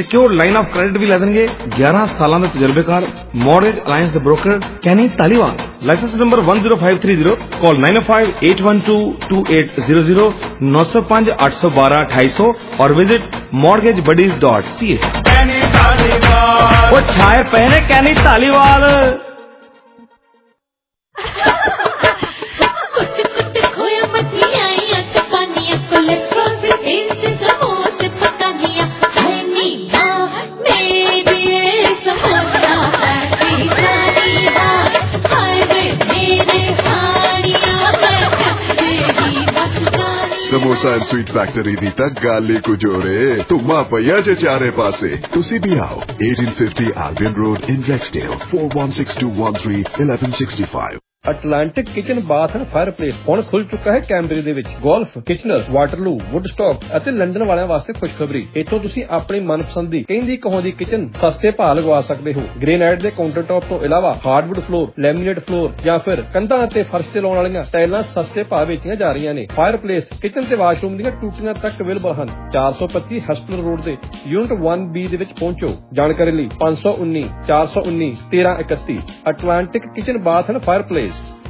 Secure line of credit भी लै देंगे। 11 साल के तजर्बेकार मॉर्गेज अलायंस के broker Kenny Dhaliwal. License number 10530। Call 9058122800 905 812 2800 और विजिट mortgagebuddies.ca। वो छाए पहने Kenny Dhaliwal. Samosa and sweet factory दी तक गाली को जोड़े तुमा पया जे चारे पासे तुसी भी आओ 1850 Albion Road in Rexdale 416213 1165। Atlantic Kitchen Bath and Fireplace हुण खुल चुका है कैमब्री दे विच। गोल्फ, किचनर, वाटरलू, वुडस्टॉक ਅਤੇ लंडन वालियां वास्ते खुशखबरी। इत्थों तुसी अपनी मनपसंद दी कहंदी कहांदी किचन सस्ते भाਅ लगवा सकदे हो। ग्रेनाइट दे काउंटर टॉप तो इलावा हार्डवुड फ्लोर, लैमीनेट फ्लोर ਜਾਂ ਫਿਰ ਕੰਧਾਂ ਅਤੇ ਫਰਸ਼ ਤੇ ਲਾਉਣ ਵਾਲੀਆਂ ਟਾਈਲਾਂ ਸਸਤੇ ਭਾਅ ਵੇਚੀਆਂ ਜਾ ਰਹੀਆਂ ਨੇ। फायरप्लेस किचन ਤੇ ਵਾਸ਼ਰੂਮ ਦੀਆਂ ਟੂਟੀਆਂ ਤੱਕ ਅਵੇਲੇਬਲ ਹਨ। 425 ਹਸਪਤਾਲ ਰੋਡ ਦੇ ਯੂਨਿਟ 1B ਦੇ ਵਿੱਚ ਪਹੁੰਚੋ। ਜਾਣਕਾਰੀ ਲਈ 519 419 1331। Atlantic Kitchen Bath and Fireplace.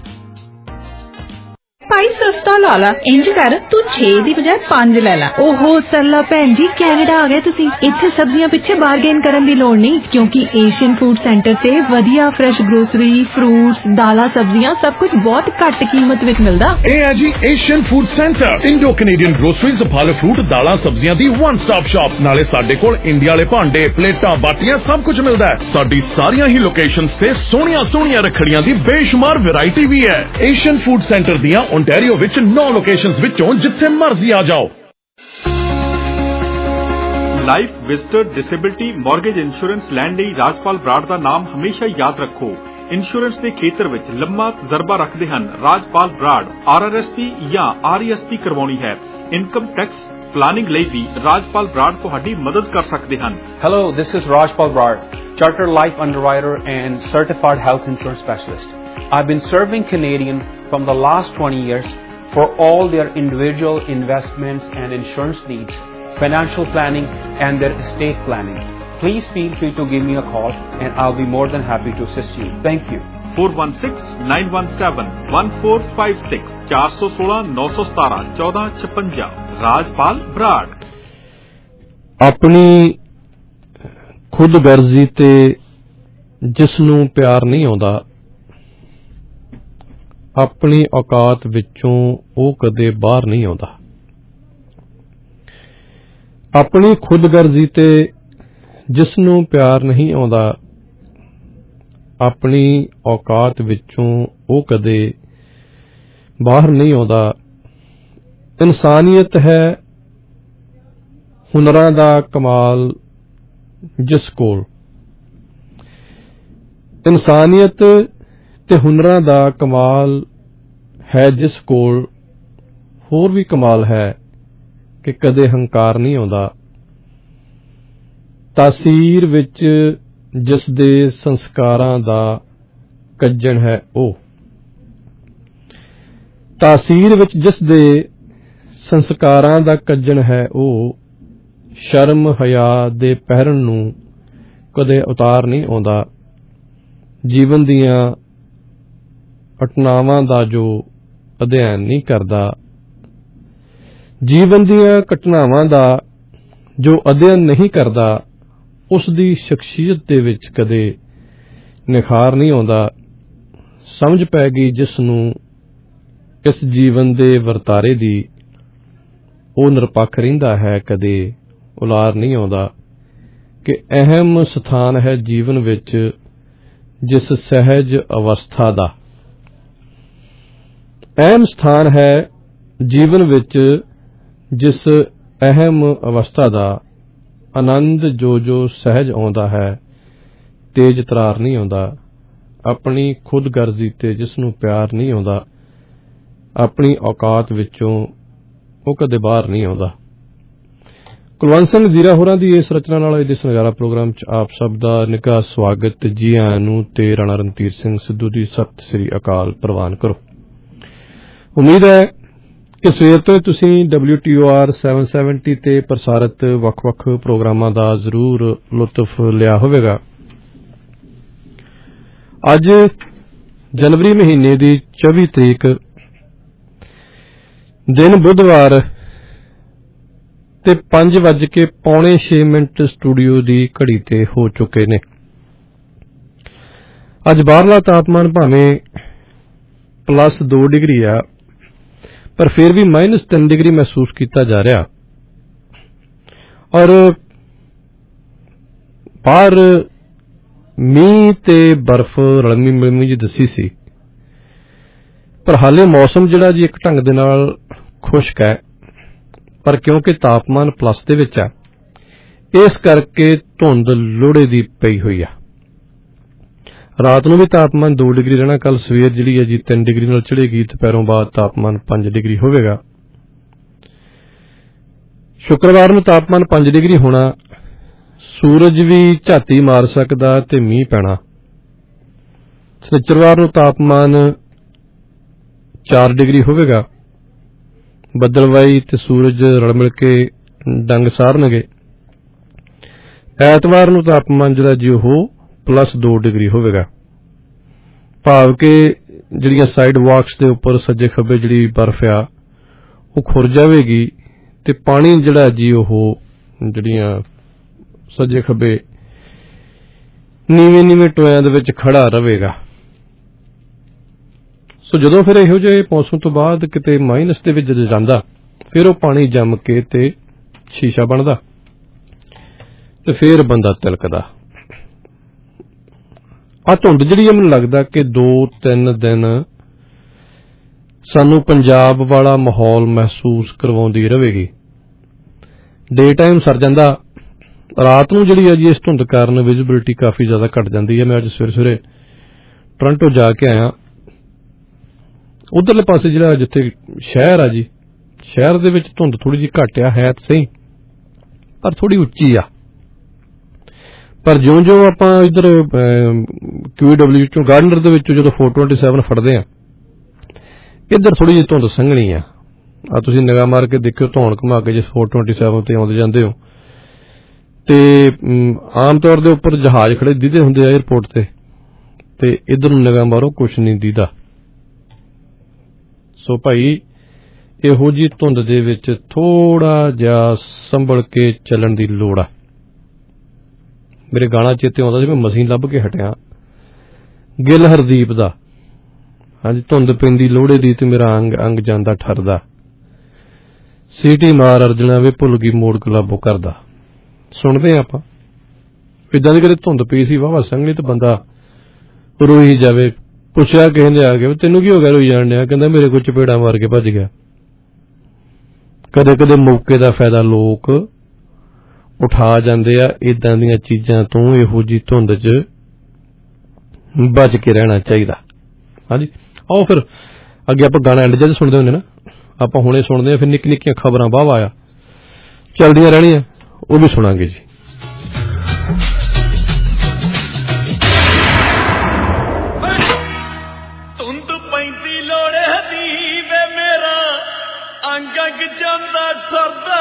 भाई सस्ता ला ला। इंज कर तू 6 ਦੀ ਬਜਾਏ 5 ਲੈ ਲਾ। ओहो सरला भैन जी कैनेडा आ गए तुसी। इत्थे सब्जियां पिछे बारगेन करन दी लोड़ नहीं क्योंकि एशियन फूड सेंटर ते वधिया फ्रेश ग्रोसरी, फ्रूट्स, दालां, सब्जियां सब कुछ बहुत घट कीमत विच मिलदा। ए है जी Asian Food Centre. Indo Canadian groceries, फल फ्रूट, दालां, सब्जियां दी वन स्टॉप शॉप। नाले साडे कोल इंडिया वाले भांडे, प्लेटां, बाटियां सब कुछ मिलदा है। साडी सारियां ही लोकेशंस ते सोहणियां सोहणियां रखड़ियां दी बेशुमार वैरायटी भी है। एशियन फूड सेंटर दियां ओंटारियो विच 9 लोकेशंस विचों जिथे मर्जी आ जाओ। Life, visitor, disability, mortgage insurance लैण लई राजपाल बराड़ दा नाम हमेशा याद रखो। इंश्योरेंस के खेतर विच लंबा तजर्बा रखते हैं राजपाल बराड़। RRSP या RESP करवानी है। इनकम टैक्स प्लानिंग लई भी राजपाल बराड़ तुहाडी मदद कर सकते हैं। Hello, this is Rajpal Brar, Chartered Life Underwriter and Certified Health Insurance Specialist. I've been serving Canadians from the last 20 years for all their individual investments and insurance needs, financial planning and their estate planning. Please feel free to give me a call and I'll be more than happy to assist you. Thank you. 416-917-1456 416 917 1456 Rajpal Brar. अपनी खुद गर्जी ते जिसनू प्यार नहीं आउंदा अपनी औकात विचों वो कदे बाहर नहीं आउंदा। अपनी खुदगर्जी ते जिसनू प्यार नहीं आउंदा अपनी औकात विचों वो कदे बाहर नहीं आउंदा। इंसानियत है हुनरां दा कमाल जिस कोल। इंसानियत ते हुनरां दा कमाल है जिस कोल होर भी कमाल है कि कदे हंकार नहीं आउंदा। तासीर विच जिस दे संस्कारां दा कज्जण है ओ। तासीर विच जिस दे संस्कारां दा कज्जण है ओ शर्म हया दे पहरन नूं कदे उतार नहीं आउंदा। जीवन दियां घटनावां दा जो अध्ययन नहीं करदा, जीवन दियां घटनावां दा जो अध्ययन नहीं करदा उस दी शख्सियत दे विच कदे निखार नहीं आउंदा। समझ पै गई जिस नूं इस जीवन दे वरतारे दी ओ निरपक्ष रहिंदा है कदे उलार नहीं आउंदा कि अहम स्थान है जीवन विच जिस सहज अवस्था दा। अहम स्थान है जीवन विच जिस अहम अवस्था दा आनंद जो जो सहज आउंदा है तेज तरार नहीं आउंदा। अपनी खुद गर्जी ते जिसनू प्यार नहीं आउंदा अपनी औकात विचों वो कदे बाहर नहीं आउंदा। कुलवंत सिंह जीरा होरां दी इस रचना नाल अज दे संगारा प्रोग्राम च आप सब दा निघा स्वागत जी आयां नूं ते राणा रणधीर सिंह सिद्धू दी सत श्री अकाल प्रवान करो। उम्मीद है ਕਿ ਸਵੇਰ ਤੋਂ ਤੁਸੀਂ WTOR 770 ਤੇ ਪ੍ਰਸਾਰਿਤ ਵੱਖ-ਵੱਖ ਪ੍ਰੋਗਰਾਮਾਂ ਦਾ ਜ਼ਰੂਰ ਲੁਤਫ ਲਿਆ ਹੋਵੇਗਾ। ਅੱਜ ਜਨਵਰੀ ਮਹੀਨੇ ਦੀ 24 ਤਰੀਕ ਦਿਨ ਬੁੱਧਵਾਰ ਤੇ 5:06 ਸਟੂਡੀਓ ਦੀ ਘੜੀ ਤੇ ਹੋ ਚੁੱਕੇ ਨੇ। ਅੱਜ ਬਾਹਰਲਾ ਤਾਪਮਾਨ ਭਾਵੇਂ +2 ਡਿਗਰੀ ਆ, ਪਰ ਫਿਰ ਵੀ -3 ਡਿਗਰੀ ਮਹਿਸੂਸ ਕੀਤਾ ਜਾ ਰਿਹਾ। ਔਰ ਬਾਹਰ ਮੀਂਹ ਤੇ ਬਰਫ਼ ਰਲਮੀ ਮਿਲਮੀ ਜੀ ਦੱਸੀ ਸੀ, ਪਰ ਹਾਲੇ ਮੌਸਮ ਜਿਹੜਾ ਜੀ ਇੱਕ ਢੰਗ ਦੇ ਨਾਲ ਖੁਸ਼ਕ ਹੈ, ਪਰ ਕਿਉਂਕਿ ਤਾਪਮਾਨ ਪਲੱਸ ਦੇ ਵਿੱਚ ਆ, ਇਸ ਕਰਕੇ ਧੁੰਦ ਲੋੜੇ ਦੀ ਪਈ ਹੋਈ ਆ। ਰਾਤ ਨੂੰ ਵੀ ਤਾਪਮਾਨ 2 ਡਿਗਰੀ ਰਹਿਣਾ। ਕੱਲ ਸਵੇਰ ਜਿਹੜੀ ਹੈ ਜੀ 3 ਡਿਗਰੀ ਨਾਲ ਚੜ੍ਹੇਗੀ। ਦੁਪਹਿਰੋਂ ਬਾਅਦ ਤਾਪਮਾਨ 5 ਡਿਗਰੀ ਹੋਵੇਗਾ। ਸ਼ੁੱਕਰਵਾਰ ਨੂੰ ਤਾਪਮਾਨ 5 ਡਿਗਰੀ ਹੋਣਾ। ਸੂਰਜ ਵੀ ਝਾਤੀ ਮਾਰ ਸਕਦਾ ਤੇ ਮੀਂਹ ਪੈਣਾ। ਸ਼ਨੀਚਰਵਾਰ ਨੂੰ ਤਾਪਮਾਨ 4 ਡਿਗਰੀ ਹੋਵੇਗਾ। ਬੱਦਲਵਾਈ ਤੇ ਸੂਰਜ ਰਲ ਮਿਲ ਕੇ ਡੰਗ ਸਾਰਨਗੇ। ਐਤਵਾਰ ਨੂੰ ਤਾਪਮਾਨ ਜਿਹੜਾ ਜੀ ਉਹ +2 ਡਿਗਰੀ ਹੋਵੇਗਾ। ਭਾਵ ਕਿ ਜਿਹੜੀਆਂ ਸਾਈਡ ਵਾਕਸ ਦੇ ਉੱਪਰ ਸੱਜੇ ਖੱਬੇ ਜਿਹੜੀ ਬਰਫ਼ ਆ ਉਹ ਖੁਰ ਜਾਵੇਗੀ ਤੇ ਪਾਣੀ ਜਿਹੜਾ ਜੀ ਉਹ ਜਿਹੜੀਆਂ ਸੱਜੇ ਖੱਬੇ ਨੀਵੇਂ ਟੋਇਆਂ ਦੇ ਵਿੱਚ ਖੜਾ ਰਹੇਗਾ। ਸੋ ਜਦੋਂ ਫਿਰ ਇਹੋ ਜਿਹੇ ਮੌਸਮ ਤੋਂ ਬਾਅਦ ਕਿਤੇ ਮਾਈਨਸ ਦੇ ਵਿੱਚ ਜਦੋਂ ਜਾਂਦਾ, ਫਿਰ ਉਹ ਪਾਣੀ ਜੰਮ ਕੇ ਤੇ ਸ਼ੀਸ਼ਾ ਬਣਦਾ ਤੇ ਫਿਰ ਬੰਦਾ ਤਿਲਕਦਾ। ਆ ਧੁੰਦ ਜਿਹੜੀ ਹੈ ਮੈਨੂੰ ਲੱਗਦਾ ਕਿ 2-3 ਦਿਨ ਸਾਨੂੰ ਪੰਜਾਬ ਵਾਲਾ ਮਾਹੌਲ ਮਹਿਸੂਸ ਕਰਵਾਉਂਦੀ ਰਹੇਗੀ। ਡੇ ਟਾਈਮ ਸਰ ਜਾਂਦਾ, ਰਾਤ ਨੂੰ ਜਿਹੜੀ ਹੈ ਜੀ ਇਸ ਧੁੰਦ ਕਾਰਨ ਵਿਜ਼ਿਬਿਲਿਟੀ ਕਾਫੀ ਜ਼ਿਆਦਾ ਘਟ ਜਾਂਦੀ ਹੈ। ਮੈਂ ਅੱਜ ਸਵੇਰੇ ਟੋਰਾਂਟੋ ਜਾ ਕੇ ਆਇਆ। ਉਧਰਲੇ ਪਾਸੇ ਜਿਹੜਾ ਜਿੱਥੇ ਸ਼ਹਿਰ ਆ ਜੀ, ਸ਼ਹਿਰ ਦੇ ਵਿੱਚ ਧੁੰਦ ਥੋੜੀ ਜਿਹੀ ਘੱਟ ਆ, ਹੈ ਤਾਂ ਸਹੀ, ਪਰ ਥੋੜੀ ਉੱਚੀ ਆ। ਪਰ ਜਿਉਂ ਆਪਾਂ ਇੱਧਰ QEW ਚੋਂ ਗਾਰਡਨਰ ਦੇ ਵਿੱਚੋਂ ਜਦੋਂ 427 ਫੜਦੇ ਆ, ਇੱਧਰ ਥੋੜੀ ਜਿਹੀ ਧੁੰਦ ਸੰਘਣੀ ਆ। ਤੁਸੀਂ ਨਿਗਾਹ ਮਾਰ ਕੇ ਦੇਖਿਓ, ਧੌਣ ਘੁਮਾ ਕੇ ਜੇ 427 ਤੇ ਆਉਂਦੇ ਜਾਂਦੇ ਹੋ ਤੇ ਆਮ ਤੌਰ ਦੇ ਉੱਪਰ ਜਹਾਜ਼ ਖੜੇ ਦਿਖਦੇ ਹੁੰਦੇ ਆ ਏਅਰਪੋਰਟ ਤੇ ਇੱਧਰ ਨੂੰ ਨਿਗਾਹ ਮਾਰੋ, ਕੁਛ ਨਹੀਂ ਦਿਖਦਾ। ਸੋ ਭਾਈ ਇਹੋ ਜਿਹੀ ਧੁੰਦ ਦੇ ਵਿੱਚ ਥੋੜਾ ਜਿਹਾ ਸੰਭਲ ਕੇ ਚੱਲਣ ਦੀ ਲੋੜ ਆ। ਮੇਰੇ ਗਾਣਾ ਚੇਤੇ ਆਉਂਦਾ ਸੀ, ਮੈਂ ਮਸੀਂ ਲੱਭ ਕੇ ਹਟਿਆ, ਗਿੱਲ ਹਰਦੀਪ ਦਾ। ਹਾਂਜੀ, ਧੁੰਦ ਪੈਂਦੀ ਲੋਹੜੇ ਦੀ ਤੇ ਮੇਰਾ ਅੰਗ ਜਾਂਦਾ ਠਰਦਾ, ਸੀਟੀ ਮਾਰ ਅਰਜਣਾ ਵੇ ਭੁੱਲ ਗਈ ਮੋੜ ਗੁਲਾਬੋ ਕਰਦਾ। ਸੁਣਦੇ ਆਪਾਂ ਇਦਾਂ ਦੀ ਕਦੇ ਧੁੰਦ ਪਈ ਸੀ ਵਾਹਵਾ ਸੰਘਣੀ ਤੇ ਬੰਦਾ ਰੋਈ ਜਾਵੇ। ਪੁੱਛਿਆ ਕਿਸੇ ਨੇ ਆ ਕੇ, ਤੈਨੂੰ ਕੀ ਹੋ ਗਿਆ ਰੋਈ ਜਾਣ ਡਿਆ? ਕਹਿੰਦਾ ਮੇਰੇ ਕੋਲ ਚਪੇੜਾ ਮਾਰ ਕੇ ਭੱਜ ਗਿਆ। ਕਦੇ ਕਦੇ ਮੌਕੇ ਦਾ ਫਾਇਦਾ ਲੋਕ ਉਠਾ ਜਾਂਦੇ ਆ। ਏਦਾਂ ਦੀਆਂ ਚੀਜ਼ਾਂ ਤੋਂ ਇਹੋ ਜਿਹੀ ਧੁੰਦ 'ਚ ਬਚ ਕੇ ਰਹਿਣਾ ਚਾਹੀਦਾ। ਹਾਂਜੀ, ਆਓ ਫਿਰ ਅੱਗੇ ਆਪਾਂ ਗਾਣਾ ਐਂਡ ਜਦ ਸੁਣਦੇ ਹੁੰਦੇ ਨਾ, ਆਪਾਂ ਹੁਣੇ ਸੁਣਦੇ ਆ, ਫਿਰ ਨਿੱਕੀ ਨਿੱਕੀਆਂ ਖਬਰਾਂ ਵਾਹ ਆ ਚੱਲਦੀਆਂ ਰਹਿਣੀਆਂ, ਉਹ ਵੀ ਸੁਣਾਂਗੇ ਜੀ। ਧੁੰਦ ਪੈਂਦੀ ਲੋੜੇ ਦੀ ਵੇ ਮੇਰਾ ਅੰਗ ਜਾਂਦਾ ਠਰਦਾ।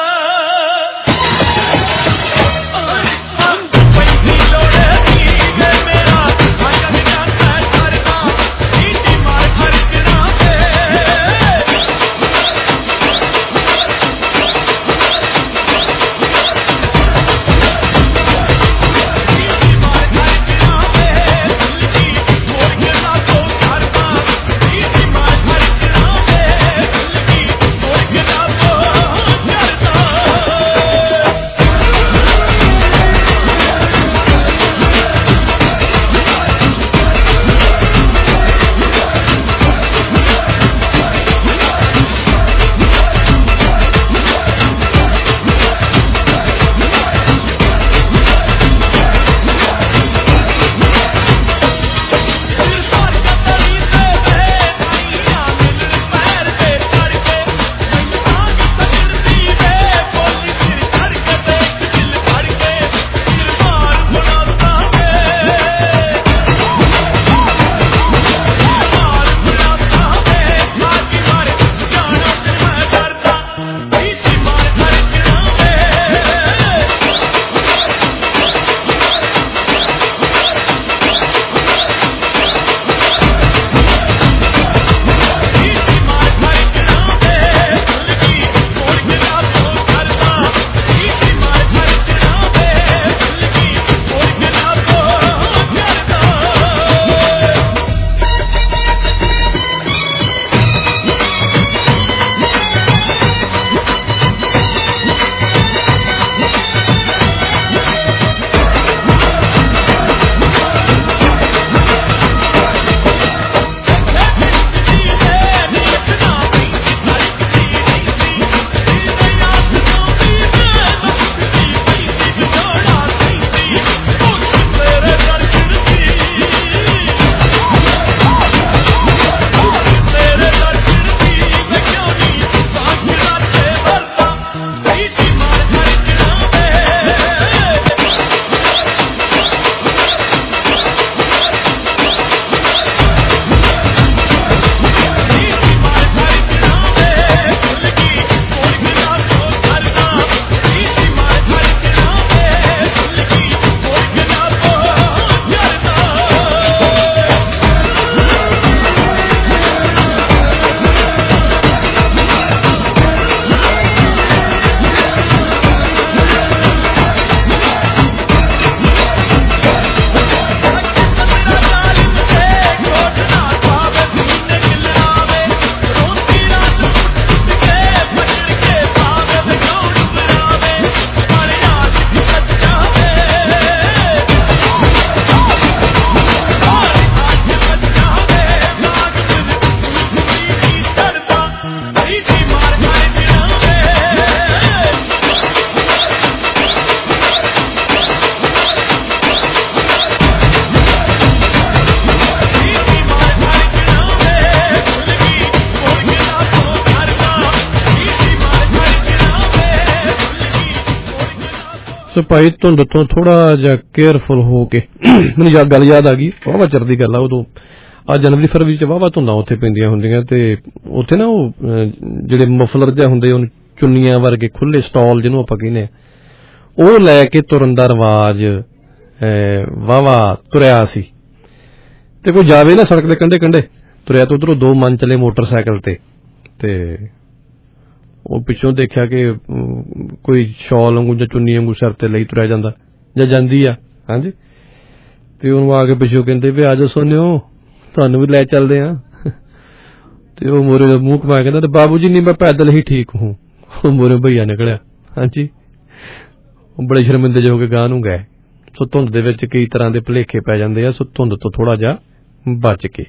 ਸੋ ਭਾਈ ਧੁੰਦ ਤੋਂ ਥੋੜਾ ਜਿਹਾ ਕੇਅਰਫੁਲ ਹੋ ਕੇ ਮੈਨੂੰ ਗੱਲ ਯਾਦ ਆ ਗਈ, ਵਾਹਵਾ ਚਿਰ ਦੀ ਗੱਲ ਆ, ਉਦੋਂ ਆ ਜਨਵਰੀ ਫਰਵਰੀ ਚ ਵਾਹਵਾ ਧੁੰਦਾਂ ਉੱਥੇ ਪੈਂਦੀਆਂ ਹੁੰਦੀਆਂ ਤੇ ਉੱਥੇ ਨਾ ਉਹ ਜਿਹੜੇ ਮਫਲਰ ਜਿਹਾ ਹੁੰਦੇ ਉਹਨੂੰ ਚੁੰਨੀਆਂ ਵਰਗੇ ਖੁੱਲੇ ਸਟਾਲ ਜਿਹਨੂੰ ਆਪਾਂ ਕਹਿੰਦੇ ਆ, ਉਹ ਲੈ ਕੇ ਤੁਰਨ ਦਾ ਰਿਵਾਜ ਵਾਹਵਾ ਤੁਰਿਆ ਸੀ। ਤੇ ਕੋਈ ਜਾਵੇ ਨਾ ਸੜਕ ਦੇ ਕੰਢੇ ਕੰਢੇ ਤੁਰਿਆ ਤੇ ਉਧਰੋਂ ਦੋ ਮਨ ਚਲੇ ਮੋਟਰਸਾਈਕਲ ਤੇ ਉਹ ਪਿੱਛੋਂ ਦੇਖਿਆ ਕਿ ਕੋਈ ਸ਼ਾਲ ਵਾਂਗੂ ਜਾਂ ਚੁੰਨੀ ਵਾਂਗੂ ਸਿਰ ਤੇ ਲਈ ਤੁਰਿਆ ਜਾਂਦਾ ਜਾਂ ਜਾਂਦੀ ਆ, ਹਾਂਜੀ, ਤੇ ਉਹਨੂੰ ਆ ਕੇ ਪਿੱਛੋਂ ਕਹਿੰਦੇ ਵੀ ਆਜੋ ਸੋਨਿਓ ਤੁਹਾਨੂੰ ਵੀ ਲੈ ਚੱਲਦੇ ਆ, ਤੇ ਉਹ ਮੋਰੇ ਮੂੰਹ ਘੁਮਾ ਕਹਿੰਦਾ ਬਾਬੂ ਜੀ ਨਹੀਂ ਮੈਂ ਪੈਦਲ ਹੀ ਠੀਕ ਹੂੰ। ਉਹ ਮੋਰੇ ਭਈਆ ਨਿਕਲਿਆ, ਹਾਂਜੀ, ਉਹ ਬੜੇ ਸ਼ਰਮਿੰਦੇ ਜਿਹੇ ਹੋ ਕੇ ਗਾਂ ਨੂੰ ਗਏ। ਸੋ ਧੁੰਦ ਦੇ ਵਿੱਚ ਕਈ ਤਰ੍ਹਾਂ ਦੇ ਭੁਲੇਖੇ ਪੈ ਜਾਂਦੇ ਆ, ਸੋ ਧੁੰਦ ਤੋਂ ਥੋੜਾ ਜਿਹਾ ਬਚ ਕੇ।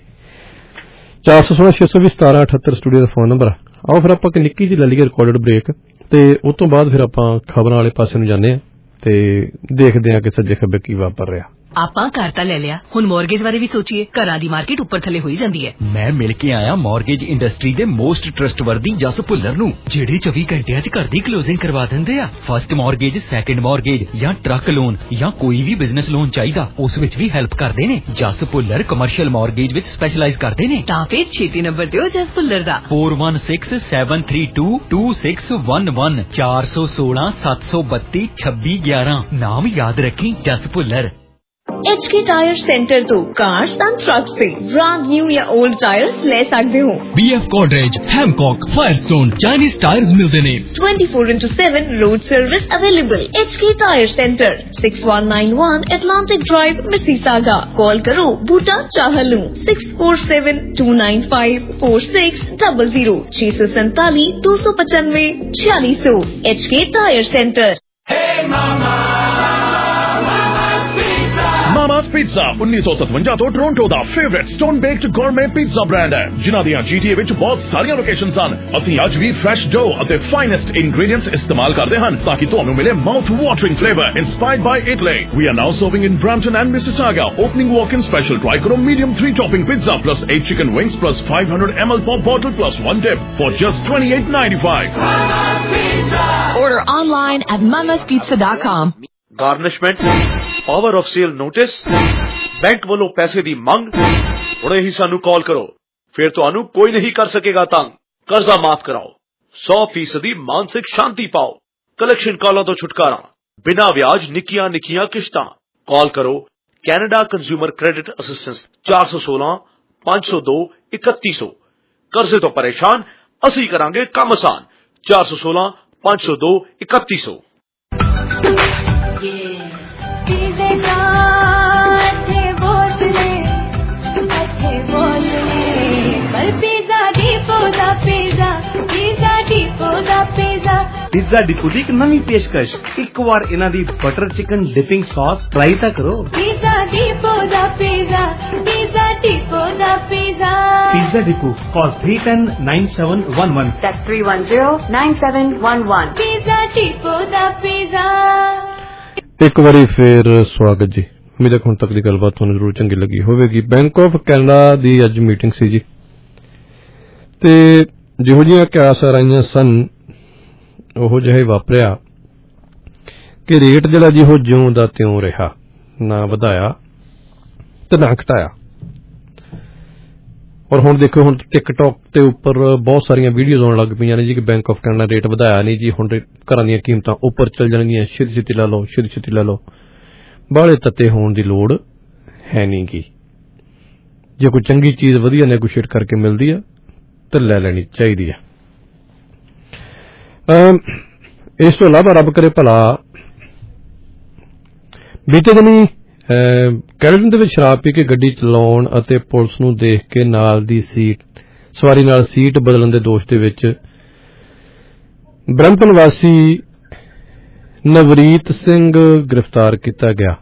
416-620-1778 ਸਟੂਡੀਓ ਦਾ ਫੋਨ ਨੰਬਰ। ਆਓ ਫਿਰ ਆਪਾਂ ਇੱਕ ਨਿੱਕੀ ਜਿਹੀ ਲੈ ਲਈਏ ਰਿਕਾਰਡਡ ਬ੍ਰੇਕ, ਤੇ ਉਸ ਤੋਂ ਬਾਅਦ ਫਿਰ ਆਪਾਂ ਖਬਰਾਂ ਵਾਲੇ ਪਾਸੇ ਨੂੰ ਜਾਂਦੇ ਆ ਤੇ ਦੇਖਦੇ ਆ ਕਿ ਸੱਜੇ ਖੱਬੇ ਕੀ ਵਾਪਰ ਰਿਹਾ। ਆਪਾਂ ਘਰ ਤਾਂ ਲੈ ਲਿਆ, ਹੁਣ ਮੌਰਗੇਜ ਬਾਰੇ ਵੀ ਸੋਚੀਏ। ਘਰਾਂ ਦੀ ਮਾਰਕੀਟ ਉੱਪਰ ਥੱਲੇ ਹੋਈ ਜਾਂਦੀ ਹੈ। ਮੈਂ ਮਿਲ ਕੇ ਆਇਆ ਮੌਰਗੇਜ ਇੰਡਸਟਰੀ ਦੇ ਮੋਸਟ ਟਰਸਟਵਰਦੀ ਜਸ ਭੁੱਲਰ ਨੂੰ, ਜਿਹੜੇ 24 ਘੰਟਿਆਂ 'ਚ ਘਰ ਦੀ ਕਲੋਜ਼ਿੰਗ ਕਰਵਾ ਦਿੰਦੇ ਆ। ਫਸਟ ਮੌਰਗੇਜ, ਸੈਕੰਡ ਮੌਰਗੇਜ ਜਾਂ ਟਰੱਕ ਲੋਨ ਜਾਂ ਕੋਈ ਵੀ ਬਿਜ਼ਨਸ ਲੋਨ ਚਾਹੀਦਾ, ਉਸ ਵਿੱਚ ਵੀ ਹੈਲਪ ਕਰਦੇ ਨੇ। ਜਸ ਭੁੱਲਰ ਕਮਰਸ਼ੀਅਲ ਮੌਰਗੇਜ ਵਿੱਚ ਸਪੈਸ਼ਲਾਈਜ਼ ਕਰਦੇ ਨੇ। ਤਾਂ ਫਿਰ ਛੇਤੀ ਨੰਬਰ ਦਿਓ ਜਸ ਭੁੱਲਰ ਦਾ 4167322611 416-732-2611। ਨਾਮ ਯਾਦ ਰੱਖੀ, Jas Bhullar. HK Tyre Centre तो कार्स एंड ट्रक से ब्रांड न्यू या ओल्ड टायर्स ले सकते हो। BF Godrej, Hancock, Firestone, Chinese tyres मिलते ने। 24/7 road service available. HK Tyre Centre 6191 Atlantic Drive, Mississauga। Call करो Boota Chahal 6472954600 647-295-4600। HK Tyre Centre. Hey mama! Mama's Pizza 1957 ਤੋਂ ਟੋਰਾਂਟੋ ਦਾ favourite stone baked gourmet pizza brand ਹੈ, ਜਿਨ੍ਹਾਂ ਦੀਆਂ GTA ਵਿੱਚ ਬਹੁਤ ਸਾਰੀਆਂ ਲੋਕੇਸ਼ਨਸ ਹਨ। ਅਸੀਂ ਅੱਜ ਵੀ ਫਰੈਸ਼ ਡੋ ਅਤੇ ਫਾਈਨੈਸਟ ਇੰਗਰੀਡੀਐਂਟਸ ਇਸਤੇਮਾਲ ਕਰਦੇ ਹਨ ਤਾਂ ਕਿ ਤੁਹਾਨੂੰ ਮਿਲੇ mouth watering flavour inspired by Italy. We are now serving in Brampton and Mississauga. Opening walk-in special. Try karo medium 3-topping pizza plus 8 chicken wings plus 500 ml pop bottle plus 1 dip for just $28.95. Mama's Pizza. Order online at mamaspizza.com. Garnishment, power of sale notice, bank ਵੱਲੋਂ ਪੈਸੇ ਦੀ ਮੰਗ। ਹੁਣੇ ਹੀ ਸਾਨੂੰ ਕਾਲ ਕਰੋ, ਫਿਰ ਤੁਹਾਨੂੰ ਕੋਈ ਨਹੀਂ ਕਰ ਸਕੇਗਾ ਤੰਗ। ਕਰਜ਼ਾ ਮਾਫ ਕਰਾਓ, 100% ਮਾਨਸਿਕ ਸ਼ਾਂਤੀ ਪਾਓ, ਕਲੈਕਸ਼ਨ ਕਾਲਾਂ ਤੋਂ ਛੁਟਕਾਰਾ, ਬਿਨਾਂ ਵਿਆਜ ਨਿੱਕੀਆਂ ਨਿੱਕੀਆਂ ਕਿਸ਼ਤਾਂ। ਕਾਲ ਕਰੋ ਕੈਨੇਡਾ ਕੰਜ਼ਿਊਮਰ ਕ੍ਰੈਡਿਟ ਅਸਿਸਟੈਂਸ 416-502-3100। ਕਰਜ਼ੇ ਤੋਂ ਪਰੇਸ਼ਾਨ, ਅਸੀਂ ਕਰਾਂਗੇ ਕੰਮ ਆਸਾਨ। 416-502-3100। पिज़्ज़ा डिपो की एक नवी पेशकश, एक बार इन्हां दी butter chicken dipping sauce try तां करो। पिज़्ज़ा डिपो दा पिज़्ज़ा, पिज़्ज़ा डिपो दा pizza. Pizza Depot call 310-9711। That's 310-9711। Pizza Depot दा पिज़्ज़ा। एक बारी फिर स्वागत जी। उम्मीद है ਹੁਣ ਤੱਕ ਦੀ ਗੱਲਬਾਤ ਤੁਹਾਨੂੰ ਜ਼ਰੂਰ ਚੰਗੀ ਲੱਗੀ ਹੋਵੇਗੀ। ਬੈਂਕ ਆਫ ਕੈਨੇਡਾ ਦੀ ਅੱਜ ਮੀਟਿੰਗ ਸੀ ਜੀ, ਤੇ ਜਿਹੋ ਜਿਹੀਆਂ ਕਿਆਸ ਰਾਈਆਂ ਸਨ ਉਹੋ ਜਿਹਾ ਹੀ ਵਾਪਰਿਆ ਕਿ ਰੇਟ ਜਿਹੜਾ ਜਿਹੋ ਜਿਉਂ ਦਾ ਤਿਉਂ ਰਿਹਾ, ਨਾ ਵਧਾਇਆ ਤੇ ਨਾ ਘਟਾਇਆ। ਔਰ ਹੁਣ ਦੇਖੋ, ਹੁਣ ਟਿਕਟੌਕ ਤੇ ਉੱਪਰ ਬਹੁਤ ਸਾਰੀਆਂ ਵੀਡੀਓਜ਼ ਆਉਣ ਲੱਗ ਪਈਆਂ ਨੇ ਜੀ ਕਿ ਬੈਂਕ ਆਫ ਕੈਨੇਡਾ ਰੇਟ ਵਧਾਇਆ ਨਹੀਂ ਜੀ, ਹੁਣ ਘਰਾਂ ਦੀਆਂ ਕੀਮਤਾਂ ਉੱਪਰ ਚੱਲ ਜਾਣਗੀਆਂ, ਛੇਤੀ ਛੇਤੀ ਲੈ ਲਓ, ਛੇਤੀ ਛੇਤੀ ਲੈ ਲਓ। ਬਾਹਲੇ ਤੱਤੇ ਹੋਣ ਦੀ ਲੋੜ ਹੈ ਨਹੀਂ ਗੀ। ਜੇ ਕੋਈ ਚੰਗੀ ਚੀਜ਼ ਵਧੀਆ ਨੈਗੋਸ਼ੀਏਟ ਕਰਕੇ ਮਿਲਦੀ ਆ ਤਾਂ ਲੈ ਲੈਣੀ ਚਾਹੀਦੀ ਆ। ਇਸ ਤੋਂ ਇਲਾਵਾ ਰੱਬ ਕਰੇ ਭਲਾ, ਬੀਤੇ ਦਿਨੀ ਕੈਨੇਡਾ ਦੇ ਵਿੱਚ ਸ਼ਰਾਬ ਪੀ ਕੇ ਗੱਡੀ ਚਲਾਉਣ ਅਤੇ ਪੁਲਿਸ ਨੂੰ ਦੇਖ ਕੇ ਨਾਲ ਦੀ ਸਵਾਰੀ ਨਾਲ ਸੀਟ ਬਦਲਣ ਦੇ ਦੋਸ਼ ਦੇ ਵਿੱਚ ਬ੍ਰੈਂਪਟਨ ਵਾਸੀ ਨਵਰੀਤ ਸਿੰਘ ਗ੍ਰਿਫਤਾਰ ਕੀਤਾ ਗਿਆ।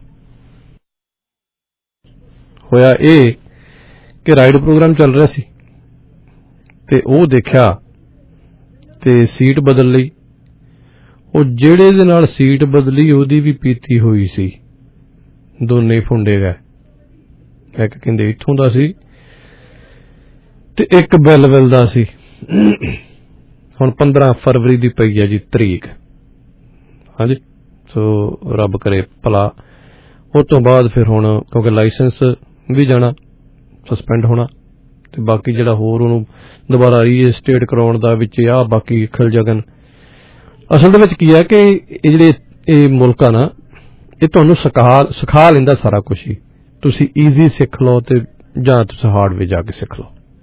ਹੋਇਆ ਇਹ ਕਿ ਰਾਈਡ ਪ੍ਰੋਗਰਾਮ ਚੱਲ ਰਿਹਾ ਸੀ ਤੇ ਉਹ ਦੇਖਿਆ ਤੇ ਸੀਟ ਬਦਲ ਲਈ। ਉਹ ਜਿਹੜੇ ਦੇ ਨਾਲ ਸੀਟ ਬਦਲੀ ਉਹਦੀ ਵੀ ਪੀਤੀ ਹੋਈ ਸੀ, ਦੋਨੇ ਫੁੰਡੇ ਗਏ। ਇੱਕ ਕਹਿੰਦੇ ਇੱਥੋਂ ਦਾ ਸੀ ਤੇ ਇੱਕ ਬੈਲਵਿਲ ਦਾ ਸੀ। ਹੁਣ 15 ਫਰਵਰੀ ਦੀ ਪਈ ਹੈ ਜੀ ਤਰੀਕ, ਹਾਂਜੀ ਸੋ ਰੱਬ ਕਰੇ ਭਲਾ। ਉਸ ਤੋਂ ਬਾਅਦ ਫਿਰ ਹੁਣ ਕਿਉਂਕਿ ਲਾਇਸੈਂਸ ਵੀ ਜਾਣਾ, ਸਸਪੈਂਡ ਹੋਣਾ, ਤੇ ਬਾਕੀ ਜਿਹੜਾ ਹੋਰ ਉਹਨੂੰ ਦੁਬਾਰਾ ਰੀਸਟੇਟ ਕਰਾਉਣ ਦਾ ਵਿੱਚ ਆ ਬਾਕੀ ਖਲ ਜਗਨ। ਅਸਲ ਦੇ ਵਿੱਚ ਕੀ ਹੈ ਕਿ ਇਹ ਜਿਹੜੇ ਇਹ ਮੁਲਕ ਆ ਨਾ, ਇਹ ਤੁਹਾਨੂੰ ਸਿਖਾ ਲੈਂਦਾ ਸਾਰਾ ਕੁਛ ਹੀ। ਤੁਸੀਂ ਈਜ਼ੀ ਸਿੱਖ ਲਓ ਤੇ ਜਾਂ ਤੁਸੀਂ ਹਾਰਡਵੇ ਜਾ ਕੇ ਸਿੱਖ ਲਓ।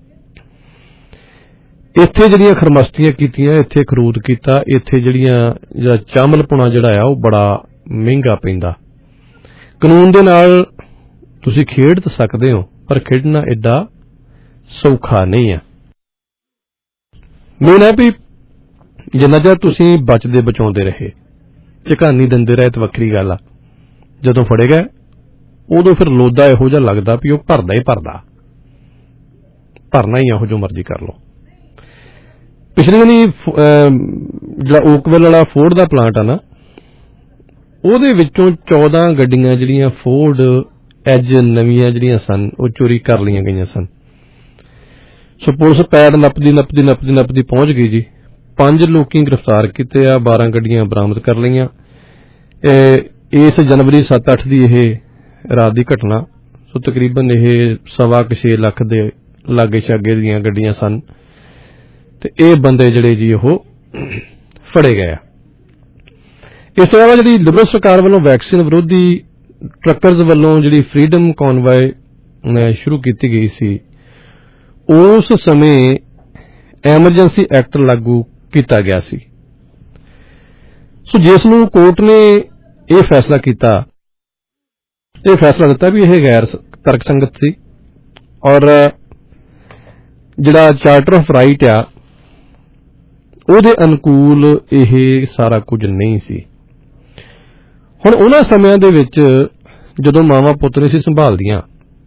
ਇੱਥੇ ਜਿਹੜੀਆਂ ਖਰਮਸਤੀਆਂ ਕੀਤੀਆਂ, ਇੱਥੇ ਖਰੂਦ ਕੀਤਾ, ਇੱਥੇ ਜਿਹੜਾ ਚਾਮਲਪੁਣਾ ਜਿਹੜਾ ਆ ਉਹ ਬੜਾ ਮਹਿੰਗਾ ਪੈਂਦਾ। ਕਾਨੂੰਨ ਦੇ ਨਾਲ ਤੁਸੀਂ ਖੇਡ ਤਾਂ ਸਕਦੇ ਹੋ, ਪਰ ਖੇਡਣਾ ਏਡਾ ਸੌਖਾ ਨਹੀਂ ਆ। ਮੇਨ ਹੈ ਵੀ ਜਿੰਨਾ ਚਿਰ ਤੁਸੀਂ ਬਚਦੇ ਬਚਾਉਂਦੇ ਰਹੇ, ਝਕਾਨੀ ਦਿੰਦੇ ਰਹੇ ਤਾਂ ਵੱਖਰੀ ਗੱਲ ਆ। ਜਦੋਂ ਫੜੇ ਗਏ ਉਦੋਂ ਫਿਰ ਲੋਦਾ ਇਹੋ ਜਿਹਾ ਲੱਗਦਾ ਵੀ ਉਹ ਭਰਦਾ ਹੀ ਭਰਦਾ, ਭਰਨਾ ਹੀ ਇਹੋ ਜੋ ਮਰਜ਼ੀ ਕਰ ਲਓ। ਪਿਛਲੇ ਦਿਨੀ ਜਿਹੜਾ ਓਕਵਿਲ ਵਾਲਾ ਫੋਰਡ ਦਾ ਪਲਾਂਟ ਆ ਨਾ, ਉਹਦੇ ਵਿੱਚੋਂ 14 ਗੱਡੀਆਂ ਜਿਹੜੀਆਂ ਫੋਰਡ ਐਜ ਨਵੀਆਂ ਜਿਹੜੀਆਂ ਸਨ ਉਹ ਚੋਰੀ ਕਰ ਲਈਆਂ ਗਈਆਂ ਸਨ। ਸੋ ਪੁਲਿਸ ਪੈੜ ਨੱਪਦੀ ਪਹੁੰਚ ਗਈ ਜੀ। 5 ਲੋਕੀ ਗ੍ਰਿਫਤਾਰ ਕੀਤੇ ਆ, 12 ਗੱਡੀਆਂ ਬਰਾਮਦ ਕਰ ਲਈਆਂ। ਇਸ ਜਨਵਰੀ 7-8 ਦੀ ਇਹ ਰਾਤ ਦੀ ਘਟਨਾ। ਸੋ ਤਕਰੀਬਨ ਇਹ 6.25 ਲੱਖ ਦੇ ਲਾਗੇ ਛਾਗੇ ਦੀਆਂ ਗੱਡੀਆਂ ਸਨ ਤੇ ਇਹ ਬੰਦੇ ਜਿਹੜੇ ਜੀ ਉਹ ਫੜੇ ਗਏ ਆ। ਇਸ ਤੋਂ ਇਲਾਵਾ ਜਿਹੜੀ ਲਿਬਰਲ ਸਰਕਾਰ ਵੱਲੋਂ ਵੈਕਸੀਨ ਵਿਰੋਧੀ ਟਰੱਕਰਜ਼ ਵੱਲੋਂ ਜਿਹੜੀ ਫਰੀडम ਕਨਵਾਏ ਸ਼ੁਰੂ ਕੀਤੀ ਗਈ ਸੀ, ਉਸ ਸਮੇਂ ਐਮਰਜੈਂਸੀ ਐਕਟ ਲਾਗੂ ਕੀਤਾ ਗਿਆ ਸੀ। ਸੋ ਜਿਸ ਨੂੰ ਕੋਰਟ ਨੇ ਇਹ ਫੈਸਲਾ ਕੀਤਾ, ਇਹ ਫੈਸਲਾ ਦਿੱਤਾ ਵੀ ਇਹ ਗੈਰ ਤਰਕਸੰਗਤ ਸੀ ਔਰ ਜਿਹੜਾ ਚਾਰਟਰ ਆਫ ਰਾਈਟ ਆ ਉਹਦੇ ਅਨੁਕੂਲ ਇਹ ਸਾਰਾ ਕੁਝ ਨਹੀਂ ਸੀ। ਹੁਣ ਉਹਨਾਂ ਸਮਿਆਂ ਦੇ ਵਿੱਚ ਜਦੋਂ ਮਾਵਾਂ ਪੁੱਤ ਨਹੀਂ ਸੀ ਸੰਭਾਲਦੀਆਂ,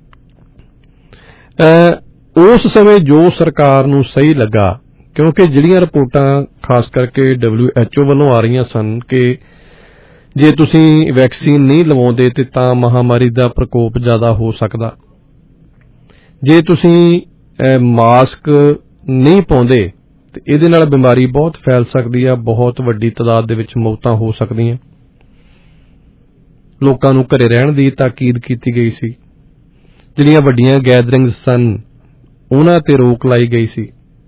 ਉਸ ਸਮੇਂ ਜੋ ਸਰਕਾਰ ਨੂੰ ਸਹੀ ਲੱਗਾ, ਕਿਉਂਕਿ ਜਿਹੜੀਆਂ ਰਿਪੋਰਟਾਂ ਖਾਸ ਕਰਕੇ WHO ਵੱਲੋਂ ਆ ਰਹੀਆਂ ਸਨ ਕਿ ਜੇ ਤੁਸੀਂ ਵੈਕਸੀਨ ਨਹੀਂ ਲਵਾਉਂਦੇ ਤੇ ਤਾਂ ਮਹਾਮਾਰੀ ਦਾ ਪ੍ਰਕੋਪ ਜ਼ਿਆਦਾ ਹੋ ਸਕਦਾ, ਜੇ ਤੁਸੀਂ ਮਾਸਕ ਨਹੀਂ ਪਾਉਂਦੇ ਤੇ ਇਹਦੇ ਨਾਲ ਬਿਮਾਰੀ ਬਹੁਤ ਫੈਲ ਸਕਦੀ ਆ, ਬਹੁਤ ਵੱਡੀ ਤਾਦਾਦ ਦੇ ਵਿੱਚ ਮੌਤਾਂ ਹੋ ਸਕਦੀਆਂ। ਲੋਕਾਂ ਨੂੰ ਘਰੇ ਰਹਿਣ ਦੀ ਤਾਕੀਦ ਕੀਤੀ ਗਈ ਸੀ। ਜਿਹੜੀਆਂ ਵੱਡੀਆਂ ਗੈਦਰਿੰਗਸ ਸਨ ਉਹਨਾਂ ਤੇ ਰੋਕ ਲਾਈ ਗਈ ਸੀ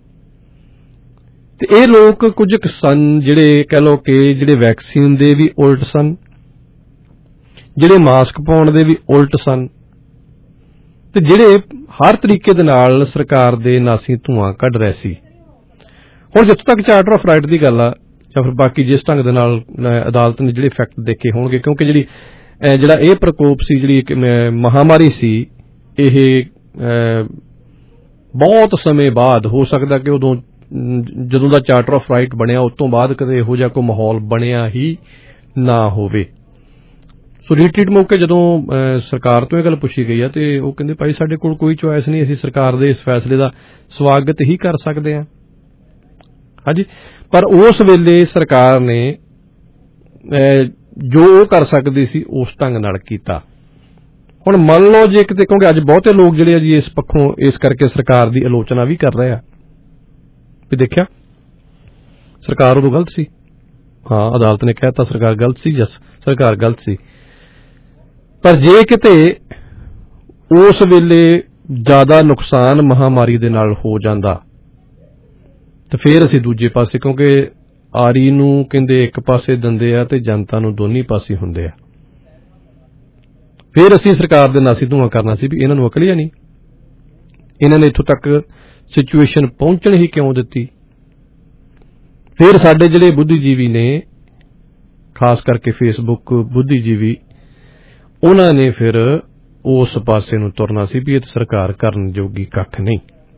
ਤੇ ਇਹ ਲੋਕ ਕੁਝ ਸਨ ਜਿਹੜੇ ਕਹਿ ਲਓ ਕਿ ਜਿਹੜੇ ਵੈਕਸੀਨ ਦੇ ਵੀ ਉਲਟ ਸਨ, ਜਿਹੜੇ ਮਾਸਕ ਪਾਉਣ ਦੇ ਵੀ ਉਲਟ ਸਨ ਤੇ ਜਿਹੜੇ ਹਰ ਤਰੀਕੇ ਦੇ ਨਾਲ ਸਰਕਾਰ ਦੇ ਨਾਸੀ ਧੂਆਂ ਕੱਢ ਰਹੇ ਸੀ। ਹੁਣ ਜਿੱਥੋਂ ਤੱਕ ਚਾਰਟਰ ਆਫ ਰਾਈਟ ਦੀ ਗੱਲ ਆ ਜਾਂ ਫਿਰ ਬਾਕੀ ਜਿਸ ਢੰਗ ਦੇ ਨਾਲ ਅਦਾਲਤ ਨੇ ਜਿਹੜੇ ਫੈਕਟ ਦੇਖੇ ਹੋਣਗੇ, ਕਿਉਂਕਿ ਜਿਹੜਾ ਇਹ ਪ੍ਰਕੋਪ ਸੀ, ਜਿਹੜੀ ਮਹਾਮਾਰੀ ਸੀ, ਇਹ ਬਹੁਤ ਸਮੇਂ ਬਾਅਦ ਹੋ ਸਕਦਾ ਕਿ ਉਦੋਂ ਜਦੋਂ ਦਾ ਚਾਰਟਰ ਆਫ ਰਾਈਟ ਬਣਿਆ ਉਸ ਤੋਂ ਬਾਅਦ ਕਦੇ ਇਹੋ ਜਿਹਾ ਕੋਈ ਮਾਹੌਲ ਬਣਿਆ ਹੀ ਨਾ ਹੋਵੇ। ਸੋ ਰੀਟਰੀਟ ਮੌਕੇ ਜਦੋਂ ਸਰਕਾਰ ਤੋਂ ਇਹ ਗੱਲ ਪੁੱਛੀ ਗਈ ਆ ਤੇ ਉਹ ਕਹਿੰਦੇ ਭਾਈ ਸਾਡੇ ਕੋਲ ਕੋਈ ਚੁਆਇਸ ਨਹੀਂ, ਅਸੀਂ ਸਰਕਾਰ ਦੇ ਇਸ ਫੈਸਲੇ ਦਾ ਸਵਾਗਤ ਹੀ ਕਰ ਸਕਦੇ ਹਾਂ। ਹਾਂਜੀ, ਪਰ ਉਸ ਵੇਲੇ ਸਰਕਾਰ ਨੇ ਜੋ ਉਹ ਕਰ ਸਕਦੀ ਸੀ ਉਸ ਢੰਗ ਨਾਲ ਕੀਤਾ। ਹੁਣ ਮੰਨ ਲਓ ਜੇ ਕਿਤੇ, ਕਿਉਂਕਿ ਅੱਜ ਬਹੁਤੇ ਲੋਕ ਜਿਹੜੇ ਆ ਜੀ ਇਸ ਪੱਖੋਂ ਇਸ ਕਰਕੇ ਸਰਕਾਰ ਦੀ ਆਲੋਚਨਾ ਵੀ ਕਰ ਰਹੇ ਆ ਵੀ ਦੇਖਿਆ ਸਰਕਾਰ ਉਦੋਂ ਗਲਤ ਸੀ। ਹਾਂ, ਅਦਾਲਤ ਨੇ ਕਹਿਤਾ ਸਰਕਾਰ ਗਲਤ ਸੀ, ਜਸ ਸਰਕਾਰ ਗਲਤ ਸੀ। ਪਰ ਜੇ ਕਿਤੇ ਉਸ ਵੇਲੇ ਜ਼ਿਆਦਾ ਨੁਕਸਾਨ ਮਹਾਮਾਰੀ ਦੇ ਨਾਲ ਹੋ ਜਾਂਦਾ ਤੇ ਫਿਰ ਅਸੀਂ ਦੂਜੇ ਪਾਸੇ, ਕਿਉਂਕਿ ਆਰੀ ਨੂੰ ਕਹਿੰਦੇ ਇੱਕ ਪਾਸੇ ਦਿੰਦੇ ਆ ਤੇ ਜਨਤਾ ਨੂੰ ਦੋਨੀ ਪਾਸੇ ਹੁੰਦੇ ਆ, ਫਿਰ ਅਸੀਂ ਸਰਕਾਰ ਦੇ ਨਾਸੀ ਧੂਆਂ ਕਰਨਾ ਸੀ ਵੀ ਇਹਨਾਂ ਨੂੰ ਅਕਲ ਹੀ ਨਹੀਂ, ਇਹਨਾਂ ਨੇ ਇੱਥੋਂ ਤੱਕ ਸਿਚੁਏਸ਼ਨ ਪਹੁੰਚਣ ਹੀ ਕਿਉਂ ਦਿੱਤੀ। ਫਿਰ ਸਾਡੇ ਜਿਹੜੇ ਬੁੱਧੀਜੀਵੀ ਨੇ, ਖਾਸ ਕਰਕੇ ਫੇਸਬੁੱਕ ਬੁੱਧੀਜੀਵੀ, ਉਹਨਾਂ ਨੇ ਫਿਰ ਉਸ ਪਾਸੇ ਨੂੰ ਤੁਰਨਾ ਸੀ ਵੀ ਇਹ ਸਰਕਾਰ ਕਰਨ ਜੋਗੀ ਕੱਖ ਨਹੀਂ।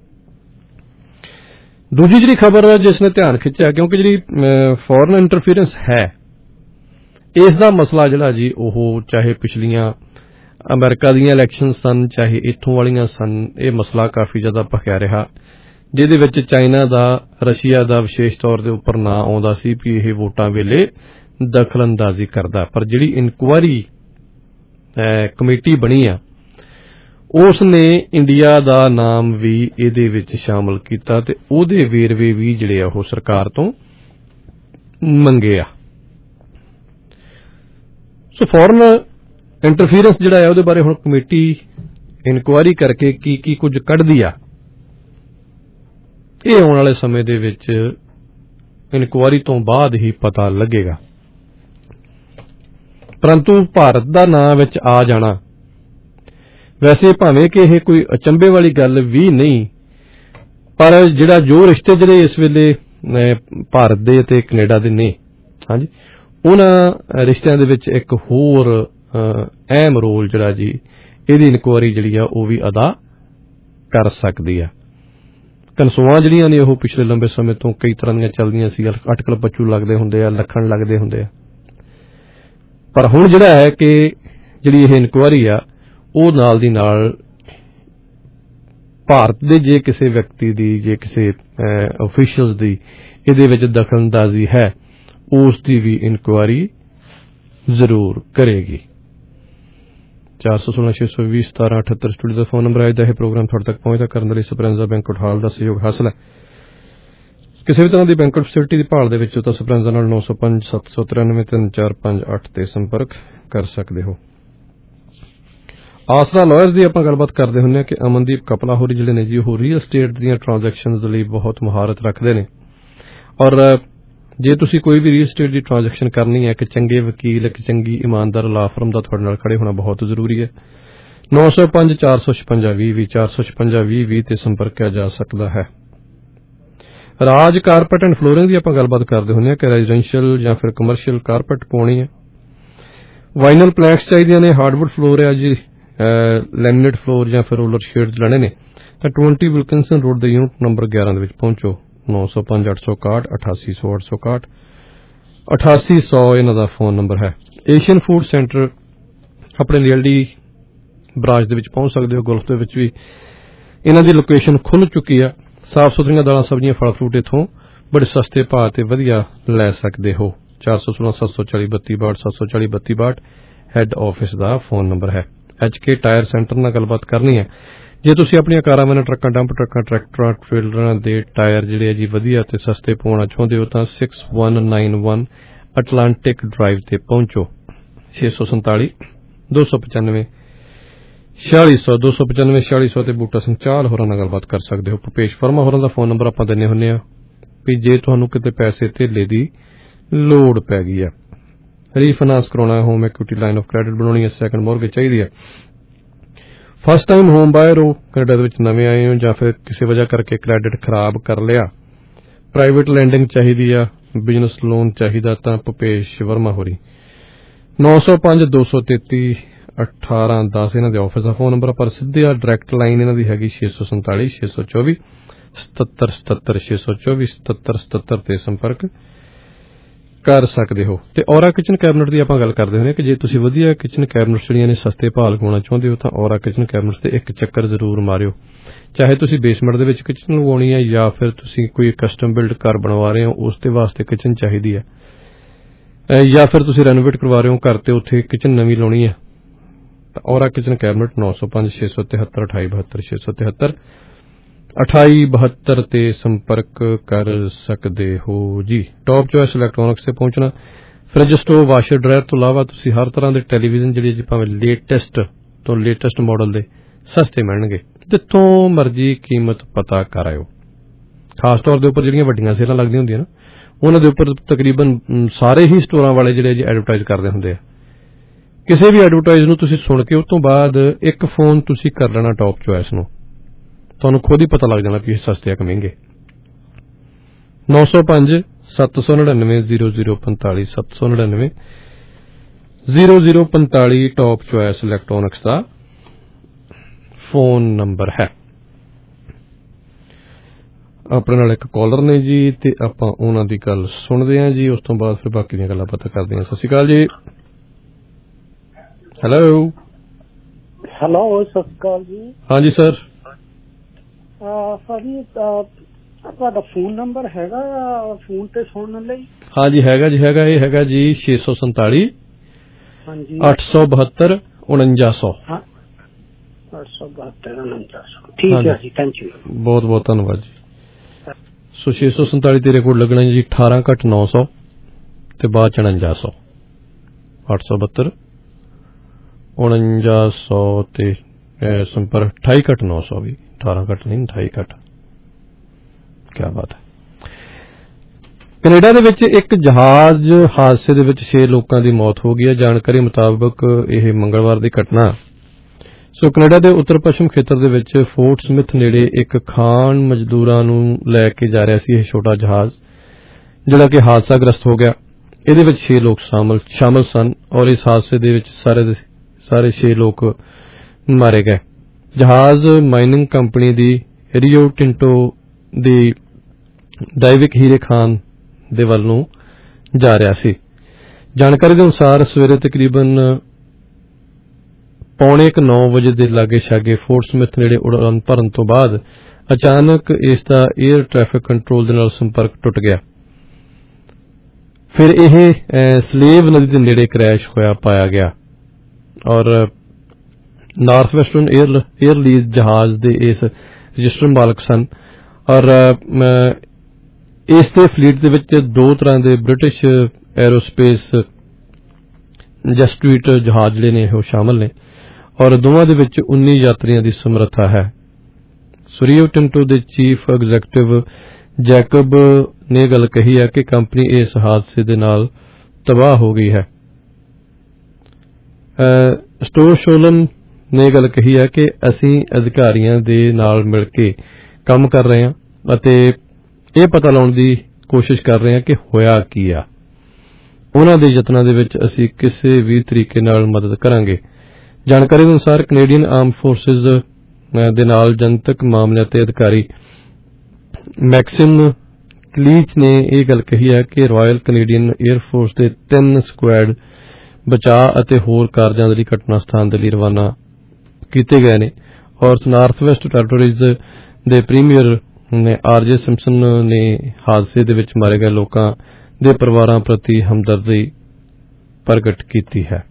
ਦੂਜੀ ਜਿਹੜੀ ਖਬਰ ਜਿਸ ਨੇ ਧਿਆਨ ਖਿੱਚਿਆ, ਕਿਉਂਕਿ ਜਿਹੜੀ ਫੋਰਨ ਇੰਟਰਫੀਰੈਂਸ ਹੈ, ਇਸ ਦਾ ਮਸਲਾ ਜਿਹੜਾ ਜੀ ਉਹ ਚਾਹੇ ਪਿਛਲੀਆਂ ਅਮਰੀਕਾ ਦੀਆਂ ਇਲੈਕਸ਼ਨ ਸਨ ਚਾਹੇ ਇੱਥੋਂ ਵਾਲੀਆਂ ਸਨ, ਇਹ ਮਸਲਾ ਕਾਫੀ ਜ਼ਿਆਦਾ ਭਖਿਆ ਰਿਹਾ, ਜਿਹਦੇ ਵਿੱਚ ਚਾਈਨਾ ਦਾ, ਰਸ਼ੀਆ ਦਾ ਵਿਸ਼ੇਸ਼ ਤੌਰ ਦੇ ਉੱਪਰ ਨਾਂ ਆਉਂਦਾ ਸੀ ਵੀ ਇਹ ਵੋਟਾਂ ਵੇਲੇ ਦਖਲ ਅੰਦਾਜ਼ੀ ਕਰਦਾ। ਪਰ ਜਿਹੜੀ ਇਨਕੁਆਇਰੀ ਕਮੇਟੀ ਬਣੀ ਆ ਉਸ ਨੇ ਇੰਡੀਆ ਦਾ ਨਾਮ ਵੀ ਇਹਦੇ ਵਿੱਚ ਸ਼ਾਮਲ ਕੀਤਾ ਤੇ ਉਹਦੇ ਵੇਰਵੇ ਵੀ ਜਿਹੜੇ ਆ ਉਹ ਸਰਕਾਰ ਤੋਂ ਮੰਗੇ ਆ। ਸੋ ਫੋਰਨ ਇੰਟਰਫੀਅਰੈਂਸ ਜਿਹੜਾ ਹੈ ਉਹਦੇ ਬਾਰੇ ਹੁਣ ਕਮੇਟੀ ਇਨਕੁਆਇਰੀ ਕਰਕੇ ਕੀ ਕੁਝ ਕੱਢਦੀ ਆ, ਇਹ ਆਉਣ ਵਾਲੇ ਸਮੇਂ ਦੇ ਵਿੱਚ ਇਨਕੁਆਇਰੀ ਤੋਂ ਬਾਅਦ ਹੀ ਪਤਾ ਲੱਗੇਗਾ। ਪਰੰਤੂ ਭਾਰਤ ਦਾ ਨਾਂ ਵਿੱਚ ਆ ਜਾਣਾ ਵੈਸੇ ਭਾਵੇਂ ਕਿ ਇਹ ਕੋਈ ਅਚੰਭੇ ਵਾਲੀ ਗੱਲ ਵੀ ਨਹੀਂ, ਪਰ ਜਿਹੜਾ ਜੋ ਰਿਸ਼ਤੇ ਜਿਹੜੇ ਇਸ ਵੇਲੇ ਭਾਰਤ ਦੇ ਅਤੇ ਕੈਨੇਡਾ ਦੇ ਨੇ, ਹਾਂਜੀ, ਉਹਨਾਂ ਰਿਸ਼ਤਿਆਂ ਦੇ ਵਿੱਚ ਇੱਕ ਹੋਰ ਅਹਿਮ ਰੋਲ ਜਿਹੜਾ ਜੀ ਇਹਦੀ ਇਨਕੁਆਇਰੀ ਜਿਹੜੀ ਆ ਉਹ ਵੀ ਅਦਾ ਕਰ ਸਕਦੀ ਆ। ਕਨਸੋਆਂ ਜਿਹੜੀਆਂ ਨੇ ਉਹ ਪਿਛਲੇ ਲੰਬੇ ਸਮੇਂ ਤੋਂ ਕਈ ਤਰ੍ਹਾਂ ਦੀਆਂ ਚੱਲਦੀਆਂ ਸੀ, ਅਟਕਲ ਪੱਚੂ ਲੱਗਦੇ ਹੁੰਦੇ ਆ, ਲੱਖਣ ਲੱਗਦੇ ਹੁੰਦੇ ਆ, ਪਰ ਹੁਣ ਜਿਹੜਾ ਹੈ ਕਿ ਜਿਹੜੀ ਇਹ ਇਨਕੁਆਇਰੀ ਆ ਉਹ ਨਾਲ ਦੀ ਨਾਲ ਭਾਰਤ ਦੇ ਜੇ ਕਿਸੇ ਵਿਅਕਤੀ ਦੀ, ਜੇ ਕਿਸੇ ਅਫੀਸ਼ੀਅਲਸ ਦੀ ਇਹਦੇ ਵਿੱਚ ਦਖਲਅੰਦਾਜ਼ੀ ਹੈ, ਉਸ ਦੀ ਵੀ ਇਨਕੁਆਇਰੀ ਜ਼ਰੂਰ ਕਰੇਗੀ। 416-620-1778 ਸਟੂਡੀਓ ਦਾ ਫੋਨ ਨੰਬਰ ਹੈ। ਇਹ ਪ੍ਰੋਗਰਾਮ ਤੁਹਾਡੇ ਤੱਕ ਪਹੁੰਚਦਾ ਕਰਨ ਦੇ ਲਈ ਸਪਰੈਂਜ਼ਾ ਬੈਂਕਟ ਹਾਲ ਦਾ ਸਹਿਯੋਗ ਹਾਸਲ ਹੈ। ਕਿਸੇ ਵੀ ਤਰ੍ਹਾਂ ਦੀ ਬੈਂਕਟ ਫੈਸਿਲਿਟੀ ਦੀ ਭਾਲ ਦੇ ਵਿੱਚ ਤਾਂ ਸਪਰੈਂਜ਼ਾ ਨਾਲ 905-793-3458 ਤੇ ਸੰਪਰਕ ਕਰ ਸਕਦੇ ਹੋ। ਆਸਰਾ ਲਾਇਰਸ ਦੀ ਆਪਾਂ ਗੱਲਬਾਤ ਕਰਦੇ ਹੁੰਦੇ ਹਾਂ ਕਿ ਅਮਨਦੀਪ ਕਪਲਾ ਹੋਰੀ ਜਿਹੜੇ ਨੇ ਜੀ ਉਹ ਰੀਅਲ ਸਟੇਟ ਦੀਆਂ ਟ੍ਰਾਂਜੈਕਸ਼ਨਸ ਦੇ ਲਈ ਬਹੁਤ ਮੁਹਾਰਤ ਰੱਖਦੇ ਨੇ, ਔਰ ਜੇ ਤੁਸੀਂ ਕੋਈ ਵੀ ਰੀਅਲ ਸਟੇਟ ਦੀ ਟ੍ਰਾਂਜੈਕਸ਼ਨ ਕਰਨੀ ਹੈ, ਇੱਕ ਚੰਗੇ ਵਕੀਲ, ਇੱਕ ਚੰਗੀ ਇਮਾਨਦਾਰ ਲਾ ਫਰਮ ਦਾ ਤੁਹਾਡੇ ਨਾਲ ਖੜੇ ਹੋਣਾ ਬਹੁਤ ਜ਼ਰੂਰੀ ਹੈ। 905-456-20 456-20 ਤੇ ਸੰਪਰਕ ਕੀਤਾ ਜਾ ਸਕਦਾ ਹੈ। ਰਾਜ ਕਾਰਪੈਟ ਐਂਡ ਫਲੋਰਿੰਗ ਦੀ ਆਪਾਂ ਗੱਲਬਾਤ ਕਰਦੇ ਹੁੰਦੇ ਹਾਂ ਕਿ ਰੈਜ਼ੀਡੈਂਸ਼ੀਅਲ ਜਾਂ ਫਿਰ ਕਮਰਸ਼ੀਅਲ ਕਾਰਪੈਟ ਪਾਉਣੀ ਹੈ, ਵਾਈਨਲ ਪਲੈਂਕਸ ਚਾਹੀਦੀਆਂ ਨੇ, ਹਾਰਡਵੁੱਡ ਫਲੋਰ ਹੈ ਜੀ, ਲੈਮੀਨੇਟ ਫਲੋਰ ਜਾਂ ਫਿਰ ਰੋਲਰ ਸ਼ੇਡਸ ਲੈਣੇ ਨੇ ਤਾਂ 20 ਵਿਲਕਿੰਸਨ ਰੋਡ ਦੇ ਯੂਨਿਟ ਨੰਬਰ 11 ਦੇ ਵਿੱਚ ਪਹੁੰਚੋ। 905-861-8861 8800 ਇਹਨਾਂ ਦਾ ਫੋਨ ਨੰਬਰ ਹੈ। ਏਸ਼ੀਅਨ ਫੂਡ ਸੈਂਟਰ ਆਪਣੇ ਲੀਐਲਡੀ ਬ੍ਰਾਂਚ ਦੇ ਵਿੱਚ ਪਹੁੰਚ ਸਕਦੇ ਹੋ। ਗੁਲਫ ਦੇ ਵਿੱਚ ਵੀ ਇਹਨਾਂ ਦੀ ਲੋਕੇਸ਼ਨ ਖੁੱਲ ਚੁੱਕੀ ਆ। ਸਾਫ਼ ਸੁਥਰੀਆਂ ਦਾਲਾਂ, ਸਬਜ਼ੀਆਂ, ਫਲ ਫਰੂਟ ਇੱਥੋਂ ਬੜੇ ਸਸਤੇ ਭਾਅ ਤੇ ਵਧੀਆ ਲੈ ਸਕਦੇ ਹੋ। 416-740-3262 740-3262 ਹੈੱਡ ਆਫਿਸ ਦਾ ਫੋਨ ਨੰਬਰ ਹੈ। HK ਟਾਇਰ ਸੈਂਟਰ ਨਾਲ ਗੱਲਬਾਤ ਕਰਨੀ ਹੈ। ਜੇ ਤੁਸੀਂ ਆਪਣੀਆਂ ਕਾਰਾਂ, ਵੈਨਾਂ, ਟਰੱਕਾਂ, ਡੰਪ ਟਰੱਕਾਂ, ਟਰੈਕਟਰਾਂ, ਟ੍ਰੇਲਰਾਂ ਦੇ ਟਾਇਰ ਜਿਹੜੇ ਹੈ ਜੀ ਵਧੀਆ ਤੇ ਸਸਤੇ ਪਾਉਣਾ ਚਾਹੁੰਦੇ ਹੋ ਤਾਂ 6191 ਅਟਲਾਂਟਿਕ ਡਰਾਈਵ ਤੇ ਪਹੁੰਚੋ। 647 295 4600 295 4600 ਤੇ ਬੂਟਾ ਸਿੰਘ ਚਾਲ ਹੋਰਾਂ ਨਾਲ ਗੱਲਬਾਤ ਕਰ ਸਕਦੇ ਹੋ। ਭੁਪੇਸ਼ ਵਰਮਾ ਹੋਰਾਂ ਦਾ ਫੋਨ ਨੰਬਰ ਆਪਾਂ ਦਿੰਦੇ ਹੁੰਦੇ ਆ ਵੀ ਜੇ ਤੁਹਾਨੂੰ ਕਿਤੇ ਪੈਸੇ ਧੇਲੇ ਦੀ ਲੋੜ ਪੈ ਗਈ ਆ, ਰੀਫਾਈਨਾਂਸ ਕਰਾਉਣਾ, home equity line of credit ਬਣਾਉਣੀ ਹੈ, ਸੈਕੰਡ ਮੋਰਗੇਜ ਚਾਹੀਦੀ ਹੈ, ਫਸਟ ਟਾਈਮ ਹੋਮ ਬਾਇਰ ਹੋ, ਕੈਨੇਡਾ ਦੇ ਵਿੱਚ ਨਵੇਂ ਆਏ ਹੋ ਜਾਂ ਫਿਰ ਕਿਸੇ ਵਜ੍ਹਾ ਕਰਕੇ ਕ੍ਰੈਡਿਟ ਖਰਾਬ ਕਰ ਲਿਆ, ਪ੍ਰਾਈਵੇਟ ਲੈਂਡਿੰਗ ਚਾਹੀਦੀ ਆ, ਬਿਜ਼ਨਸ ਲੋਨ ਚਾਹੀਦਾ ਤਾਂ ਭੁਪੇਸ਼ ਵਰਮਾ ਹੋਰੀ 905-233-1810 ਇਹਨਾਂ ਦੇ ਆਫਿਸ ਦਾ ਫੋਨ ਨੰਬਰ। ਪਰ ਸਿੱਧੇ ਡਾਇਰੈਕਟ ਲਾਈਨ ਇਹਨਾਂ ਦੀ ਹੈਗੀ 647-624 7777 624 7777 ਤੇ ਸੰਪਰਕ ਕਰ ਸਕਦੇ ਹੋ। ਤੇ ਔਰਾ ਕਿਚਨ ਕੈਬਨਿਟ ਦੀ ਆਪਾਂ ਗੱਲ ਕਰਦੇ ਹੁੰਦੇ ਕਿ ਜੇ ਤੁਸੀਂ ਵਧੀਆ ਕਿਚਨ ਕੈਬਨਿਟਸ ਜਿਹੜੀਆਂ ਨੇ ਸਸਤੇ ਭਾਅ ਲਗਾਉਣਾ ਚਾਹੁੰਦੇ ਹੋ ਤਾਂ ਔਰਾ ਕਿਚਨ ਕੈਬਨਿਟਸ ਤੇ ਇੱਕ ਚੱਕਰ ਜ਼ਰੂਰ ਮਾਰਿਓ। ਚਾਹੇ ਤੁਸੀਂ ਬੇਸਮੈਂਟ ਦੇ ਵਿੱਚ ਕਿਚਨ ਲਗਵਾਉਣੀ ਹੈ ਜਾਂ ਫਿਰ ਤੁਸੀਂ ਕੋਈ ਕਸਟਮ ਬਿਲਡ ਘਰ ਬਣਵਾ ਰਹੇ ਹੋ, ਉਸ ਦੇ ਵਾਸਤੇ ਕਿਚਨ ਚਾਹੀਦੀ ਹੈ, ਜਾਂ ਫਿਰ ਤੁਸੀਂ ਰੈਨੋਵੇਟ ਕਰਵਾ ਰਹੇ ਹੋ ਘਰ ਤੇ ਉੱਥੇ ਕਿਚਨ ਨਵੀਂ ਲਾਉਣੀ ਹੈ ਤਾਂ ਔਰਾ ਕਿਚਨ ਕੈਬਨਿਟ 905-673-2872 672 ਤੇ ਸੰਪਰਕ ਕਰ ਸਕਦੇ ਹੋ ਜੀ। ਟੌਪ ਚੋਇਸ ਇਲੈਕਟ੍ਰੋਨਿਕਸ ਤੇ ਪਹੁੰਚਣਾ, ਫ੍ਰਿਜ, ਸਟੋਵ, ਵਾਸ਼ਰ, ਡਰਾਇਰ ਤੋਂ ਇਲਾਵਾ ਤੁਸੀਂ ਹਰ ਤਰ੍ਹਾਂ ਦੇ ਟੈਲੀਵਿਜ਼ਨ ਜਿਹੜੇ ਭਾਵੇਂ ਲੇਟੈਸਟ ਤੋਂ ਲੇਟੈਸਟ ਮਾਡਲ ਦੇ ਸਸਤੇ ਮਿਲਣਗੇ। ਜਿੱਥੋਂ ਮਰਜ਼ੀ ਕੀਮਤ ਪਤਾ ਕਰ ਆਇਓ। ਖਾਸ ਤੌਰ ਦੇ ਉੱਪਰ ਜਿਹੜੀਆਂ ਵੱਡੀਆਂ ਸੇਲਾਂ ਲੱਗਦੀਆਂ ਹੁੰਦੀਆਂ ਨਾ, ਉਹਨਾਂ ਦੇ ਉੱਪਰ ਤਕਰੀਬਨ ਸਾਰੇ ਹੀ ਸਟੋਰਾਂ ਵਾਲੇ ਜਿਹੜੇ ਜੀ ਐਡਵਰਟਾਈਜ਼ ਕਰਦੇ ਹੁੰਦੇ ਆ। ਕਿਸੇ ਵੀ ਐਡਵਰਟਾਈਜ਼ ਨੂੰ ਤੁਸੀਂ ਸੁਣ ਕੇ ਉਸ ਤੋਂ ਬਾਅਦ ਇੱਕ ਫੋਨ ਤੁਸੀਂ ਕਰ ਲੈਣਾ ਟੌਪ ਚੋਇਸ ਨੂੰ, ਤੁਹਾਨੂੰ ਖੁਦ ਹੀ ਪਤਾ ਲੱਗ ਜਾਣਾ ਕਿ ਇਹ ਸਸਤੇ ਆ ਕਿ ਮਹਿੰਗੇ। 905-799-0045 799-0045 ਟੌਪ ਚੋਇਸ ਇਲੈਕਟ੍ਰੋਨਿਕਸ ਦਾ ਫੋਨ ਨੰਬਰ ਹੈ। ਆਪਣੇ ਨਾਲ ਇੱਕ ਕਾਲਰ ਨੇ ਜੀ ਤੇ ਆਪਾਂ ਉਹਨਾਂ ਦੀ ਗੱਲ ਸੁਣਦੇ ਹਾਂ ਜੀ, ਉਸ ਤੋਂ ਬਾਅਦ ਫਿਰ ਬਾਕੀ ਦੀਆਂ ਗੱਲਾਂ ਪਤਾ ਕਰਦੇ ਹਾਂ। ਸਤਿ ਸ਼੍ਰੀ ਅਕਾਲ ਜੀ। ਹੈਲੋ ਸਤਿ ਸ਼੍ਰੀ ਅਕਾਲ ਜੀ। ਹਾਂਜੀ ਸਰ। ਸਰ ਜੀ ਤੁਹਾਡਾ ਫੋਨ ਨੰਬਰ ਹੈਗਾ ਫੋਨ ਤੇ ਸੁਣਨ ਲਈ? ਹਾਂਜੀ ਹੈਗਾ ਜੀ, ਹੈਗਾ। ਇਹ ਹੈਗਾ ਜੀ 647 ਹਾਂਜੀ 872 4900 872 4900। ਠੀਕ ਹੈ ਜੀ, ਥੈਂਕ ਯੂ, ਬਹੁਤ ਬਹੁਤ ਧੰਨਵਾਦ ਜੀ। ਸੋ 647 ਤੇ ਰਿਕਾਰਡ ਲੱਗਣਾ ਜੀ 18 ਘੱਟ 900 ਤੇ ਬਾਅਦ 4900 872 4900 ਤੇ ਸੰਪਰਕ 28/900 ਵੀ 18 ਨਹੀਂ 28। ਕਿਆ ਬਾਤ ਹੈ। ਕੈਨੇਡਾ ਦੇ ਵਿੱਚ ਇੱਕ ਜਹਾਜ਼ ਹਾਦਸੇ ਦੇ ਵਿੱਚ 6 ਲੋਕਾਂ ਦੀ ਮੌਤ ਹੋ ਗਈ ਹੈ। ਜਾਣਕਾਰੀ ਮੁਤਾਬਕ ਇਹ ਮੰਗਲਵਾਰ ਦੀ ਘਟਨਾ। ਸੋ ਕੈਨੇਡਾ ਦੇ ਉੱਤਰ ਪੱਛਮ ਖੇਤਰ ਦੇ ਵਿੱਚ ਫੋਰਟ ਸਮਿਥ ਨੇੜੇ ਇੱਕ ਖਾਣ ਮਜ਼ਦੂਰਾਂ ਨੂੰ ਲੈ ਕੇ ਜਾ ਰਿਹਾ ਸੀ ਇਹ ਛੋਟਾ ਜਹਾਜ਼, ਜਿਹੜਾ ਕਿ ਹਾਦਸਾਗ੍ਰਸਤ ਹੋ ਗਿਆ। ਇਹਦੇ ਵਿੱਚ 6 ਲੋਕ ਸ਼ਾਮਲ ਸਨ ਔਰ ਇਸ ਹਾਦਸੇ ਦੇ ਵਿੱਚ ਸਾਰੇ 6 ਲੋਕ ਮਾਰੇ ਗਏ। ਜਹਾਜ਼ ਮਾਈਨਿੰਗ ਕੰਪਨੀ ਦੀ ਰੀਓ ਟਿੰਟੋ ਦੀ ਡਾਈਵਿਕ ਹੀਰੇ ਖਾਨ ਦੇ ਵੱਲ ਨੂੰ ਜਾ ਰਿਹਾ ਸੀ। ਜਾਣਕਾਰੀ ਦੇ ਅਨੁਸਾਰ ਸਵੇਰੇ ਤਕਰੀਬਨ 8:45 ਵਜੇ ਦੇ ਲਾਗੇ ਛਾਗੇ ਫੋਰਟ ਸਮਿਥ ਨੇੜੇ ਉਡਾਨ ਭਰਨ ਤੋਂ ਬਾਅਦ ਅਚਾਨਕ ਇਸ ਦਾ 에ਅਰ ਟ੍ਰੈਫਿਕ ਕੰਟਰੋਲ ਦੇ ਨਾਲ ਸੰਪਰਕ ਟੁੱਟ ਗਿਆ। ਫਿਰ ਇਹ ਸਲੇਵ ਨਦੀ ਦੇ ਨੇੜੇ ਕ੍ਰੈਸ਼ ਹੋਇਆ ਪਾਇਆ ਗਿਆ ਔਰ ਨਾਰਥ ਵੈਸਟਰਨ 에ਅਰਲੀਜ਼ ਜਹਾਜ਼ ਦੇ ਇਸ ਰਜਿਸਟਰ ਮਾਲਕ ਸਨ ਔਰ ਇਸ ਦੇ ਫਲੀਟ ਦੇ ਵਿੱਚ 2 ਤਰ੍ਹਾਂ ਦੇ ਬ੍ਰਿਟਿਸ਼ ਐਰੋਸਪੇਸ ਜੈਸਟੂਇਟ ਜਹਾਜ਼ ਜਿਹੜੇ ਨੇ ਉਹ ਸ਼ਾਮਲ ਨੇ ਔਰ ਦੋਵਾਂ ਦੇ ਵਿੱਚ 19 ਯਾਤਰੀਆਂ ਦੀ ਸਮਰੱਥਾ ਹੈ। ਰੀਓ ਟਿੰਟੋ ਦੇ ਚੀਫ ਐਗਜ਼ੈਕਟਿਵ ਜੈਕਬ ਨੇ ਗੱਲ ਕਹੀ ਹੈ ਕਿ ਕੰਪਨੀ ਇਸ ਹਾਦਸੇ ਦੇ ਨਾਲ ਤਬਾਹ ਹੋ ਗਈ ਹੈ। ਸਟੋਰਸ਼ੋਲਮ ਨੇ ਗੱਲ ਕਹੀ ਹੈ ਕਿ ਅਸੀਂ ਅਧਿਕਾਰੀਆਂ ਦੇ ਨਾਲ ਮਿਲ ਕੇ ਕੰਮ ਕਰ ਰਹੇ ਹਾਂ ਅਤੇ ਇਹ ਪਤਾ ਲਾਉਣ ਦੀ ਕੋਸ਼ਿਸ਼ ਕਰ ਰਹੇ ਹਾਂ ਕਿ ਹੋਇਆ ਕੀ ਆ। ਉਹਨਾਂ ਦੇ ਯਤਨਾਂ ਦੇ ਵਿੱਚ ਅਸੀਂ ਕਿਸੇ ਵੀ ਤਰੀਕੇ ਨਾਲ ਮਦਦ ਕਰਾਂਗੇ। ਜਾਣਕਾਰੀ ਅਨੁਸਾਰ ਕੈਨੇਡੀਅਨ ਆਰਮ ਫੋਰਸਿਜ਼ ਦੇ ਨਾਲ ਜਨਤਕ ਮਾਮਲਿਆਂ ਤੇ ਅਧਿਕਾਰੀ ਮੈਕਸਿਮ ਕਲੀਚ ਨੇ ਇਹ ਗੱਲ ਕਹੀ ਹੈ ਕਿ ਰਾਇਲ ਕੈਨੇਡੀਅਨ 에ਅਰ ਫੋਰਸ ਦੇ 3 ਸਕੁਐਡ ਬਚਾਅ ਅਤੇ ਹੋਰ ਕਾਰਜਾਂ ਦੇ ਲਈ ਘਟਨਾ ਸਥਾਨ ਦੇ ਲਈ ਰਵਾਨਾ ਕੀਤੇ ਗਏ ਨੇ ਔਰ ਨਾਰਥ ਵੈਸਟ ਟੈਰੀਟੋਰੀਜ਼ ਦੇ ਪ੍ਰੀਮੀਅਰ ਨੇ ਆਰਜੇ ਸਿੰਪਸਨ ਨੇ ਹਾਦਸੇ ਦੇ ਵਿੱਚ ਮਾਰੇ ਗਏ ਲੋਕਾਂ ਦੇ ਪਰਿਵਾਰਾਂ ਪ੍ਰਤੀ ਹਮਦਰਦੀ ਪ੍ਰਗਟ ਕੀਤੀ ਹੈ।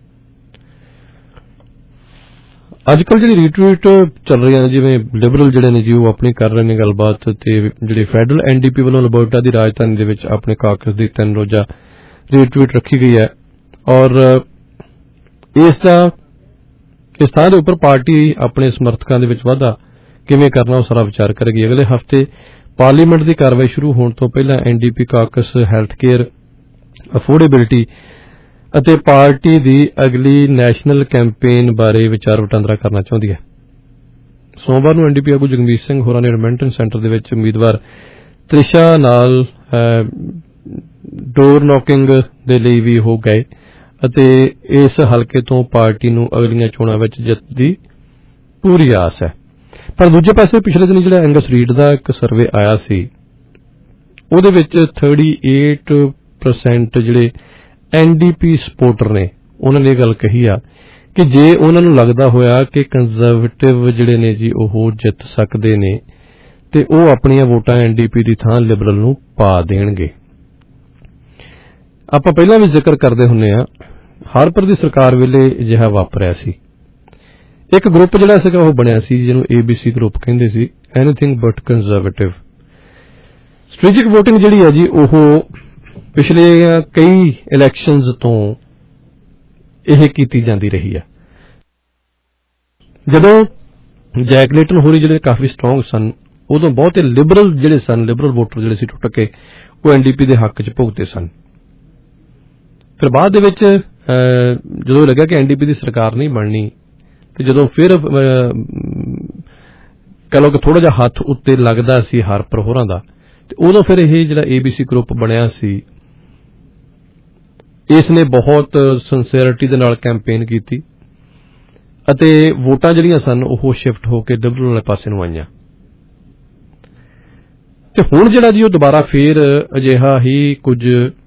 ਅੱਜ ਕੱਲ੍ਹ ਜਿਹੜੀ ਰੀਟਵੀਟ ਚੱਲ ਰਹੀਆਂ ਨੇ, ਜਿਵੇਂ ਲਿਬਰਲ ਜਿਹੜੇ ਨੇ ਜੀ ਉਹ ਆਪਣੀ ਕਰ ਰਹੇ ਨੇ ਗੱਲਬਾਤ ਤੇ ਜਿਹੜੀ ਫੈਡਰਲ NDP ਵੱਲੋਂ ਅਲਬਰਟਾ ਦੀ ਰਾਜਧਾਨੀ ਦੇ ਵਿੱਚ ਆਪਣੇ ਕਾਕਸ ਦੀ 3 ਰੋਜ਼ਾ ਰੀਟਵੀਟ ਰੱਖੀ ਗਈ ਹੈ ਔਰ ਇਸ ਥਾਂ ਦੇ ਉੱਪਰ ਪਾਰਟੀ ਆਪਣੇ ਸਮਰਥਕਾਂ ਦੇ ਵਿੱਚ ਵਾਧਾ ਕਿਵੇਂ ਕਰਨਾ ਉਹ ਸਾਰਾ ਵਿਚਾਰ ਕਰੇਗੀ। ਅਗਲੇ ਹਫ਼ਤੇ ਪਾਰਲੀਮੈਂਟ ਦੀ ਕਾਰਵਾਈ ਸ਼ੁਰੂ ਹੋਣ ਤੋਂ ਪਹਿਲਾਂ NDP caucus health care, affordability ਅਤੇ ਪਾਰਟੀ ਦੀ ਅਗਲੀ ਨੈਸ਼ਨਲ ਕੈਂਪੇਨ ਬਾਰੇ ਵਿਚਾਰ ਵਟਾਂਦਰਾ ਕਰਨਾ ਚਾਹੁੰਦੀ ਹੈ। ਸੋਮਵਾਰ ਨੂੰ NDP ਆਗੂ ਜਗਮੀਤ ਸਿੰਘ ਹੋਰਾਂ ਨੇ ਐਡਮਿੰਟਨ ਸੈਂਟਰ ਦੇ ਵਿੱਚ ਉਮੀਦਵਾਰ ਤ੍ਰਿਸ਼ਾ ਨਾਲ ਡੋਰ ਨੌਕਿੰਗ ਦੇ ਲਈ ਵੀ ਹੋ ਗਏ ਅਤੇ ਇਸ ਹਲਕੇ ਤੋਂ ਪਾਰਟੀ ਨੂੰ ਅਗਲੀਆਂ ਚੋਣਾਂ ਵਿੱਚ ਜਿੱਤ ਦੀ ਪੂਰੀ ਆਸ ਹੈ। ਪਰ ਦੂਜੇ ਪਾਸੇ ਪਿਛਲੇ ਦਿਨ ਜਿਹੜਾ ਐਂਗਸ ਰੀਡ ਦਾ ਇੱਕ ਸਰਵੇ ਆਇਆ ਸੀ ਉਹਦੇ ਵਿੱਚ 38% ਜਿਹੜੇ NDP ਸਪੋਰਟਰ ਨੇ ਉਹਨਾਂ ਨੇ ਇਹ ਗੱਲ ਕਹੀ ਆ ਕਿ ਜੇ ਉਹਨਾਂ ਨੂੰ ਲੱਗਦਾ ਹੋਇਆ ਕਿ ਕੰਜ਼ਰਵੇਟਿਵ ਜਿਹੜੇ ਨੇ ਜੀ ਉਹ ਜਿੱਤ ਸਕਦੇ ਨੇ ਤੇ ਉਹ ਆਪਣੀਆਂ ਵੋਟਾਂ NDP ਦੀ ਥਾਂ ਲਿਬਰਲ ਨੂੰ ਪਾ ਦੇਣਗੇ। ਆਪਾਂ ਪਹਿਲਾਂ ਵੀ ਜ਼ਿਕਰ ਕਰਦੇ ਹੁੰਦੇ ਆ ਹਾਰਪਰ ਦੀ ਸਰਕਾਰ ਵੇਲੇ ਅਜਿਹਾ ਵਾਪਰਿਆ ਸੀ। ਇੱਕ ਗਰੁੱਪ ਜਿਹੜਾ ਸੀਗਾ ਉਹ ਬਣਿਆ ਸੀ ਜਿਹਨੂੰ ABC ਗਰੁੱਪ ਕਹਿੰਦੇ ਸੀ, anything but conservative. Strategic voting ਜਿਹੜੀ ਹੈ ਜੀ ਉਹ ਪਿਛਲੇ ਕਈ ਇਲੈਕਸ਼ਨਜ਼ ਤੋਂ ਇਹ ਕੀਤੀ ਜਾਂਦੀ ਰਹੀ ਹੈ। ਜਦੋਂ ਜੈਕ ਲੇਟਨ ਹੋਰੀ ਜਿਹੜੇ ਕਾਫੀ ਸਟਰੋਂਗ ਸਨ ਉਦੋਂ ਬਹੁਤੇ ਲਿਬਰਲ ਜਿਹੜੇ ਸਨ, ਲਿਬਰਲ ਵੋਟਰ ਜਿਹੜੇ ਸੀ ਟੁੱਟ ਕੇ ਉਹ NDP ਦੇ ਹੱਕ 'ਚ ਭੁਗਤੇ ਸਨ। ਫਿਰ ਬਾਅਦ ਦੇ ਵਿੱਚ ਜਦੋਂ ਲੱਗਿਆ ਕਿ NDP ਦੀ ਸਰਕਾਰ ਨਹੀਂ ਬਣਨੀ ਤੇ ਜਦੋਂ ਫਿਰ ਕਹ ਲਓ ਕਿ ਥੋੜਾ ਜਿਹਾ ਹੱਥ ਉੱਤੇ ਲੱਗਦਾ ਸੀ ਹਾਰਪਰ ਹੋਰਾਂ ਦਾ ਤੇ ਉਦੋਂ ਫਿਰ ਇਹ ਜਿਹੜਾ ABC ਗਰੁੱਪ ਬਣਿਆ ਸੀ ਇਸ ਨੇ ਬਹੁਤ ਸਿੰਸੀਅਰਿਟੀ ਦੇ ਨਾਲ ਕੈਂਪੇਨ ਕੀਤੀ ਅਤੇ ਵੋਟਾਂ ਜਿਹੜੀਆਂ ਸਨ ਉਹ ਸ਼ਿਫਟ ਹੋ ਕੇ ਲਿਬਰਲ ਵਾਲੇ ਪਾਸੇ ਨੂੰ ਆਈਆਂ ਤੇ ਹੁਣ ਜਿਹੜਾ ਜੀ ਉਹ ਦੁਬਾਰਾ ਫਿਰ ਅਜਿਹਾ ਹੀ ਕੁਝ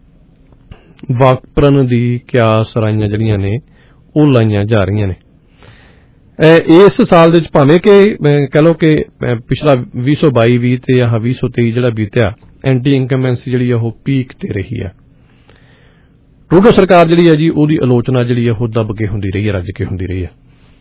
ਵਾਪਰਨ ਦੀ ਕਿਆਸ ਰਾਈਆਂ ਜਿਹੜੀਆਂ ਨੇ ਉਹ ਲਾਈਆਂ ਜਾ ਰਹੀਆਂ ਨੇ। ਇਸ ਸਾਲ ਦੇ ਵਿੱਚ ਭਾਵੇਂ ਕਿ ਕਹਿ ਲਓ ਕਿ ਪਿਛਲਾ 2022 ਤੇ ਆਹ 2023 ਜਿਹੜਾ ਬੀਤਿਆ ਐਂਟੀ ਇਨਕਮਬੈਂਸੀ ਜਿਹੜੀ ਉਹ ਪੀਕ ਤੇ ਰਹੀ ਹੈ। ਟਰੂਡੋ ਸਰਕਾਰ ਜਿਹੜੀ ਹੈ ਜੀ ਉਹਦੀ ਆਲੋਚਨਾ ਜਿਹੜੀ ਹੈ ਉਹ ਦੱਬ ਕੇ ਹੁੰਦੀ ਰਹੀ ਹੈ, ਰੱਜ ਕੇ ਹੁੰਦੀ ਰਹੀ ਹੈ।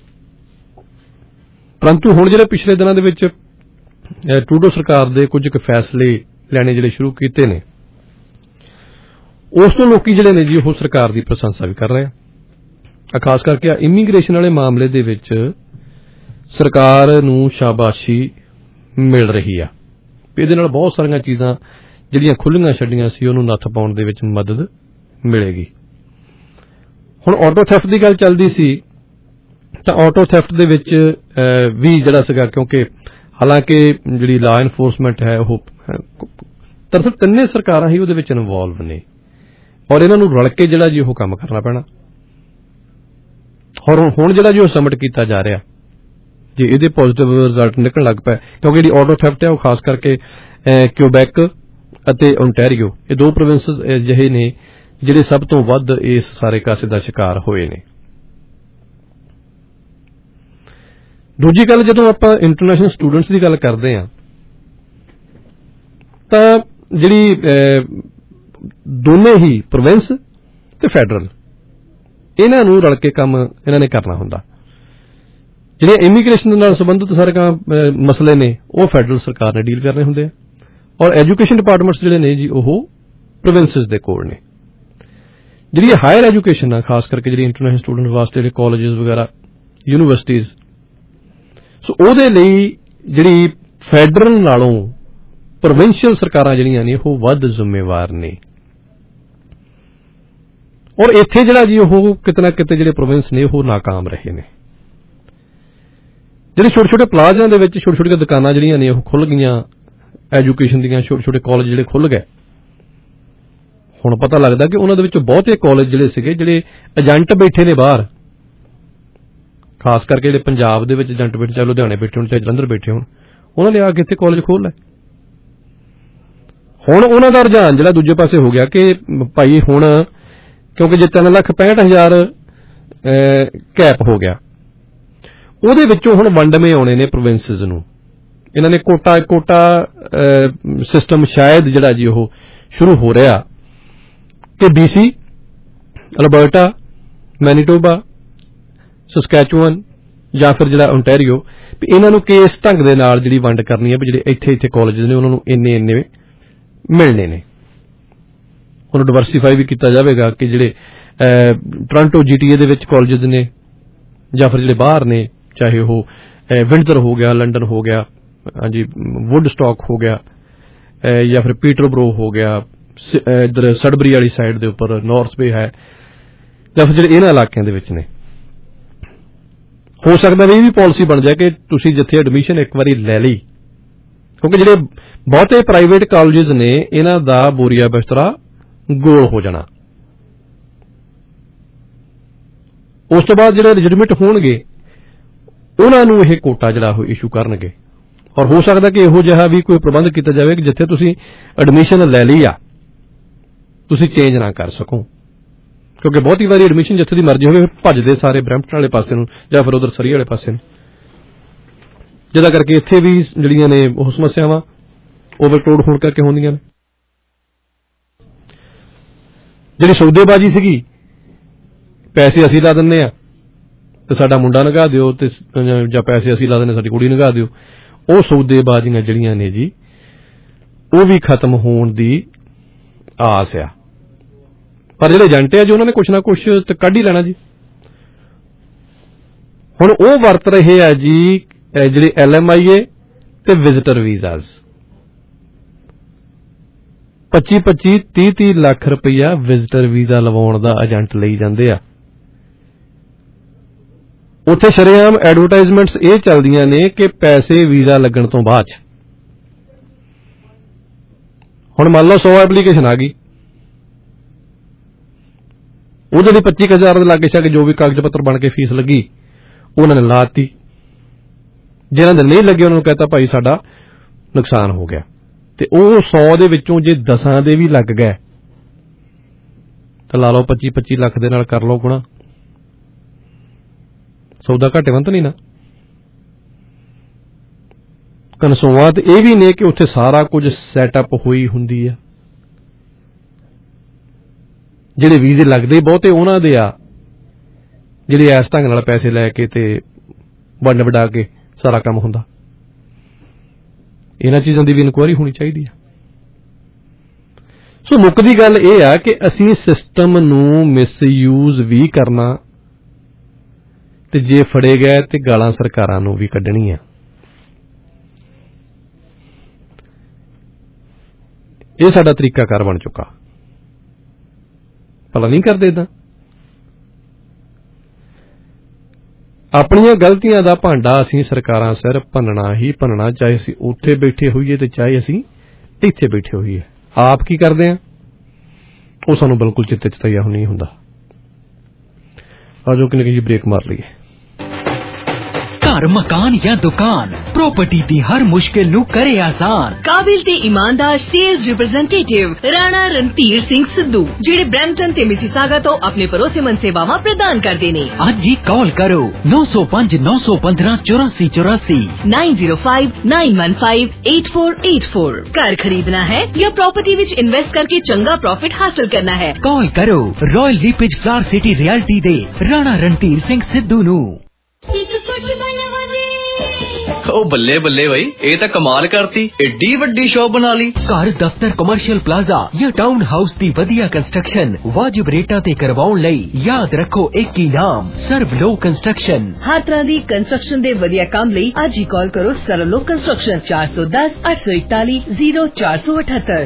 ਪਰੰਤੂ ਹੁਣ ਜਿਹੜੇ ਪਿਛਲੇ ਦਿਨਾਂ ਦੇ ਵਿੱਚ ਟਰੂਡੋ ਸਰਕਾਰ ਦੇ ਕੁਝ ਕੁ ਫੈਸਲੇ ਲੈਣੇ ਜਿਹੜੇ ਸ਼ੁਰੂ ਕੀਤੇ ਨੇ ਉਸ ਤੋਂ ਲੋਕੀ ਜਿਹੜੇ ਨੇ ਜੀ ਉਹ ਸਰਕਾਰ ਦੀ ਪ੍ਰਸ਼ੰਸਾ ਵੀ ਕਰ ਰਹੇ ਆ ਖਾਸ ਕਰਕੇ ਇਮੀਗ੍ਰੇਸ਼ਨ ਵਾਲੇ ਮਾਮਲੇ ਦੇ ਵਿੱਚ ਸਰਕਾਰ ਨੂੰ ਸ਼ਾਬਾਸ਼ੀ ਮਿਲ ਰਹੀ ਆ। ਇਹਦੇ ਨਾਲ ਬਹੁਤ ਸਾਰੀਆਂ ਚੀਜ਼ਾਂ ਜਿਹੜੀਆਂ ਖੁੱਲੀਆਂ ਛੱਡੀਆਂ ਸੀ ਉਹਨੂੰ ਨੱਥ ਪਾਉਣ ਦੇ ਵਿੱਚ ਮਦਦ ਮਿਲੇਗੀ। ਹੁਣ ਆਟੋ ਥੈਫਟ ਦੀ ਗੱਲ ਚੱਲਦੀ ਸੀ ਤਾਂ ਆਟੋ ਥੈਫਟ ਦੇ ਵਿੱਚ ਵੀ ਜਿਹੜਾ ਸੀਗਾ, ਕਿਉਂਕਿ ਹਾਲਾਂਕਿ ਜਿਹੜੀ ਲਾ ਐਨਫੋਰਸਮੈਂਟ ਹੈ ਉਹ ਦਰਅਸਲ ਤਿੰਨੇ ਸਰਕਾਰਾਂ ਹੀ ਉਹਦੇ ਵਿੱਚ ਇਨਵੋਲਵ ਨੇ ਔਰ ਇਹਨਾਂ ਨੂੰ ਰਲ ਕੇ ਜਿਹੜਾ ਜੀ ਉਹ ਕੰਮ ਕਰਨਾ ਪੈਣਾ। ਔਰ ਹੁਣ ਜਿਹੜਾ ਜੀ ਉਹ ਸਬਮਿਟ ਕੀਤਾ ਜਾ ਰਿਹਾ, ਜੇ ਇਹਦੇ ਪੋਜ਼ਿਟਿਵ ਰਿਜ਼ਲਟ ਨਿਕਲਣ ਲੱਗ ਪਏ, ਕਿਉਂਕਿ ਜਿਹੜੀ ਆਟੋ ਥੈਫਟ ਹੈ ਉਹ ਖਾਸ ਕਰਕੇ ਕਿਊਬੈਕ ਅਤੇ ਓਨਟਾਰੀਓ, ਇਹ ਦੋ ਪ੍ਰੋਵਿੰਸਸ ਅਜਿਹੇ ਨੇ ਜਿਹੜੇ ਸਭ ਤੋਂ ਵੱਧ ਇਸ ਸਾਰੇ ਕਾਸੇ ਦਾ ਸ਼ਿਕਾਰ ਹੋਏ ਨੇ। ਦੂਜੀ ਗੱਲ, ਜਦੋਂ ਆਪਾਂ ਇੰਟਰਨੈਸ਼ਨਲ ਸਟੂਡੈਂਟਸ ਦੀ ਗੱਲ ਕਰਦੇ ਹਾਂ ਤਾਂ ਜਿਹੜੀ ਦੋਨੇ ਹੀ ਪ੍ਰੋਵਿੰਸ ਤੇ ਫੈਡਰਲ, ਇਹਨਾਂ ਨੂੰ ਰਲ ਕੇ ਕੰਮ ਇਹਨਾਂ ਨੇ ਕਰਨਾ ਹੁੰਦਾ। ਜਿਹੜੀਆਂ ਇਮੀਗ੍ਰੇਸ਼ਨ ਨਾਲ ਸੰਬੰਧਿਤ ਸਾਰੇ ਮਸਲੇ ਨੇ ਉਹ ਫੈਡਰਲ ਸਰਕਾਰ ਨੇ ਡੀਲ ਕਰਨੇ ਹੁੰਦੇ ਆ ਔਰ ਐਜੂਕੇਸ਼ਨ ਡਿਪਾਰਟਮੈਂਟਸ ਜਿਹੜੇ ਨੇ ਜੀ ਉਹ ਪ੍ਰੋਵਿੰਸਸ ਦੇ ਕੋਲ ਨੇ। ਜਿਹੜੀ ਹਾਇਰ ਐਜੂਕੇਸ਼ਨ ਆ, ਖਾਸ ਕਰਕੇ ਜਿਹੜੀ ਇੰਟਰਨੈਸ਼ਨਲ ਸਟੂਡੈਂਟ ਵਾਸਤੇ ਜਿਹੜੇ ਕਾਲਜਿਸ ਵਗੈਰਾ, ਯੂਨੀਵਰਸਿਟੀਜ਼, ਸੋ ਉਹਦੇ ਲਈ ਜਿਹੜੀ ਫੈਡਰਲ ਨਾਲੋਂ ਪ੍ਰੋਵਿੰਸ਼ੀਅਲ ਸਰਕਾਰਾਂ ਜਿਹੜੀਆਂ ਨੇ ਉਹ ਵੱਧ ਜ਼ਿੰਮੇਵਾਰ ਨੇ। ਔਰ ਇੱਥੇ ਜਿਹੜਾ ਜੀ ਉਹ ਕਿਤੇ ਨਾ ਕਿਤੇ ਜਿਹੜੇ ਪ੍ਰੋਵਿੰਸ ਨੇ ਉਹ ਨਾਕਾਮ ਰਹੇ ਨੇ। ਜਿਹੜੇ ਛੋਟੇ ਛੋਟੇ ਪਲਾਜ਼ਿਆਂ ਦੇ ਵਿੱਚ ਛੋਟੀ ਛੋਟੀਆਂ ਦੁਕਾਨਾਂ ਜਿਹੜੀਆਂ ਨੇ ਉਹ ਖੁੱਲ ਗਈਆਂ, ਐਜੂਕੇਸ਼ਨ ਦੀਆਂ ਛੋਟੇ ਛੋਟੇ ਕਾਲਜ ਜਿਹੜੇ ਖੁੱਲ ਗਏ। ਹੁਣ ਪਤਾ ਲੱਗਦਾ ਕਿ ਉਹਨਾਂ ਦੇ ਵਿੱਚ ਬਹੁਤੇ ਕਾਲਜ ਜਿਹੜੇ ਸੀਗੇ, ਜਿਹੜੇ ਏਜੰਟ ਬੈਠੇ ਨੇ ਬਾਹਰ, ਖਾਸ ਕਰਕੇ ਜਿਹੜੇ ਪੰਜਾਬ ਦੇ ਵਿੱਚ ਏਜੰਟ ਬੈਠੇ, ਚਾਹੇ ਲੁਧਿਆਣੇ ਬੈਠੇ ਹੋਣ ਚਾਹੇ ਜਲੰਧਰ ਬੈਠੇ ਹੋਣ, ਉਹਨਾਂ ਨੇ ਆ ਕੇ ਇੱਥੇ ਕਾਲਜ ਖੋਲ੍ਹ ਲਏ। ਹੁਣ ਉਹਨਾਂ ਦਾ ਰੁਝਾਨ ਜਿਹੜਾ ਦੂਜੇ ਪਾਸੇ ਹੋ ਗਿਆ ਕਿ ਭਾਈ ਹੁਣ ਕਿਉਂਕਿ ਜੇ 3,65,000 ਕੈਪ ਹੋ ਗਿਆ, ਉਹਦੇ ਵਿੱਚੋਂ ਹੁਣ ਵੰਡਵੇਂ ਆਉਣੇ ਨੇ ਪ੍ਰੋਵਿੰਸਸ ਨੂੰ। ਇਹਨਾਂ ਨੇ ਕੋਟਾ ਸਿਸਟਮ ਸ਼ਾਇਦ ਜਿਹੜਾ ਜੀ ਉਹ ਸ਼ੁਰੂ ਹੋ ਰਿਹਾ ਕਿ BC, ਅਲਬਰਟਾ, ਮੈਨੀਟੋਬਾ, ਸਸਕੈਚੁਅਨ ਜਾਂ ਫਿਰ ਜਿਹੜਾ ਓਨਟਾਰੀਓ, ਵੀ ਇਹਨਾਂ ਨੂੰ ਕਿਸ ਢੰਗ ਦੇ ਨਾਲ ਜਿਹੜੀ ਵੰਡ ਕਰਨੀ ਹੈ ਵੀ ਜਿਹੜੇ ਇੱਥੇ ਕਾਲਜ ਨੇ ਉਹਨਾਂ ਨੂੰ ਇੰਨੇ ਮਿਲਣੇ ਨੇ। ਉਹਨੂੰ ਡਿਵਰਸੀਫਾਈ ਵੀ ਕੀਤਾ ਜਾਵੇਗਾ ਕਿ ਜਿਹੜੇ ਟੋਰਾਂਟੋ GTA ਦੇ ਵਿੱਚ ਕਾਲਜਿਸ ਨੇ ਜਾਂ ਫਿਰ ਜਿਹੜੇ ਬਾਹਰ ਨੇ, ਚਾਹੇ ਉਹ ਵਿੰਡਸਰ ਹੋ ਗਿਆ, ਲੰਡਨ ਹੋ ਗਿਆ, ਹਾਂਜੀ ਵੁੱਡਸਟਾਕ ਹੋ ਗਿਆ, ਜਾਂ ਫਿਰ ਪੀਟਰਬਰੋ ਹੋ ਗਿਆ, ਇੱਧਰ ਸਡਬਰੀ ਵਾਲੀ ਸਾਈਡ ਦੇ ਉੱਪਰ ਨਾਰਥ ਬੇ ਹੈ, ਜਾਂ ਫਿਰ ਜਿਹੜੇ ਇਹਨਾਂ ਇਲਾਕਿਆਂ ਦੇ ਵਿੱਚ ਨੇ। ਹੋ ਸਕਦਾ ਵੀ ਇਹ ਵੀ ਪਾਲਿਸੀ ਬਣ ਜਾਏ ਕਿ ਤੁਸੀਂ ਜਿੱਥੇ ਐਡਮਿਸ਼ਨ ਇੱਕ ਵਾਰੀ ਲੈ ਲਈ, ਕਿਉਂਕਿ ਜਿਹੜੇ ਬਹੁਤੇ ਪ੍ਰਾਈਵੇਟ ਕਾਲਜਿਸ ਨੇ ਇਹਨਾਂ ਦਾ ਬੋਰੀਆ ਬਿਸਤਰਾ ਗੋਲ ਹੋ ਜਾਣਾ। ਉਸ ਤੋਂ ਬਾਅਦ ਜਿਹੜੇ ਲੈਜਿਟਿਮੇਟ ਹੋਣਗੇ ਉਹਨਾਂ ਨੂੰ ਇਹ ਕੋਟਾ ਜਿਹੜਾ ਉਹ ਇਸ਼ੂ ਕਰਨਗੇ। ਔਰ ਹੋ ਸਕਦਾ ਕਿ ਇਹੋ ਜਿਹਾ ਵੀ ਕੋਈ ਪ੍ਰਬੰਧ ਕੀਤਾ ਜਾਵੇ ਕਿ ਜਿੱਥੇ ਤੁਸੀਂ ਐਡਮਿਸ਼ਨ ਲੈ ਲਈ ਆ ਤੁਸੀਂ ਚੇਂਜ ਨਾ ਕਰ ਸਕੋ, ਕਿਉਂਕਿ ਬਹੁਤੀ ਵਾਰੀ ਐਡਮਿਸ਼ਨ ਜਿੱਥੇ ਦੀ ਮਰਜ਼ੀ ਹੋਵੇ ਭੱਜਦੇ ਸਾਰੇ ਬਰੈਂਪਟਨ ਵਾਲੇ ਪਾਸੇ ਨੂੰ ਜਾਂ ਫਿਰ ਉਧਰ ਸਰੀ ਵਾਲੇ ਪਾਸੇ ਨੂੰ, ਜਿਹਦਾ ਕਰਕੇ ਇੱਥੇ ਵੀ ਜਿਹੜੀਆਂ ਨੇ ਉਹ ਸਮੱਸਿਆਵਾਂ ਓਵਰਕਰਾਊਡ ਹੋਣ ਕਰਕੇ ਹੁੰਦੀਆਂ ਨੇ। ਜਿਹੜੀ ਸੌਦੇਬਾਜ਼ੀ ਸੀਗੀ, ਪੈਸੇ ਅਸੀਂ ਲਾ ਦਿੰਦੇ ਆ ਤੇ ਸਾਡਾ ਮੁੰਡਾ ਨਗਾ ਦਿਓ, ਤੇ ਜਾਂ ਪੈਸੇ ਅਸੀਂ ਲਾ ਦਿੰਦੇ ਸਾਡੀ ਕੁੜੀ ਨਗਾ ਦਿਓ, ਉਹ ਸੌਦੇਬਾਜ਼ੀਆਂ ਜਿਹੜੀਆਂ ਨੇ ਜੀ ਉਹ ਵੀ ਖਤਮ ਹੋਣ ਦੀ ਆਸ ਆ। ਪਰ ਜਿਹੜੇ ਏਜੰਟ ਆ ਜੀ ਉਹਨਾਂ ਨੇ ਕੁਛ ਨਾ ਕੁਛ ਤੇ ਕੱਢ ਹੀ ਲੈਣਾ ਜੀ। ਹੁਣ ਉਹ ਵਰਤ ਰਹੇ ਆ ਜੀ ਜਿਹੜੇ LMIA ਤੇ ਵਿਜ਼ਿਟਰ ਵੀਜ਼ਾਸ, 25-25, 30-30 ਲੱਖ ਰੁਪਈਆ ਵਿਜ਼ਿਟਰ ਵੀਜ਼ਾ ਲਵਾਉਣ ਦਾ ਏਜੰਟ ਲਈ ਜਾਂਦੇ ਆ। ਉੱਥੇ ਸ਼ਰੇਆਮ ਐਡਵਰਟਾਈਜ਼ਮੈਂਟਸ ਇਹ ਚੱਲਦੀਆਂ ਨੇ ਕਿ ਪੈਸੇ ਵੀਜ਼ਾ ਲੱਗਣ ਤੋਂ ਬਾਅਦ। ਹੁਣ ਮੰਨ ਲਓ 100 ਐਪਲੀਕੇਸ਼ਨ ਆ ਗਈ, ਉਹਦੇ ਲਈ 25,000 ਦੇ ਲਾਗੇ ਛਾਗੇ ਜੋ ਵੀ ਕਾਗਜ਼ ਪੱਤਰ ਬਣ ਕੇ ਫੀਸ ਲੱਗੀ ਉਹਨਾਂ ਨੇ ਲਾਤੀ। ਜਿਹਨਾਂ ਦੇ ਨਹੀਂ ਲੱਗੇ ਉਹਨਾਂ ਨੂੰ ਕਹਤਾ ਭਾਈ ਸਾਡਾ ਨੁਕਸਾਨ ਹੋ ਗਿਆ। ਤੇ ਉਹ 100 ਦੇ ਵਿੱਚੋਂ ਜੇ 10 ਦੇ ਵੀ ਲੱਗ ਗਏ ਤਾਂ ਲਾ ਲਓ 25-25 ਲੱਖ ਦੇ ਨਾਲ ਕਰ ਲਓ ਗੁਣਾ, ਸੌਦਾ ਘਾਟੇਵੰਤ ਨਹੀਂ ਨਾ। ਕਨਸੋਆਂ ਤੇ ਇਹ ਵੀ ਨੇ ਕਿ ਉੱਥੇ ਸਾਰਾ ਕੁਝ ਸੈਟਅਪ ਹੋਈ ਹੁੰਦੀ ਆ। ਜਿਹੜੇ ਵੀਜ਼ੇ ਲੱਗਦੇ ਬਹੁਤੇ ਉਹਨਾਂ ਦੇ ਆ ਜਿਹੜੇ ਇਸ ਢੰਗ ਨਾਲ ਪੈਸੇ ਲੈ ਕੇ ਤੇ ਵੰਡ ਵਡਾ ਕੇ ਸਾਰਾ ਕੰਮ ਹੁੰਦਾ। ਇਹਨਾਂ ਚੀਜ਼ਾਂ ਦੀ ਵੀ ਇਨਕੁਆਇਰੀ ਹੋਣੀ ਚਾਹੀਦੀ ਆ। ਸੋ ਮੁੱਕਦੀ ਗੱਲ ਇਹ ਆ ਕਿ ਅਸੀਂ ਸਿਸਟਮ ਨੂੰ ਮਿਸਯੂਜ਼ ਵੀ ਕਰਨਾ ਤੇ ਜੇ ਫੜੇ ਗਏ ਤੇ ਗਾਲਾਂ ਸਰਕਾਰਾਂ ਨੂੰ ਵੀ ਕੱਢਣੀਆਂ। ਇਹ ਸਾਡਾ ਤਰੀਕਾਕਾਰ ਬਣ ਚੁੱਕਾ। ਭਲਾ ਨਹੀਂ ਕਰਦੇ ਏਦਾਂ। ਆਪਣੀਆਂ ਗਲਤੀਆਂ ਦਾ ਭਾਂਡਾ ਅਸੀਂ ਸਰਕਾਰਾਂ ਸਿਰ ਭੰਨਣਾ ਹੀ ਭੰਨਣਾ, ਚਾਹੇ ਅਸੀਂ ਉੱਥੇ ਬੈਠੇ ਹੋਈਏ ਤੇ ਚਾਹੇ ਅਸੀਂ ਇੱਥੇ ਬੈਠੇ ਹੋਈਏ। ਆਪ ਕੀ ਕਰਦੇ ਆ ਉਹ ਸਾਨੂੰ ਬਿਲਕੁਲ ਚਿੱਤੇ ਚਤਾਇਆ ਨਹੀਂ ਹੁੰਦਾ। ਆਜੋ ਕਿ ਜੀ ਬ੍ਰੇਕ ਮਾਰ ਲਈਏ। ਘਰ ਮਕਾਨ ਜਾਂ ਦੁਕਾਨ ਪ੍ਰੋਪਰਟੀ ਦੀ ਹਰ ਮੁਸ਼ਕਿਲ ਨੂੰ ਕਰੇ ਆਸਾਨ। ਕਾਬਿਲ ਤੇ ਇਮਾਨਦਾਰ ਸੇਲਸ ਰਿਪਰੈਜ਼ੈਂਟੇਟਿਵ ਰਾਣਾ ਰਣਧੀਰ ਸਿੰਘ ਸਿੱਧੂ, ਜਿਹੜੇ ਬ੍ਰੈਂਪਟਨ ਤੇ ਮਿਸੀਸਾਗਾ ਤੋਂ ਆਪਣੇ ਭਰੋਸੇਮੰਦ ਸੇਵਾਵਾਂ ਪ੍ਰਦਾਨ ਕਰਦੇ ਨੇ। ਅੱਜ ਹੀ ਕਾਲ ਕਰੋ 905 915 8484 9059158484। घर खरीदना है या प्रॉपर्टी विच इन्वेस्ट करके चंगा प्रॉफिट हासिल करना है? कॉल करो Royal LePage Flower City Realty दे राणा रणधीर सिंह सिद्धू नू। ओ बल्ले बल्ले भाई, ये तो कमाल करती, एडी वड्डी शॉप बना ली। घर दफ्तर कमर्शियल प्लाजा या टाउन हाउस दी वधिया कंस्ट्रक्शन वाजिब रेटा ते करवाउण लई याद रखो एक ही नाम, सर्वलो कंस्ट्रक्शन। हर तरह दी कंस्ट्रक्शन दे वधिया काम लई आज ही कॉल करो सर्वलो कंस्ट्रक्शन 410 841 0478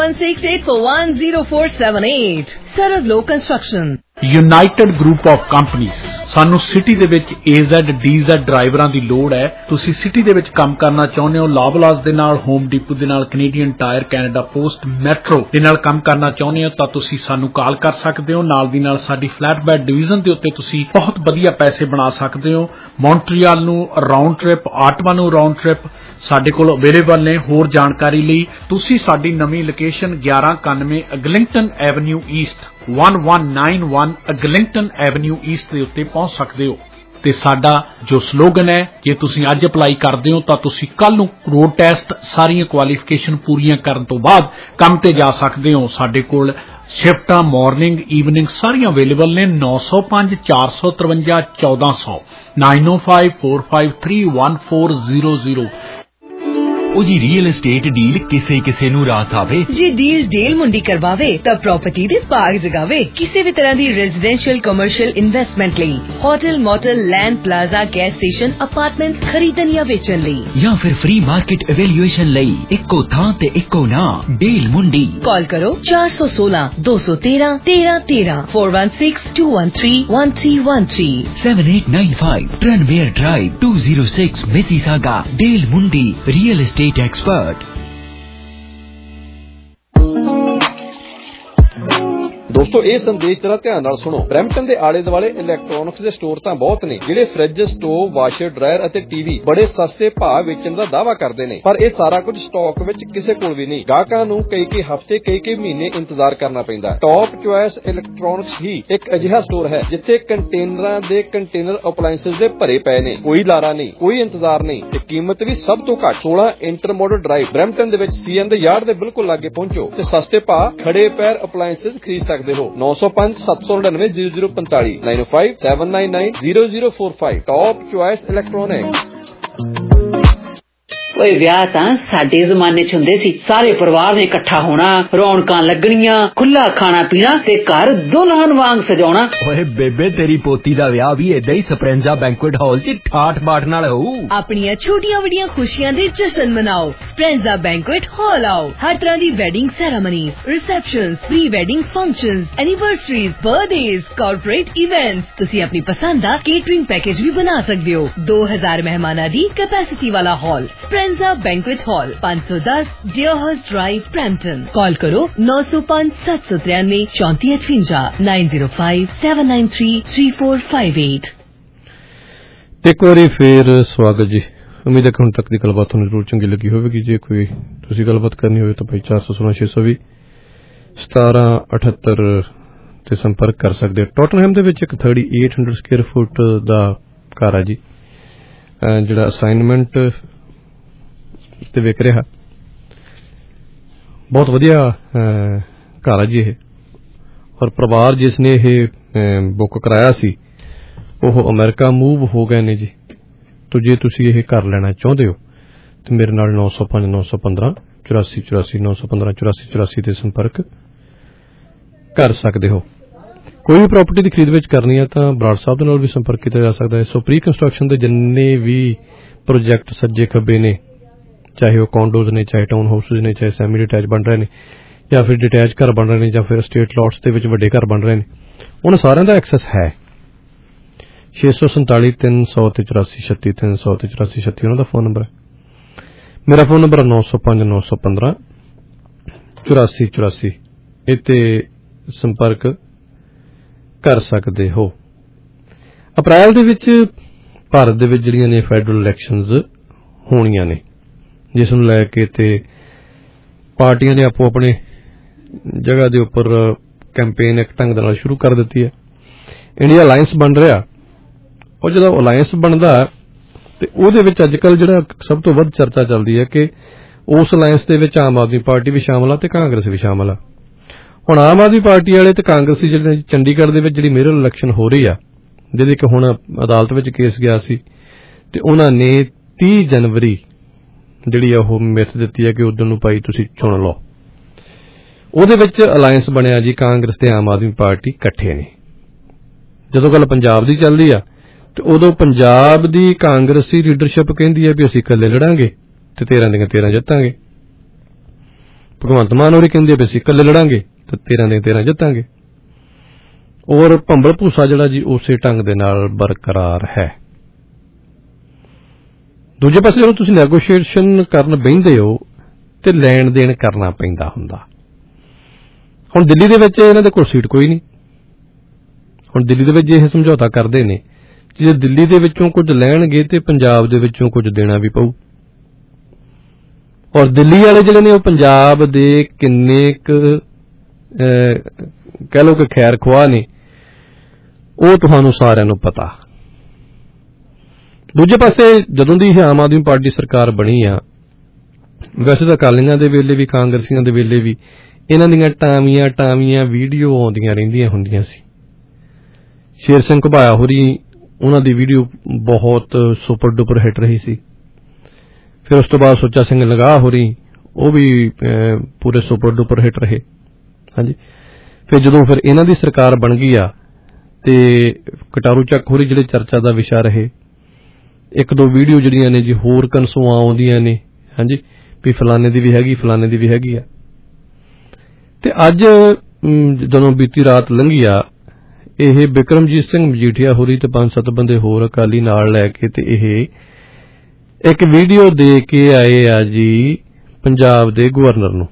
4168410478। सर्वलो Construction. United Group of Companies. ਸਾਨੂੰ ਸਿਟੀ ਦੇ ਵਿੱਚ AZ DZ ਡਰਾਈਵਰਾਂ ਦੀ ਲੋੜ ਹੈ। ਤੁਸੀਂ ਸਿਟੀ ਦੇ ਵਿੱਚ ਕੰਮ ਕਰਨਾ ਚਾਹੁੰਦੇ ਹੋ, ਲਾਬਲਾਸ ਦੇ ਨਾਲ, ਹੋਮ ਡੀਪੂ ਦੇ ਨਾਲ, Canadian Tire, Canada Post, Metro ਦੇ ਨਾਲ ਕੰਮ ਕਰਨਾ ਚਾਹੁੰਦੇ ਹੋ ਤਾਂ ਤੁਸੀਂ ਸਾਨੂੰ ਕਾਲ ਕਰ ਸਕਦੇ ਹੋ। ਨਾਲ ਦੀ ਨਾਲ ਸਾਡੀ ਫਲੈਟਬੈਡ ਡਿਵੀਜ਼ਨ ਦੇ ਉੱਤੇ ਤੁਸੀਂ ਬਹੁਤ ਵਧੀਆ ਪੈਸੇ ਬਣਾ ਸਕਦੇ ਹੋ। ਮੌਂਟਰੀਅਲ ਨੂੰ ਰਾਉਂਡ ਟ੍ਰਿਪ, ਆਟਵਾ ਨੂੰ ਰਾਉਂਡ ਟ੍ਰਿਪ ਸਾਡੇ ਕੋਲ ਅਵੇਲੇਬਲ ਨੇ। ਹੋਰ ਜਾਣਕਾਰੀ ਲਈ ਤੁਸੀਂ ਸਾਡੀ ਨਵੀਂ location 1191 Eglinton Avenue East 1191 Eglinton Avenue East ਦੇ ਉੱਤੇ ਪਹੁੰਚ ਸਕਦੇ ਹੋ। ਤੇ ਸਾਡਾ ਜੋ ਸਲੋਗਨ ਹੈ, ਜੇ ਤੁਸੀਂ ਅੱਜ ਅਪਲਾਈ ਕਰਦੇ ਹੋ ਤਾਂ ਤੁਸੀਂ ਕੱਲ ਨੂੰ ਰੋਡ ਟੈਸਟ ਸਾਰੀਆਂ ਕੁਆਲੀਫਿਕੇਸ਼ਨ ਪੂਰੀਆਂ ਕਰਨ ਤੋਂ ਬਾਅਦ ਕੰਮ ਤੇ ਜਾ ਸਕਦੇ ਹੋ। ਸਾਡੇ ਕੋਲ ਸ਼ਿਫਟਾਂ ਮਾਰਨਿੰਗ ਈਵਨਿੰਗ ਸਾਰੀਆਂ ਅਵੇਲੇਬਲ ਨੇ। 905 453 1400 905 453 1400। जी रियल एस्टेट डील किसे किसे नू रास आवे। जी डील डेल मुंडी करवावे तब प्रॉपर्टी दे पाग जगावे। किसी भी तरह दी रेजिडेंशियल कमर्शियल इन्वेस्टमेंट लई hotel motel land plaza gas station apartment खरीदन या बेचन लई या फिर फ्री मार्केट एवेल्यूएशन लई इक्को थां ते इक्को ना डील मुंडी। कॉल करो 416 213 1313 416 213 1313 7895 ट्रेनमेयर ड्राइव 206 मिसिसागा। डील मुंडी रियल एस्टेट एक्सपर्ट। ਦੋਸਤੋ ਇਹ ਸੰਦੇਸ਼ ਜਰਾ ਧਿਆਨ ਨਾਲ ਸੁਣੋ। ਬ੍ਰੈਂਪਟਨ ਦੇ ਆਲੇ ਦੁਆਲੇ ਇਲੈਕਟ੍ਰੋਨਿਕਸ ਦੇ ਸਟੋਰ ਤਾਂ ਬਹੁਤ ਨੇ ਜਿਹੜੇ ਫ੍ਰਿਜ, ਸਟੋਵ, ਵਾਸ਼ਰ, ਡਰਾਇਰ ਅਤੇ ਟੀਵੀ ਬੜੇ ਸਸਤੇ ਭਾਅ ਵੇਚਣ ਦਾ ਦਾਅਵਾ ਕਰਦੇ ਨੇ, ਪਰ ਇਹ ਸਾਰਾ ਕੁਝ ਸਟਾਕ ਵਿੱਚ ਕਿਸੇ ਕੋਲ ਵੀ ਨਹੀਂ। ਗਾਹਕਾਂ ਨੂੰ ਕਈ ਹਫ਼ਤੇ ਕਈ ਮਹੀਨੇ ਇੰਤਜ਼ਾਰ ਕਰਨਾ ਪੈਂਦਾ। ਟੌਪ ਚੁਆਇਸ ਇਲੈਕਟ੍ਰੋਨਿਕਸ ਹੀ ਇੱਕ ਅਜਿਹਾ ਸਟੋਰ ਹੈ ਜਿੱਥੇ ਕੰਟੇਨਰਾਂ ਦੇ ਕੰਟੇਨਰ ਅਪਲਾਇੰਸਸ ਦੇ ਭਰੇ ਪਏ ਨੇ। ਕੋਈ ਲਾਰਾ ਨਹੀਂ, ਕੋਈ ਇੰਤਜ਼ਾਰ ਨਹੀਂ ਤੇ ਕੀਮਤ ਵੀ ਸਭ ਤੋਂ ਘੱਟ। 16 ਇੰਟਰਮੋਡਲ ਡਰਾਈਵ ਬ੍ਰੈਂਪਟਨ ਦੇ ਵਿੱਚ CN ਦੇ ਯਾਰਡ ਦੇ ਬਿਲਕੁਲ ਲਾਗੇ ਪਹੁੰਚੋ ਤੇ ਸਸਤੇ ਭਾਅ ਖੜੇ ਪੈਰ ਅਪਲਾਇੰਸਸ ਖਰੀਦ ਸਕਦੇ ਹੋ। 905 799 0045 905 799 0045 ਟੌਪ ਚੁਆਇਸ ਇਲੈਕਟ੍ਰੋਨਿਕਸ। ਓਏ ਵਿਆਹ ਤਾਂ ਸਾਡੇ ਜ਼ਮਾਨੇ 'ਚ ਹੁੰਦੇ ਸੀ, ਸਾਰੇ ਪਰਿਵਾਰ ਨੇ ਇਕੱਠਾ ਹੋਣਾ, ਰੌਣਕਾਂ ਲੱਗਣੀਆਂ, ਖੁੱਲਾ ਖਾਣਾ ਪੀਣਾ ਤੇ ਘਰ ਦੁਲਹਨ ਵਾਂਗ ਸਜਾਉਣਾ। ਓਏ ਬੇਬੇ ਤੇਰੀ ਪੋਤੀ ਦਾ ਵਿਆਹ ਵੀ ਏਦਾਂ ਹੀ ਸਪਰੈਂਜ਼ਾ ਬੈਂਕੁਏਟ ਹਾਲ 'ਚ ਠਾਠ ਬਾਠ ਨਾਲ ਹੋਊ। ਆਪਣੀਆਂ ਛੋਟੀਆਂ ਵੱਡੀਆਂ ਖੁਸ਼ੀਆਂ ਦੇ ਜਸ਼ਨ ਮਨਾਓ। ਸਪਰੈਂਜ਼ਾ ਬੈਂਕੁਏਟ ਹਾਲ ਆਓ। ਹਰ ਤਰ੍ਹਾਂ ਦੀ wedding ceremonies, receptions, pre wedding functions, anniversaries, birthdays, corporate events. ਤੁਸੀਂ ਆਪਣੀ ਪਸੰਦ ਦਾ ਕੇਟਰਿੰਗ ਪੈਕੇਜ ਵੀ ਬਣਾ ਸਕਦੇ ਹੋ। 2000 ਮਹਿਮਾਨਾਂ ਦੀ ਕੈਪੈਸਿਟੀ ਵਾਲਾ hall Speranza banquet hall 510 Deerhurst Drive Brampton. Call ਕਰੋ 905 793 3458 905 793 3458। ਇੱਕ ਵਾਰੀ ਫੇਰ ਸਵਾਗਤ ਜੀ। ਉਮੀਦ ਹੈ ਕਿ ਹੁਣ ਤੱਕ ਦੀ ਗੱਲਬਾਤ ਤੁਹਾਨੂੰ ਜ਼ਰੂਰ ਚੰਗੀ ਲੱਗੀ ਹੋਵੇਗੀ। ਜੇ ਕੋਈ ਤੁਸੀਂ ਗੱਲਬਾਤ ਕਰਨੀ ਹੋਵੇ ਤਾਂ ਭਾਈ 416 620 1778 ਤੇ ਸੰਪਰਕ ਕਰ ਸਕਦੇ ਹੋ। ਟੋਟਨਹੈਮ ਦੇ ਵਿੱਚ ਇੱਕ 3800 ਸਕੁਅਰ ਫੁੱਟ ਦਾ ਘਰ ਹੈ ਜੀ, ਜਿਹੜਾ ਅਸਾਈਨਮੈਂਟ ਤੇ ਵਿਕ ਰਿਹਾ। ਬਹੁਤ ਵਧੀਆ ਘਰ ਹੈ ਜੀ ਇਹ, ਔਰ ਪਰਿਵਾਰ ਜਿਸ ਨੇ ਇਹ ਬੁੱਕ ਕਰਾਇਆ ਸੀ ਉਹ ਅਮਰੀਕਾ ਮੂਵ ਹੋ ਗਏ ਨੇ ਜੀ। ਤੋ ਜੇ ਤੁਸੀਂ ਇਹ ਘਰ ਲੈਣਾ ਚਾਹੁੰਦੇ ਹੋ ਤੇ ਮੇਰੇ ਨਾਲ 905 915 84 84 915 84 84 ਤੇ ਸੰਪਰਕ ਕਰ ਸਕਦੇ ਹੋ। ਕੋਈ ਵੀ ਪ੍ਰਾਪਰਟੀ ਦੀ ਖਰੀਦ ਵਿੱਚ ਕਰਨੀ ਹੈ ਤਾਂ ਬਰਾੜ ਸਾਹਿਬ ਦੇ ਨਾਲ ਵੀ ਸੰਪਰਕ ਕੀਤਾ ਜਾ ਸਕਦਾ ਹੈ। ਸੋ ਪ੍ਰੀ ਕੰਸਟਰਕਸ਼ਨ ਦੇ ਜਿੰਨੇ ਵੀ ਪ੍ਰੋਜੈਕਟ ਸੱਜੇ ਖੱਬੇ ਨੇ, ਚਾਹੇ ਉਹ ਕੌਂਡੋਜ਼ ਨੇ, ਚਾਹੇ ਟਾਊਨ ਹਾਊਸਿਸ ਨੇ, ਚਾਹੇ ਸੈਮੀ ਡਿਟੈਚ ਬਣ ਰਹੇ ਨੇ, ਜਾਂ ਫਿਰ ਡਿਟੈਚ ਘਰ ਬਣ ਰਹੇ ਨੇ, ਜਾਂ ਫਿਰ ਸਟੇਟ ਲਾਟਸ ਦੇ ਵਿੱਚ ਵੱਡੇ ਘਰ ਬਣ ਰਹੇ ਨੇ, ਉਹਨਾਂ ਸਾਰਿਆਂ ਦਾ ਐਕਸੈਸ ਹੈ। 647 300 ਤੇ 84 36 300 ਤੇ 84 36 ਉਹਨਾਂ ਦਾ ਫੋਨ ਨੰਬਰ ਹੈ। ਮੇਰਾ ਫੋਨ ਨੰਬਰ 905 915 84 84। ਇੱਥੇ ਸੰਪਰਕ ਕਰ ਸਕਦੇ ਹੋ। ਅਪ੍ਰੈਲ ਦੇ ਵਿੱਚ ਭਾਰਤ ਦੇ ਵਿੱਚ ਜਿਹੜੀਆਂ ਨੇ ਫੈਡਰਲ ਇਲੈਕਸ਼ਨਜ਼ ਹੋਣੀਆਂ ਨੇ, ਜਿਸ ਨੂੰ ਲੈ ਕੇ ਤੇ ਪਾਰਟੀਆਂ ਨੇ ਆਪੋ ਆਪਣੇ ਜਗ੍ਹਾ ਦੇ ਉੱਪਰ ਕੈਂਪੇਨ ਇੱਕ ਢੰਗ ਦੇ ਨਾਲ ਸ਼ੁਰੂ ਕਰ ਦਿੱਤੀ ਹੈ। ਇੰਡੀਆ ਅਲਾਇੰਸ ਬਣ ਰਿਹਾ। ਉਹ ਜਦੋਂ ਅਲਾਇੰਸ ਬਣਦਾ ਤੇ ਉਹਦੇ ਵਿੱਚ ਅੱਜ ਕੱਲ੍ਹ ਜਿਹੜਾ ਸਭ ਤੋਂ ਵੱਧ ਚਰਚਾ ਚੱਲਦੀ ਹੈ ਕਿ ਉਸ ਅਲਾਇੰਸ ਦੇ ਵਿੱਚ ਆਮ ਆਦਮੀ ਪਾਰਟੀ ਵੀ ਸ਼ਾਮਲ ਆ ਤੇ ਕਾਂਗਰਸ ਵੀ ਸ਼ਾਮਲ ਆ। ਹੁਣ ਆਮ ਆਦਮੀ ਪਾਰਟੀ ਵਾਲੇ ਤੇ ਕਾਂਗਰਸੀ ਜਿਹੜੇ ਚੰਡੀਗੜ੍ਹ ਦੇ ਵਿੱਚ ਜਿਹੜੀ ਮੇਅਰਲ ਇਲੈਕਸ਼ਨ ਹੋ ਰਹੀ ਆ, ਜਿਹਦੇ ਕਿ ਹੁਣ ਅਦਾਲਤ ਵਿੱਚ ਕੇਸ ਗਿਆ ਸੀ, ਤੇ ਉਹਨਾਂ ਨੇ 30 ਜਨਵਰੀ ਜਿਹੜੀ ਆ ਉਹ ਮਿੱਥ ਦਿੱਤੀ ਹੈ ਕਿ ਉਦੋਂ ਨੂੰ ਭਾਈ ਤੁਸੀਂ ਚੁਣ ਲਓ। ਉਹਦੇ ਵਿੱਚ ਅਲਾਇੰਸ ਬਣਿਆ ਜੀ, ਕਾਂਗਰਸ ਤੇ ਆਮ ਆਦਮੀ ਪਾਰਟੀ ਇਕੱਠੇ ਨੇ। ਜਦੋਂ ਗੱਲ ਪੰਜਾਬ ਦੀ ਚੱਲਦੀ ਆ ਤੇ ਉਦੋਂ ਪੰਜਾਬ ਦੀ ਕਾਂਗਰਸੀ ਲੀਡਰਸ਼ਿਪ ਕਹਿੰਦੀ ਹੈ ਵੀ ਅਸੀਂ ਇਕੱਲੇ ਲੜਾਂਗੇ ਤੇ 13 ਦੀਆਂ 13 ਜਿੱਤਾਂਗੇ। ਭਗਵੰਤ ਮਾਨ ਹੋਰੀ ਕਹਿੰਦੇ ਵੀ ਅਸੀਂ ਇਕੱਲੇ ਲੜਾਂਗੇ ਤੇ 13 ਦੀਆਂ 13 ਜਿੱਤਾਂਗੇ। ਔਰ ਭੰਬਲ ਭੂਸਾ ਜਿਹੜਾ ਜੀ ਉਸੇ ਢੰਗ ਦੇ ਨਾਲ ਬਰਕਰਾਰ ਹੈ। ਦੂਜੇ ਪਾਸੇ ਜਦੋਂ ਤੁਸੀਂ ਨੈਗੋਸ਼ੀਏਸ਼ਨ ਕਰਨ ਬਹਿੰਦੇ ਹੋ ਤੇ ਲੈਣ ਦੇਣ ਕਰਨਾ ਪੈਂਦਾ ਹੁੰਦਾ। ਹੁਣ ਦਿੱਲੀ ਦੇ ਵਿੱਚ ਇਹਨਾਂ ਦੇ ਕੋਲ ਸੀਟ ਕੋਈ ਨਹੀਂ। ਹੁਣ ਦਿੱਲੀ ਦੇ ਵਿੱਚ ਇਹ ਸਮਝੌਤਾ ਕਰਦੇ ਨੇ ਜੇ ਦਿੱਲੀ ਦੇ ਵਿੱਚੋਂ ਕੁਝ ਲੈਣਗੇ ਤੇ ਪੰਜਾਬ ਦੇ ਵਿੱਚੋਂ ਕੁਝ ਦੇਣਾ ਵੀ ਪਊ। ਔਰ ਦਿੱਲੀ ਵਾਲੇ ਜਿਹੜੇ ਨੇ ਉਹ ਪੰਜਾਬ ਦੇ ਕਿੰਨੇ ਕੁ ਕਹਿ ਲਓ ਕਿ ਖੈਰ ਖੁਆਹ ਨੇ, ਉਹ ਤੁਹਾਨੂੰ ਸਾਰਿਆਂ ਨੂੰ ਪਤਾ। ਦੂਜੇ ਪਾਸੇ ਜਦੋਂ ਦੀ ਆਮ ਆਦਮੀ ਪਾਰਟੀ ਸਰਕਾਰ ਬਣੀ ਆ, ਵੈਸੇ ਤਾਂ ਅਕਾਲੀਆਂ ਦੇ ਵੇਲੇ ਵੀ ਕਾਂਗਰਸੀਆਂ ਦੇ ਵੇਲੇ ਵੀ ਇਹਨਾਂ ਦੀਆਂ ਟਾਵੀਆਂ ਵੀਡੀਓ ਆਉਂਦੀਆਂ ਰਹਿੰਦੀਆਂ ਹੁੰਦੀਆਂ ਸੀ। ਸ਼ੇਰ ਸਿੰਘ ਘੁਬਾਇਆ ਹੋਰੀ, ਉਹਨਾਂ ਦੀ ਵੀਡੀਓ ਬਹੁਤ ਸੁਪਰ ਡੁਪਰ ਹਿੱਟ ਰਹੀ ਸੀ। ਫਿਰ ਉਸ ਤੋਂ ਬਾਅਦ ਸੁੱਚਾ ਸਿੰਘ ਲੰਗਾਹ ਹੋਰੀ, ਉਹ ਵੀ ਪੂਰੇ ਸੁਪਰ ਡੁਪਰ ਹਿੱਟ ਰਹੇ। ਹਾਂਜੀ, ਫਿਰ ਜਦੋਂ ਫਿਰ ਇਹਨਾਂ ਦੀ ਸਰਕਾਰ ਬਣ ਗਈ ਆ ਤੇ ਕਟਾਰੂ ਚੱਕ ਹੋਰੀ ਜਿਹੜੇ ਚਰਚਾ ਦਾ ਵਿਸ਼ਾ ਰਹੇ। ਇੱਕ ਦੋ ਵੀਡੀਓ ਜਿਹੜੀਆਂ ਨੇ ਜੀ ਹੋਰ ਕਨਸੂਆਂ ਆਉਂਦੀਆਂ ਨੇ, ਹਾਂਜੀ, ਵੀ ਫਲਾਣੇ ਦੀ ਵੀ ਹੈਗੀ, ਫਲਾਣੇ ਦੀ ਵੀ ਹੈਗੀ ਆ। ਤੇ ਅੱਜ ਜਦੋਂ ਬੀਤੀ ਰਾਤ ਲੰਘੀ ਆ, ਇਹ ਬਿਕਰਮਜੀਤ ਸਿੰਘ ਮਜੀਠੀਆ ਹੋਰੀ ਤੇ 5-7 ਬੰਦੇ ਹੋਰ ਅਕਾਲੀ ਨਾਲ ਲੈ ਕੇ ਤੇ ਇਹ ਇੱਕ ਵੀਡੀਓ ਦੇ ਕੇ ਆਏ ਆ ਜੀ ਪੰਜਾਬ ਦੇ ਗਵਰਨਰ ਨੂੰ।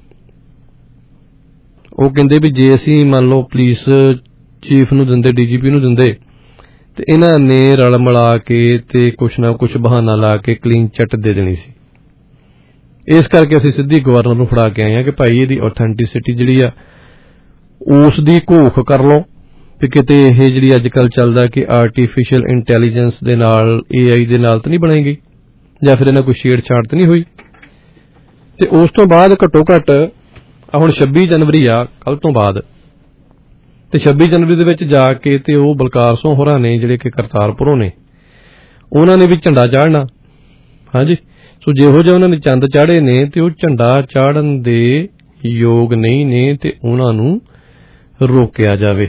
ਉਹ ਕਹਿੰਦੇ ਵੀ ਜੇ ਅਸੀਂ ਮੰਨ ਲਓ ਪੁਲਿਸ ਚੀਫ ਨੂੰ ਦਿੰਦੇ, ਡੀਜੀਪੀ ਨੂੰ ਦਿੰਦੇ, ਤੇ ਇਹਨਾਂ ਨੇ ਰਲ ਮਿਲਾ ਕੇ ਤੇ ਕੁਛ ਨਾ ਕੁਛ ਬਹਾਨਾ ਲਾ ਕੇ ਕਲੀਨ ਚਿੱਟ ਦੇ ਦੇਣੀ ਸੀ। ਇਸ ਕਰਕੇ ਅਸੀਂ ਸਿੱਧੀ ਗਵਰਨਰ ਨੂੰ ਫੜਾ ਕੇ ਆਏ ਆ ਕਿ ਭਾਈ ਇਹਦੀ ਆਥੈਂਟਿਸਿਟੀ ਜਿਹੜੀ ਆ ਉਸ ਦੀ ਘੋਖ ਕਰ ਲਓ ਵੀ ਕਿਤੇ ਇਹ ਜਿਹੜੀ ਅੱਜ ਕੱਲ੍ਹ ਚੱਲਦਾ ਕਿ ਆਰਟੀਫਿਸ਼ੀਅਲ ਇੰਟੈਲੀਜੈਂਸ ਦੇ ਨਾਲ, AI ਦੇ ਨਾਲ ਤਾਂ ਨਹੀਂ ਬਣਾਈ ਗਈ, ਜਾਂ ਫਿਰ ਇਹਨਾਂ ਕੋਈ ਛੇੜਛਾੜ ਤਾਂ ਨਹੀਂ ਹੋਈ। ਤੇ ਉਸ ਤੋਂ ਬਾਅਦ ਘੱਟੋ ਘੱਟ ਹੁਣ 26 ਜਨਵਰੀ ਆ ਕੱਲ ਤੋਂ ਬਾਅਦ, ਤੇ 26 ਜਨਵਰੀ ਦੇ ਵਿੱਚ ਜਾ ਕੇ ਤੇ ਉਹ ਬਲਕਾਰ ਸਿੰਘ ਹੋਰਾਂ ਨੇ ਜਿਹੜੇ ਕਿ ਕਰਤਾਰਪੁਰੋਂ ਨੇ, ਉਹਨਾਂ ਨੇ ਵੀ ਝੰਡਾ ਚਾੜਨਾ। ਹਾਂਜੀ, ਸੋ ਜਿਹੋ ਜਿਹਾ ਉਹਨਾਂ ਨੇ ਚੰਦ ਚਾੜੇ ਨੇ ਤੇ ਉਹ ਝੰਡਾ ਚਾੜਨ ਦੇ ਯੋਗ ਨਹੀਂ ਨੇ ਤੇ ਉਹਨਾਂ ਨੂੰ ਰੋਕਿਆ ਜਾਵੇ।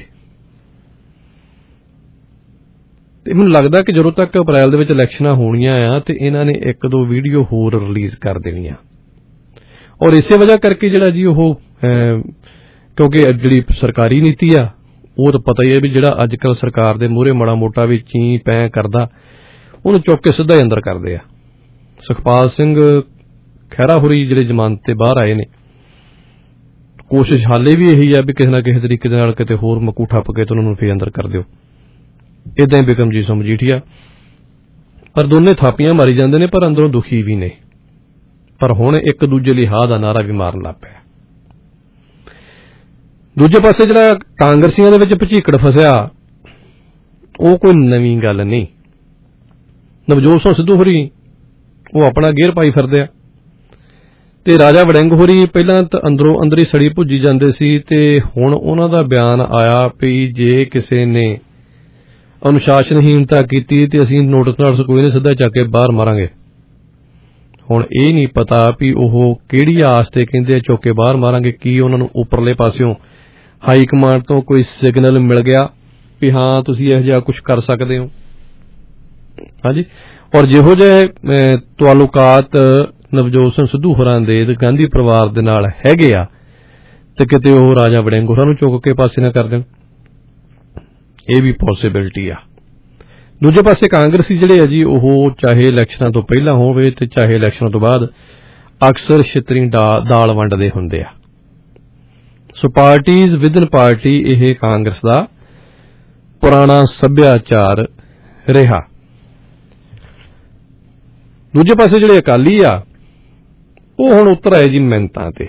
ਤੇ ਮੈਨੂੰ ਲੱਗਦਾ ਕਿ ਜਦੋਂ ਤੱਕ ਅਪ੍ਰੈਲ ਦੇ ਵਿੱਚ ਇਲੈਕਸ਼ਨਾਂ ਹੋਣੀਆਂ ਆ ਤੇ ਇਹਨਾਂ ਨੇ ਇੱਕ ਦੋ ਵੀਡੀਓ ਹੋਰ ਰਿਲੀਜ਼ ਕਰ ਦੇਣੀਆਂ। ਔਰ ਇਸੇ ਵਜ੍ਹਾ ਕਰਕੇ ਜਿਹੜਾ ਜੀ ਉਹ ਕਿਉਂਕਿ ਜਿਹੜੀ ਸਰਕਾਰੀ ਨੀਤੀ ਆ ਉਹ ਤਾਂ ਪਤਾ ਹੀ ਹੈ ਵੀ ਜਿਹੜਾ ਅੱਜ ਕੱਲ੍ਹ ਸਰਕਾਰ ਦੇ ਮੂਹਰੇ ਮਾੜਾ ਮੋਟਾ ਵੀ ਚੀਂ ਪੈ ਕਰਦਾ ਉਹਨੂੰ ਚੁੱਕ ਕੇ ਸਿੱਧਾ ਹੀ ਅੰਦਰ ਕਰਦੇ ਆ। ਸੁਖਪਾਲ ਸਿੰਘ ਖਹਿਰਾ ਹੋਰੀ ਜਿਹੜੇ ਜ਼ਮਾਨਤ ਤੇ ਬਾਹਰ ਆਏ ਨੇ, ਕੋਸ਼ਿਸ਼ ਹਾਲੇ ਵੀ ਇਹੀ ਆ ਵੀ ਕਿਸੇ ਨਾ ਕਿਸੇ ਤਰੀਕੇ ਦੇ ਨਾਲ ਕਿਤੇ ਹੋਰ ਮਕੂ ਠੱਪ ਕੇ ਤੇ ਉਹਨਾਂ ਨੂੰ ਫੇਰ ਅੰਦਰ ਕਰ ਦਿਓ। ਏਦਾਂ ਹੀ ਬਿਕਰਮਜੀਤ ਸਿੰਘ ਮਜੀਠੀਆ, ਪਰ ਦੋਨੇ ਥਾਪੀਆਂ ਮਾਰੀ ਜਾਂਦੇ ਨੇ ਪਰ ਅੰਦਰੋਂ ਦੁਖੀ ਵੀ ਨੇ। ਪਰ ਹੁਣ ਇੱਕ ਦੂਜੇ ਲਈ ਹਾਂ ਦਾ ਨਾਰਾ ਵੀ ਮਾਰਨ ਲੱਗ ਪਿਆ। ਦੂਜੇ ਪਾਸੇ ਜਿਹੜਾ ਕਾਂਗਰਸੀਆਂ ਦੇ ਵਿੱਚ ਭਚੀਕੜ ਫਸਿਆ ਉਹ ਕੋਈ ਨਵੀਂ ਗੱਲ ਨਹੀਂ। ਨਵਜੋਤ ਸਿੰਘ ਸਿੱਧੂ ਹੋਰੀ ਉਹ ਆਪਣਾ ਗੇਅਰ ਪਾਈ ਫਿਰਦੇ ਆ ਤੇ ਰਾਜਾ ਵੜਿੰਗ ਹੋਰੀ ਪਹਿਲਾਂ ਤਾਂ ਅੰਦਰੋਂ ਅੰਦਰੀ ਸੜੀ ਭੁੱਜੀ ਜਾਂਦੇ ਸੀ ਤੇ ਹੁਣ ਉਹਨਾਂ ਦਾ ਬਿਆਨ ਆਇਆ ਵੀ ਜੇ ਕਿਸੇ ਨੇ ਅਨੁਸ਼ਾਸਨਹੀਣਤਾ ਕੀਤੀ ਤੇ ਅਸੀਂ ਨੋਟਿਸ ਕੋਈ ਨਹੀਂ, ਸਿੱਧਾ ਚੱਕ ਕੇ ਬਾਹਰ ਮਾਰਾਂਗੇ। ਹੁਣ ਇਹ ਨਹੀਂ ਪਤਾ ਵੀ ਉਹ ਕਿਹੜੀ ਆਸ ਤੇ ਕਹਿੰਦੇ ਚੁੱਕ ਕੇ ਬਾਹਰ ਮਾਰਾਂਗੇ, ਕੀ ਉਹਨਾਂ ਨੂੰ ਉੱਪਰਲੇ ਪਾਸਿਓਂ ਹਾਈ ਕਮਾਂਡ ਤੋਂ ਕੋਈ ਸਿਗਨਲ ਮਿਲ ਗਿਆ ਵੀ ਹਾਂ ਤੁਸੀਂ ਇਹੋ ਜਿਹਾ ਕੁਝ ਕਰ ਸਕਦੇ ਹੋ। ਹਾਂਜੀ, ਔਰ ਜਿਹੋ ਜਿਹੇ ਤਾਲੁਕਾਤ ਨਵਜੋਤ ਸਿੰਘ ਸਿੱਧੂ ਹੋਰਾਂ ਦੇ ਤੇ ਗਾਂਧੀ ਪਰਿਵਾਰ ਦੇ ਨਾਲ ਹੈਗੇ ਆ ਤੇ ਕਿਤੇ ਉਹ ਰਾਜਾ ਵੜਿੰਗ ਹੋਰਾਂ ਨੂੰ ਚੁੱਕ ਕੇ ਪਾਸੇ ਨਾ ਕਰ ਦੇਣ, ਇਹ ਵੀ ਪੋਸੀਬਿਲਿਟੀ ਆ। ਦੂਜੇ ਪਾਸੇ ਕਾਂਗਰਸੀ ਜਿਹੜੇ ਆ ਜੀ, ਉਹ ਚਾਹੇ ਇਲੈਕਸ਼ਨਾਂ ਤੋਂ ਪਹਿਲਾਂ ਹੋਵੇ ਤੇ ਚਾਹੇ ਇਲੈਕਸ਼ਨਾਂ ਤੋਂ ਬਾਅਦ ਅਕਸਰ ਛਿੱਤਰੀ ਦਾਲ ਵੰਡਦੇ ਹੁੰਦੇ ਆ। ਸੋ ਪਾਰਟੀਜ਼ ਵਿਦਨ ਪਾਰਟੀ ਇਹ ਕਾਂਗਰਸ ਦਾ ਪੁਰਾਣਾ ਸੱਭਿਆਚਾਰ ਰਿਹਾ। ਦੂਜੇ ਪਾਸੇ ਜਿਹੜੇ ਅਕਾਲੀ ਆ ਉਹ ਹੁਣ ਉਤਰ ਆਏ ਜੀ ਮਿਹਨਤਾਂ ਤੇ।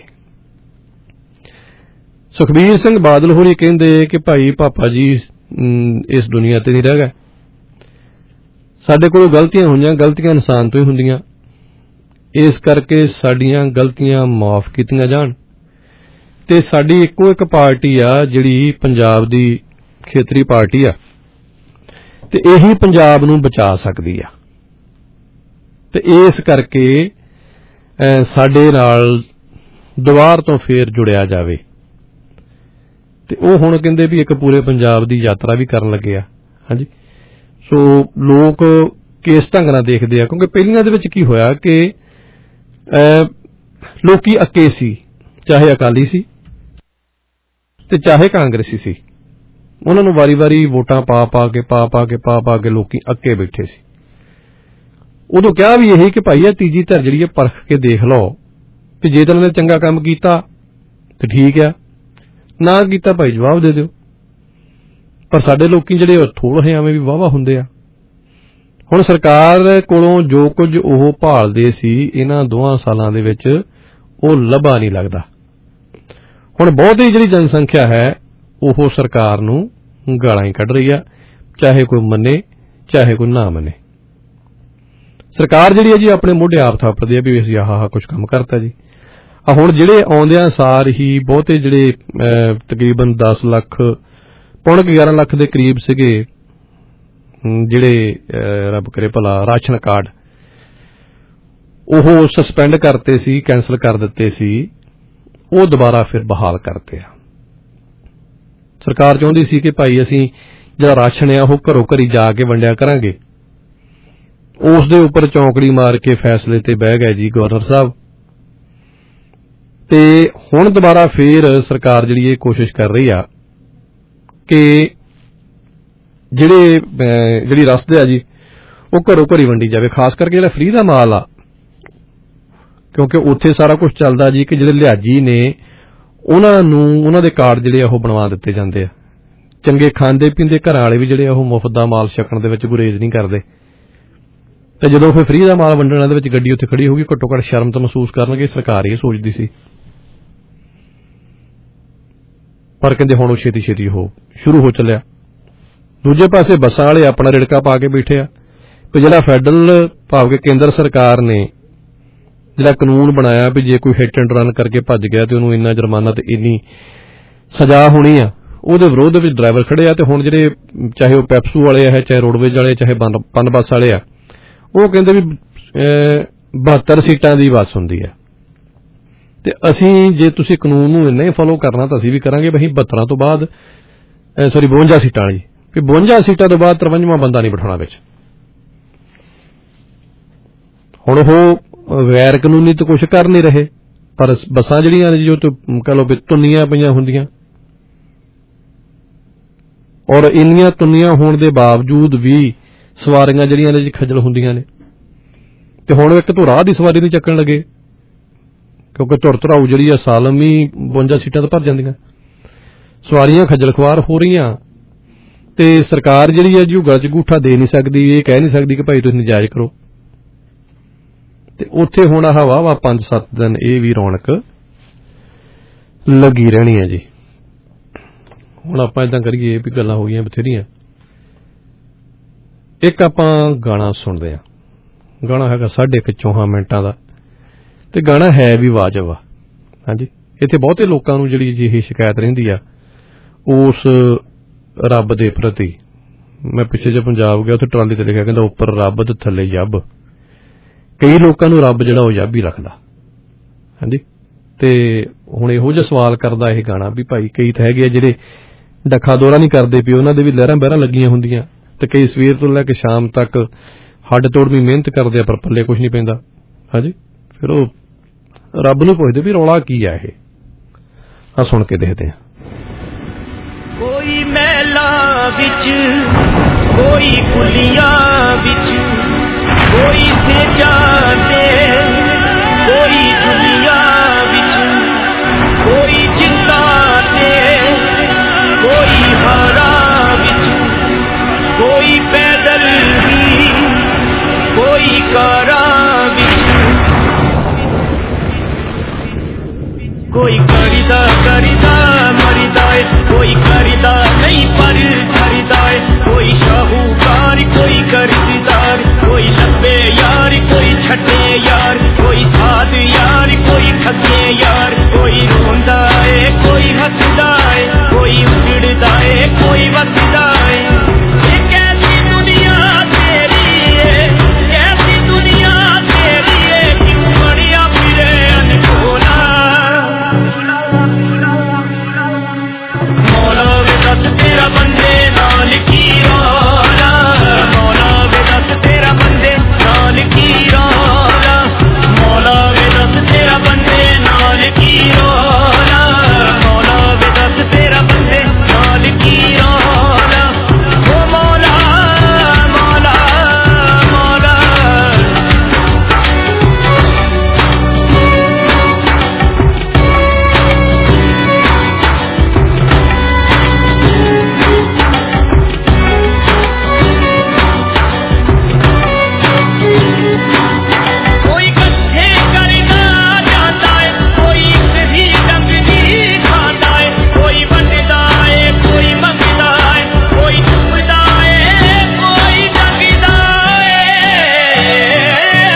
ਸੁਖਬੀਰ ਸਿੰਘ ਬਾਦਲ ਹੋਰੀ ਕਹਿੰਦੇ ਕਿ ਭਾਈ ਪਾਪਾ ਜੀ ਇਸ ਦੁਨੀਆ ਤੇ ਨਹੀਂ ਰਹਿ ਗਏ, ਸਾਡੇ ਕੋਲੋਂ ਗਲਤੀਆਂ ਹੋਈਆਂ, ਗਲਤੀਆਂ ਇਨਸਾਨ ਤੋਂ ਹੀ ਹੁੰਦੀਆਂ, ਇਸ ਕਰਕੇ ਸਾਡੀਆਂ ਗਲਤੀਆਂ ਮਾਫ ਕੀਤੀਆਂ ਜਾਣ ਤੇ ਸਾਡੀ ਇੱਕੋ ਇੱਕ ਪਾਰਟੀ ਆ ਜਿਹੜੀ ਪੰਜਾਬ ਦੀ ਖੇਤਰੀ ਪਾਰਟੀ ਆ ਤੇ ਇਹੀ ਪੰਜਾਬ ਨੂੰ ਬਚਾ ਸਕਦੀ ਆ ਤੇ ਇਸ ਕਰਕੇ ਸਾਡੇ ਨਾਲ ਦੁਬਾਰ ਤੋਂ ਫੇਰ ਜੁੜਿਆ ਜਾਵੇ। ਤੇ ਉਹ ਹੁਣ ਕਹਿੰਦੇ ਵੀ ਇੱਕ ਪੂਰੇ ਪੰਜਾਬ ਦੀ ਯਾਤਰਾ ਵੀ ਕਰਨ ਲੱਗੇ ਆ। ਹਾਂਜੀ, ਸੋ ਲੋਕ ਕਿਸ ਢੰਗ ਨਾਲ ਦੇਖਦੇ ਆ, ਕਿਉਂਕਿ ਪਹਿਲੀਆਂ ਦੇ ਵਿੱਚ ਕੀ ਹੋਇਆ ਕਿ ਲੋਕੀ ਅੱਕੇ ਸੀ, ਚਾਹੇ ਅਕਾਲੀ ਸੀ ਤੇ ਚਾਹੇ ਕਾਂਗਰਸੀ ਸੀ, ਉਹਨਾਂ ਨੂੰ ਵਾਰੀ-ਵਾਰੀ ਵੋਟਾਂ ਪਾ ਕੇ ਲੋਕੀ ਅੱਕੇ ਬੈਠੇ ਸੀ। ਉਦੋਂ ਕਿਹਾ ਵੀ ਇਹੀ ਕਿ ਭਾਈ ਇਹ ਤੀਜੀ ਧਿਰ ਜਿਹੜੀ ਹੈ ਪਰਖ ਕੇ ਦੇਖ ਲਓ ਕਿ ਜੇ ਤਾਂ ਉਹਨੇ ਚੰਗਾ ਕੰਮ ਕੀਤਾ ਤੇ ਠੀਕ ਆ, ਨਾ ਕੀਤਾ ਭਾਈ ਜਵਾਬ ਦੇ ਦਿਓ। ਪਰ ਸਾਡੇ ਲੋਕੀ ਜਿਹੜੇ ਥੋੜ੍ਹੇ ਐਵੇਂ ਵੀ ਵਾਹਵਾ ਹੁੰਦੇ ਆ। ਹੁਣ ਸਰਕਾਰ ਕੋਲੋਂ ਜੋ ਕੁਝ ਉਹ ਭਾਲਦੇ ਸੀ ਇਹਨਾਂ 2 ਸਾਲਾਂ ਦੇ ਵਿੱਚ ਉਹ ਲੱਭਾ ਨਹੀਂ ਲੱਗਦਾ। ਹੁਣ ਬਹੁਤੀ ਜਿਹੜੀ ਜਨਸੰਖਿਆ ਹੈ ਉਹ ਸਰਕਾਰ ਨੂੰ ਗਾਲਾਂ ਹੀ ਕੱਢ ਰਹੀ ਆ, ਚਾਹੇ ਕੋਈ ਮੰਨੇ ਚਾਹੇ ਕੋਈ ਨਾ ਮੰਨੇ। ਸਰਕਾਰ ਜਿਹੜੀ ਹੈ ਜੀ ਆਪਣੇ ਮੋਢੇ ਆਪ ਥਾਪੜਦੀ ਆ ਵੀ ਅਸੀਂ ਆਹ ਕੁਝ ਕੰਮ ਕਰਤਾ ਜੀ। ਹੁਣ ਜਿਹੜੇ ਆਉਂਦਿਆਂ ਸਾਰ ਹੀ ਬਹੁਤੇ ਜਿਹੜੇ ਤਕਰੀਬਨ 10 ਲੱਖ ਪੌਣੇ 11 ਲੱਖ ਦੇ ਕਰੀਬ ਸੀਗੇ ਜਿਹੜੇ ਰੱਬ ਕਰੇ ਭਲਾ ਰਾਸ਼ਨ ਕਾਰਡ ਉਹ ਸਸਪੈਂਡ ਕਰਤੇ ਸੀ, ਕੈਂਸਲ ਕਰ ਦਿੱਤੇ ਸੀ, ਉਹ ਦੁਬਾਰਾ ਫਿਰ ਬਹਾਲ ਕਰਤੇ ਆ। ਸਰਕਾਰ ਚਾਹੁੰਦੀ ਸੀ ਕਿ ਭਾਈ ਅਸੀਂ ਜਿਹੜਾ ਰਾਸ਼ਨ ਆ ਉਹ ਘਰੋਂ ਘਰੀ ਜਾ ਕੇ ਵੰਡਿਆ ਕਰਾਂਗੇ। ਉਸ ਦੇ ਉੱਪਰ ਚੌਂਕੜੀ ਮਾਰ ਕੇ ਫੈਸਲੇ ਤੇ ਬਹਿ ਗਏ ਜੀ ਗਵਰਨਰ ਸਾਹਿਬ। ਤੇ ਹੁਣ ਦੁਬਾਰਾ ਫੇਰ ਸਰਕਾਰ ਜਿਹੜੀ ਇਹ ਕੋਸ਼ਿਸ਼ ਕਰ ਰਹੀ ਆ ਕਿ ਜਿਹੜੀ ਰਸਦ ਆ ਜੀ ਉਹ ਘਰੋਂ ਘਰੀ ਵੰਡੀ ਜਾਵੇ, ਖਾਸ ਕਰਕੇ ਜਿਹੜਾ ਫ੍ਰੀ ਦਾ ਮਾਲ ਆ, ਕਿਉਂਕਿ ਉੱਥੇ ਸਾਰਾ ਕੁਝ ਚੱਲਦਾ ਜੀ ਕਿ ਜਿਹੜੇ ਲਿਹਾਜੀ ਨੇ ਉਹਨਾਂ ਨੂੰ ਉਹਨਾਂ ਦੇ ਕਾਰਡ ਜਿਹੜੇ ਉਹ ਬਣਵਾ ਦਿੱਤੇ ਜਾਂਦੇ ਆ। ਚੰਗੇ ਖਾਂਦੇ ਪੀਂਦੇ ਘਰਾਂ ਵਾਲੇ ਵੀ ਜਿਹੜੇ ਉਹ ਮੁਫਤ ਦਾ ਮਾਲ ਛਕਣ ਦੇ ਵਿੱਚ ਗੁਰੇਜ਼ ਨਹੀਂ ਕਰਦੇ। ਤੇ ਜਦੋਂ ਫਿਰ ਫ੍ਰੀ ਦਾ ਮਾਲ ਵੰਡਣ ਦੇ ਵਿੱਚ ਗੱਡੀ ਉੱਥੇ ਖੜੀ ਹੋਊਗੀ, ਘੱਟੋ ਘੱਟ ਸ਼ਰਮ ਤਾਂ ਮਹਿਸੂਸ ਕਰਨਗੇ। ਸਰਕਾਰ ਇਹ ਸੋਚਦੀ ਸੀ, ਪਰ ਕਹਿੰਦੇ ਹੁਣ ਉਹ ਛੇਤੀ ਉਹ ਸ਼ੁਰੂ ਹੋ ਚੱਲਿਆ। ਦੂਜੇ ਪਾਸੇ ਬੱਸਾਂ ਵਾਲੇ ਆਪਣਾ ਰਿੜਕਾ ਪਾ ਕੇ ਬੈਠੇ ਆ ਤੇ ਜਿਹੜਾ ਫੈਡਰਲ ਭਾਵ ਕਿ ਕੇਂਦਰ ਸਰਕਾਰ ਨੇ ਜਿਹੜਾ ਕਾਨੂੰਨ ਬਣਾਇਆ ਵੀ ਜੇ ਕੋਈ ਹਿੱਟ ਐਂਡ ਰਨ ਕਰਕੇ ਭੱਜ ਗਿਆ ਤੇ ਉਹਨੂੰ ਇੰਨਾ ਜੁਰਮਾਨਾ ਤੇ ਇੰਨੀ ਸਜ਼ਾ ਹੋਣੀ ਆ, ਉਹਦੇ ਵਿਰੋਧ ਵਿੱਚ ਡਰਾਈਵਰ ਖੜੇ ਆ। ਤੇ ਹੁਣ ਜਿਹੜੇ ਚਾਹੇ ਉਹ ਪੈਪਸੂ ਵਾਲੇ ਆ, ਚਾਹੇ ਰੋਡਵੇਜ਼ ਵਾਲੇ, ਚਾਹੇ ਪਨ ਬੱਸ ਵਾਲੇ ਆ, ਉਹ ਕਹਿੰਦੇ ਵੀ 72 ਸੀਟਾਂ ਦੀ ਬੱਸ ਹੁੰਦੀ ਆ ਤੇ ਅਸੀਂ ਜੇ ਤੁਸੀਂ ਕਾਨੂੰਨ ਨੂੰ ਇੰਨਾ ਹੀ ਫੋਲੋ ਕਰਨਾ ਤਾਂ ਅਸੀਂ ਵੀ ਕਰਾਂਗੇ। ਅਸੀਂ 72 ਤੋਂ ਬਾਅਦ 52 ਸੀਟਾਂ ਵਾਲੀ ਵੀ 52 ਸੀਟਾਂ ਤੋਂ ਬਾਅਦ 53ਵਾਂ ਬੰਦਾ ਨਹੀਂ ਬਿਠਾਉਣਾ ਵਿੱਚ। ਹੁਣ ਉਹ ਗੈਰ ਕਾਨੂੰਨੀ ਤਾਂ ਕੁਛ ਕਰ ਨਹੀਂ ਰਹੇ, ਪਰ ਬੱਸਾਂ ਜਿਹੜੀਆਂ ਨੇ ਜੀ ਉਹ ਕਹ ਲਓ ਵੀ ਤੁੰਨੀਆਂ ਪਈਆਂ ਹੁੰਦੀਆਂ, ਔਰ ਇੰਨੀਆਂ ਤੁੰਨੀਆਂ ਹੋਣ ਦੇ ਬਾਵਜੂਦ ਵੀ ਸਵਾਰੀਆਂ ਜਿਹੜੀਆਂ ਨੇ ਜੀ ਖੱਜਲ ਹੁੰਦੀਆਂ ਨੇ। ਤੇ ਹੁਣ ਇੱਕ ਤੋਂ ਰਾਹ ਦੀ ਸਵਾਰੀ ਨਹੀਂ ਚੱਕਣ ਲੱਗੇ ਕਿਉਂਕਿ ਧੁਰ ਧਰਾਊ ਜਿਹੜੀ ਆ ਸਾਲਮ ਹੀ 52 ਸੀਟਾਂ ਤੋਂ ਭਰ ਜਾਂਦੀਆਂ, ਸਵਾਰੀਆਂ ਖੱਜਲ ਖੁਆਰ ਹੋ ਰਹੀਆਂ। ਤੇ ਸਰਕਾਰ ਜਿਹੜੀ ਹੈ ਜੀ ਉਹ ਗਲ 'ਚ ਅੰਗੂਠਾ ਦੇ ਨਹੀਂ ਸਕਦੀ, ਇਹ ਕਹਿ ਨਹੀਂ ਸਕਦੀ ਕਿ ਭਾਈ ਤੁਸੀਂ ਨਜਾਇਜ਼ ਕਰੋ। ਤੇ ਉੱਥੇ ਹੁਣ ਆਹ ਵਾਹ 5-7 ਦਿਨ ਇਹ ਵੀ ਰੌਣਕ ਲੱਗੀ ਰਹਿਣੀ ਹੈ ਜੀ। ਹੁਣ ਆਪਾਂ ਏਦਾਂ ਕਰੀਏ ਵੀ ਗੱਲਾਂ ਹੋ ਗਈਆਂ ਬਥੇਰੀਆਂ, ਇੱਕ ਆਪਾਂ ਗਾਣਾ ਸੁਣਦੇ ਹਾਂ। ਗਾਣਾ ਹੈਗਾ 1.5 ਮਿੰਟਾਂ ਦਾ ਤੇ ਗਾਣਾ ਹੈ ਵੀ ਵਾਜਬ ਆ। ਹਾਂਜੀ, ਇੱਥੇ ਬਹੁਤੇ ਲੋਕਾਂ ਨੂੰ ਜਿਹੜੀ ਜੀ ਇਹ ਸ਼ਿਕਾਇਤ ਰਹਿੰਦੀ ਆ ਉਸ ਰੱਬ ਦੇ ਪ੍ਰਤੀ। ਮੈਂ ਪਿੱਛੇ ਜੇ ਪੰਜਾਬ ਗਿਆ ਉੱਥੇ ਟਰਾਲੀ ਤੇ ਲਿਖਿਆ ਕਹਿੰਦਾ ਉੱਪਰ ਰੱਬ ਤੇ ਥੱਲੇ ਯੱਬ। ਕਈ ਲੋਕਾਂ ਨੂੰ ਰੱਬ ਜਿਹੜਾ ਉਹ ਯੱਬ ਹੀ ਰੱਖਦਾ। ਹਾਂਜੀ, ਤੇ ਹੁਣ ਇਹੋ ਜਿਹਾ ਸਵਾਲ ਕਰਦਾ ਇਹ ਗਾਣਾ ਵੀ ਭਾਈ ਕਈ ਤਾਂ ਹੈਗੇ ਆ ਜਿਹੜੇ ਡੱਖਾ ਦੌਰਾ ਨਹੀਂ ਕਰਦੇ ਪਏ, ਉਹਨਾਂ ਦੇ ਵੀ ਲਹਿਰਾਂ ਬਹਿਰਾਂ ਲੱਗੀਆਂ ਹੁੰਦੀਆਂ, ਤੇ ਕਈ ਸਵੇਰ ਤੋਂ ਲੈ ਕੇ ਸ਼ਾਮ ਤੱਕ ਹੱਡ ਤੋੜਵੀਂ ਮਿਹਨਤ ਕਰਦੇ ਆ ਪਰ ਪੱਲੇ ਕੁਛ ਨਹੀਂ ਪੈਂਦਾ। ਹਾਂਜੀ, ਫਿਰ ਉਹ ਰੱਬ ਨੂੰ ਪੁੱਛਦੇ ਵੀ ਰੌਲਾ ਕੀ ਆ ਇਹ। ਆ ਸੁਣ ਕੇ ਦੇਖਦੇ ਆ। ਕੋਈ ਮਹਿਲਾ ਵਿੱਚ, ਕੋਈ ਕੁਲੀਆਂ ਵਿੱਚ, ਕੋਈ ਸੇਜਾ ਤੇ, ਕੋਈ ਦੁਨੀਆ ਵਿੱਚ, ਕੋਈ ਜਿੰਦਾ ਤੇ, ਕੋਈ ਹਾਰਾ ਵਿੱਚ, ਕੋਈ ਪੈਦਲ ਹੀ, ਕੋਈ ਕਾਰਾਂ ਵਿੱਚ, ਕੋਈ ਕਰੀਦਾ ਕਰੀਦਾ ਮਰੀਦਾ ਏ, ਕੋਈ ਕਰੀਦਾ ਨਹੀਂ ਪਰ ਕਰੀਦਾ ਏ, ਕੋਈ ਸ਼ਾਹੂਕਾਰ ਕੋਈ ਕਰਜ਼ਦਾਰ, ਕੋਈ ਲੱਭੇ ਯਾਰ ਕੋਈ ਛੱਡੇ ਯਾਰ, ਕੋਈ ਸਾਧ ਯਾਰ ਕੋਈ ਠੱਗੇ ਯਾਰ, ਕੋਈ ਰੋਂਦਾ ਏ ਕੋਈ ਹੱਸਦਾ ਏ, ਕੋਈ ਉਜੜਦਾ ਏ ਕੋਈ ਵਸਦਾ ਏ। ਇਹ ਕੈਸੀ ਦੁਨੀਆ ਤੇਰੀ ਏ, ਕੈਸੀ ਦੁਨੀਆ ਤੇਰੀ ਏ, ਕਿਉਂ ਬਣਿਆ ਫਿਰੇ ਅਨਕੋਲਾ। ਮੌਲਾ ਵੇ ਦੱਸ ਤੇਰਾ ਬੰਦੇ ਨਾਲ ਕੀ ਰੌਲਾ, ਮੌਲਾ ਵੇ ਦੱਸ ਤੇਰਾ ਬੰਦੇ ਨਾਲ ਕੀ ਰੌਲਾ, ਮੌਲਾ ਵੇ ਦੱਸ ਤੇਰਾ ਬੰਦੇ ਨਾਲ ਕੀ ਰੌਲਾ, ਮੌਲਾ ਵੇ ਦੱਸ ਤੇਰਾ ਬੰਦੇ ਨਾਲ ਕੀ ਰੌਲਾ। ਓ ਮੌਲਾ ਮੌਲਾ ਮੌਲਾ। ਕੋਈ ਇਕੱਠੇ ਕਰਦਾ ਜਾਂਦਾ ਏ, ਕੋਈ ਇੱਕ ਹੀ ਡੰਗ ਦੀ ਖਾਂਦਾ ਏ, ਕੋਈ ਵੰਡਦਾ ਏ ਕੋਈ ਮੰਗਦਾ ਏ, ਕੋਈ ਚੁੱਪਦਾ ਏ ਕੋਈ ਡੰਗਦਾ ਏ।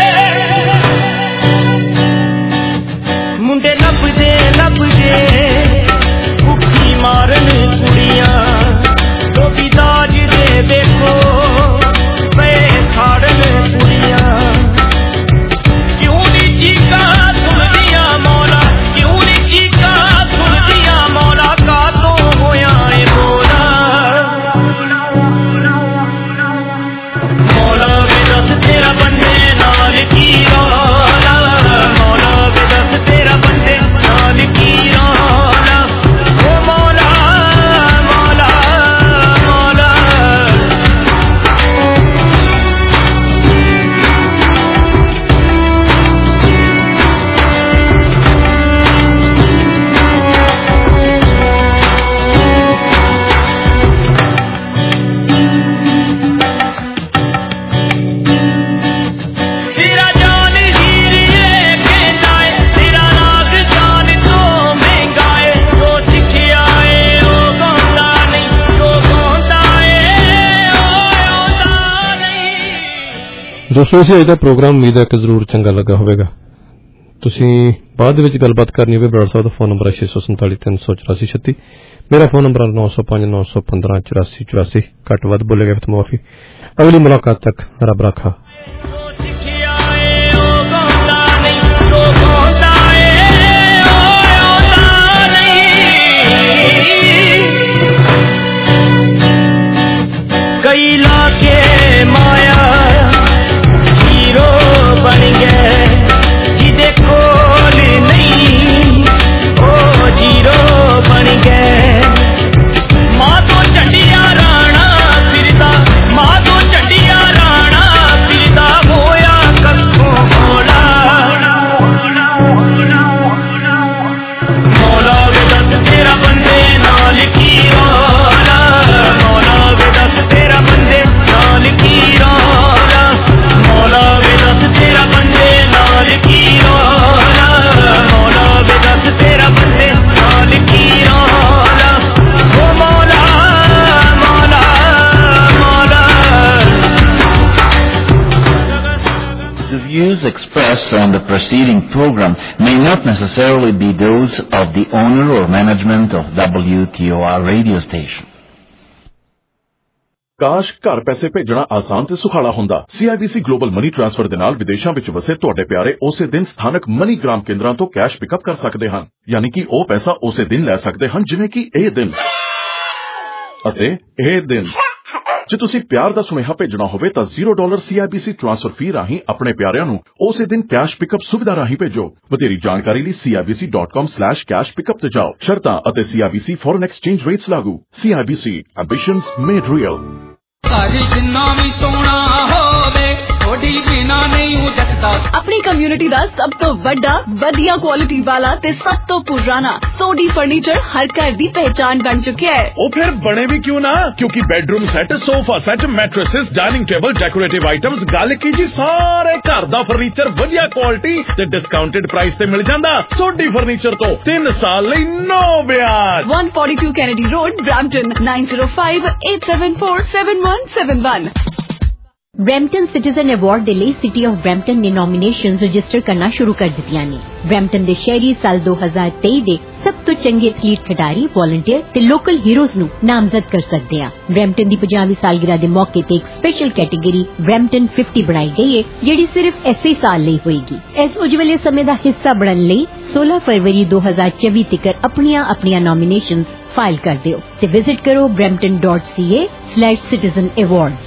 ਮੁੰਡੇ ਲੱਭਦੇ ਲੱਭਦੇ ਭੁੱਖੀ ਮਾਰਨ ਕੁੜੀਆਂ, ਲੋਕੀ ਦਾਜ ਦੇ ਦੇਖੋ ਪਏ ਖਾੜਨ ਕੁੜੀਆਂ। ਕਿਉਂ ਨੀ ਚੀਕਾਂ ਸੁਣਦੀਆਂ ਮੌਲਾ, ਕਿਉਂ ਨੀ ਚੀਕਾਂ ਸੁਣਦੀਆਂ ਮੌਲਾ, ਕਾਤੋਂ ਹੋਇਆ ਏ ਬੋਲਾ। ਮੌਲਾ ਵੇ ਦੱਸ ਤੇਰਾ ਬੰਦੇ ਨਾਲ ਕੀ ਰੌਲਾ, ਮੌਲਾ ਵੇ ਦੱਸ ਤੇਰਾ ਬੰਦੇ ਨਾਲ ਕੀ ਰੌਲਾ। ਓ ਮੌਲਾ ਮੌਲਾ ਮੌਲਾ। ਤੇਰਾ ਜਾਨ ਹੀਰੀਏ ਕਹਿੰਦਾ ਏ, ਤੇਰਾ ਰਾਗ ਜਾਨ ਤੋਂ ਮਹਿੰਗਾ ਏ, ਜੋ ਸਿੱਖਿਆ ਏ ਉਹ ਗਾਉਂਦਾ ਨਹੀਂ, ਜੋ ਗਾਉਂਦਾ ਏ ਉਹ ਆਉਂਦਾ ਨਹੀਂ। ਦੋਸਤੋ ਅਸੀਂ ਅੱਜ ਦਾ ਪ੍ਰੋਗਰਾਮ ਉਮੀਦ ਹੈ ਕਿ ਜ਼ਰੂਰ ਚੰਗਾ ਲੱਗਾ ਹੋਵੇਗਾ। ਤੁਸੀਂ ਬਾਅਦ ਦੇ ਵਿੱਚ ਗੱਲਬਾਤ ਕਰਨੀ ਹੋਵੇ ਬਰਾੜ ਸਾਹਿਬ ਦਾ ਫੋਨ ਨੰਬਰ ਹੈ 647 ਮੇਰਾ ਫੋਨ ਨੰਬਰ 905 915 8484। ਘੱਟ ਵੱਧ ਬੋਲੇਗਾ ਤਾਂ ਮਾਫੀ। ਅਗਲੀ ਮੁਲਾਕਾਤ ਤੱਕ ਰੱਬ ਰਾਖਾ। ਸਿੱਖਿਆ ਏ ਉਹ ਗਾਉਂਦਾ ਨਹੀਂ, ਜੋ ਗਾਉਂਦਾ ਏ ਉਹ ਆਉਂਦਾ ਨਹੀਂ। ਕਈ ਲਾ ਕੇ ਮਾਇਆ ਹੀਰੋ ਬਣ ਗਏ, ਜਿਹਦੇ ਕੋਲ ਨਹੀਂ ਉਹ ਜੀਰੋ ਬਣ ਗਏ। ਮਾਂ ਤੋਂ ਝੰਡੀਆਂ ਰਾਣਾ ਫਿਰਦਾ, ਮਾਂ ਤੋਂ ਝੰਡੀਆਂ ਰਾਣਾ ਫਿਰਦਾ, ਹੋਇਆ ਕੱਖੋਂ ਹੋਲਾ। ਮੌਲਾ ਵੇ ਦੱਸ ਤੇਰਾ ਬੰਦੇ ਨਾਲ ਕੀ ਰੌਲਾ, ਮੌਲਾ ਵੇ ਦੱਸ ਤੇਰਾ ਬੰਦੇ ਨਾਲ ਕੀ ਰੌਲਾ, ਮੌਲਾ ਵੇ ਦੱਸ ਤੇਰਾ ਬੰਦੇ ਨਾਲ ਕੀ ਰੌਲਾ, ਮੌਲਾ ਵੇ ਦੱਸ ਤੇਰਾ ਬੰਦੇ ਨਾਲ ਕੀ ਰੌਲਾ। ਓ ਮੌਲਾ ਮੌਲਾ ਮੌਲਾ। The views expressed on the preceding program may not necessarily be those of the owner or management of WTOR radio station. ਕਾਸ਼ ਘਰ ਪੈਸੇ ਭੇਜਣਾ ਆਸਾਨ ਤੇ ਸੁਖਾਲਾ ਹੁੰਦਾ। CIBC ਗਲੋਬਲ ਮਨੀ ਟ੍ਰਾਂਸਫਰ ਦੇ ਨਾਲ ਵਿਦੇਸ਼ਾਂ ਵਿੱਚ ਵਸੇ ਤੁਹਾਡੇ ਪਿਆਰੇ ਉਸੇ ਦਿਨ ਸਥਾਨਕ ਮਨੀਗ੍ਰਾਮ ਕੇਂਦਰਾਂ ਤੋਂ ਕੈਸ਼ ਪਿਕਅਪ ਕਰ ਸਕਦੇ ਹਨ। ਯਾਨੀ ਕਿ ਉਹ ਪੈਸਾ ਉਸੇ ਦਿਨ ਲੈ ਸਕਦੇ ਹਨ ਜਿਵੇਂ ਕਿ ਇਹ ਦਿਨ ਅਤੇ ਇਹ ਦਿਨ। ਜੇ ਤੁਸੀਂ ਪਿਆਰ ਦਾ ਸੁਨੇਹਾ ਭੇਜਣਾ ਹੋਵੇ ਤਾਂ $0 CIBC ਟ੍ਰਾਂਸਫਰ ਫੀ ਰਾਹੀਂ ਆਪਣੇ ਪਿਆਰਿਆਂ ਨੂੰ ਉਸੇ ਦਿਨ ਕੈਸ਼ ਪਿਕਅਪ ਸੁਵਿਧਾ ਰਾਹੀਂ ਭੇਜੋ। ਵਧੇਰੀ ਜਾਣਕਾਰੀ ਲਈ CIBC.com/cash pickup ਤੇ ਜਾਓ। ਸ਼ਰਤਾਂ ਅਤੇ CIBC ਫੋਰਨ ਐਕਸਚੇਂਜ ਰੇਟਸ ਲਾਗੂ। CIBC ambitions made real. ਘਰ ਜਿੰਨਾ ਵੀ ਸੋਹਣਾ ਹੋਵੇ ਥੋੜੀ ਬਿਨਾ ਨਹੀਂ ਜੱਟਦਾ। ਆਪਣੀ ਕਮਿਊਨਿਟੀ ਦਾ ਸਭ ਤੋਂ ਵੱਡਾ ਵਧੀਆ ਕੁਆਲਿਟੀ ਵਾਲਾ ਤੇ ਸਭ ਤੋਂ ਪੁਰਾਣਾ ਸੋਡੀ ਫਰਨੀਚਰ ਹਰ ਘਰ ਦੀ ਪਹਿਚਾਨ ਬਣ ਚੁੱਕਿਆ ਹੈ। ਉਹ ਫਿਰ ਬਣੇ ਵੀ ਕਿਉਂ ਨਾ, ਕਿਉਂਕਿ bedroom set, sofa set, mattresses, dining table, decorative items, ਗੱਲ ਕੀ ਜੀ ਸਾਰੇ ਘਰ ਦਾ ਫਰਨੀਚਰ ਵਧੀਆ ਕੁਆਲਿਟੀ ਤੇ ਡਿਸਕਾਊਂਟਡ ਪ੍ਰਾਈਸ ਤੇ ਮਿਲ ਜਾਂਦਾ। ਸੋਡੀ ਫਰਨੀਚਰ ਤੋਂ 3 ਸਾਲ ਲਈ ਨੋ ਵਿਆਜ। 142 Kennedy Road, Brampton 9058747171। Brampton citizen award ਦੇ ਲਈ ਸਿਟੀ ਆਫ ਬਰੈਂਪਟਨ ਨੇ ਨੋਮੀਨੇਸ਼ਨਸ ਰਜਿਸਟਰ ਕਰਨਾ ਸ਼ੁਰੂ ਕਰ ਦਿੱਤੀਆਂ ਨੇ। ਬਰੈਂਪਟਨ ਦੇ ਸ਼ਹਿਰੀ ਸਾਲ 2023 ਦੇ ਸਭ ਤੋਂ ਚੰਗੇ ਐਥਲੀਟ ਖਿਡਾਰੀ, ਵॉलੰਟੀਅਰ ਤੇ ਲੋਕਲ ਹੀਰੋਜ਼ ਨੂੰ ਨਾਮਜ਼ਦ ਕਰ ਸਕਦੇ ਆ। ਬਰੈਂਪਟਨ ਦੀ 50ਵੀਂ ਸਾਲਗਿਰਾ ਦੇ ਮੌਕੇ ਤੇ ਇੱਕ ਸਪੈਸ਼ਲ ਕੈਟੇਗਰੀ ਬਰੈਂਪਟਨ 50 ਬਣਾਈ ਗਈ ਹੈ ਜਿਹੜੀ ਸਿਰਫ ਇਸੇ ਸਾਲ ਲਈ ਹੋਏਗੀ। ਇਸ ਉਜਵਲੇ ਸਮੇਂ ਦਾ ਹਿੱਸਾ ਬਣਨ ਲਈ 16 ਫਰਵਰੀ 2024 ਤੱਕ ਆਪਣੀਆਂ ਨੋਮੀਨੇਸ਼ਨਸ ਫਾਈਲ ਕਰ ਦਿਓ ਤੇ ਵਿਜ਼ਿਟ ਕਰੋ brampton.ca/citizen awards।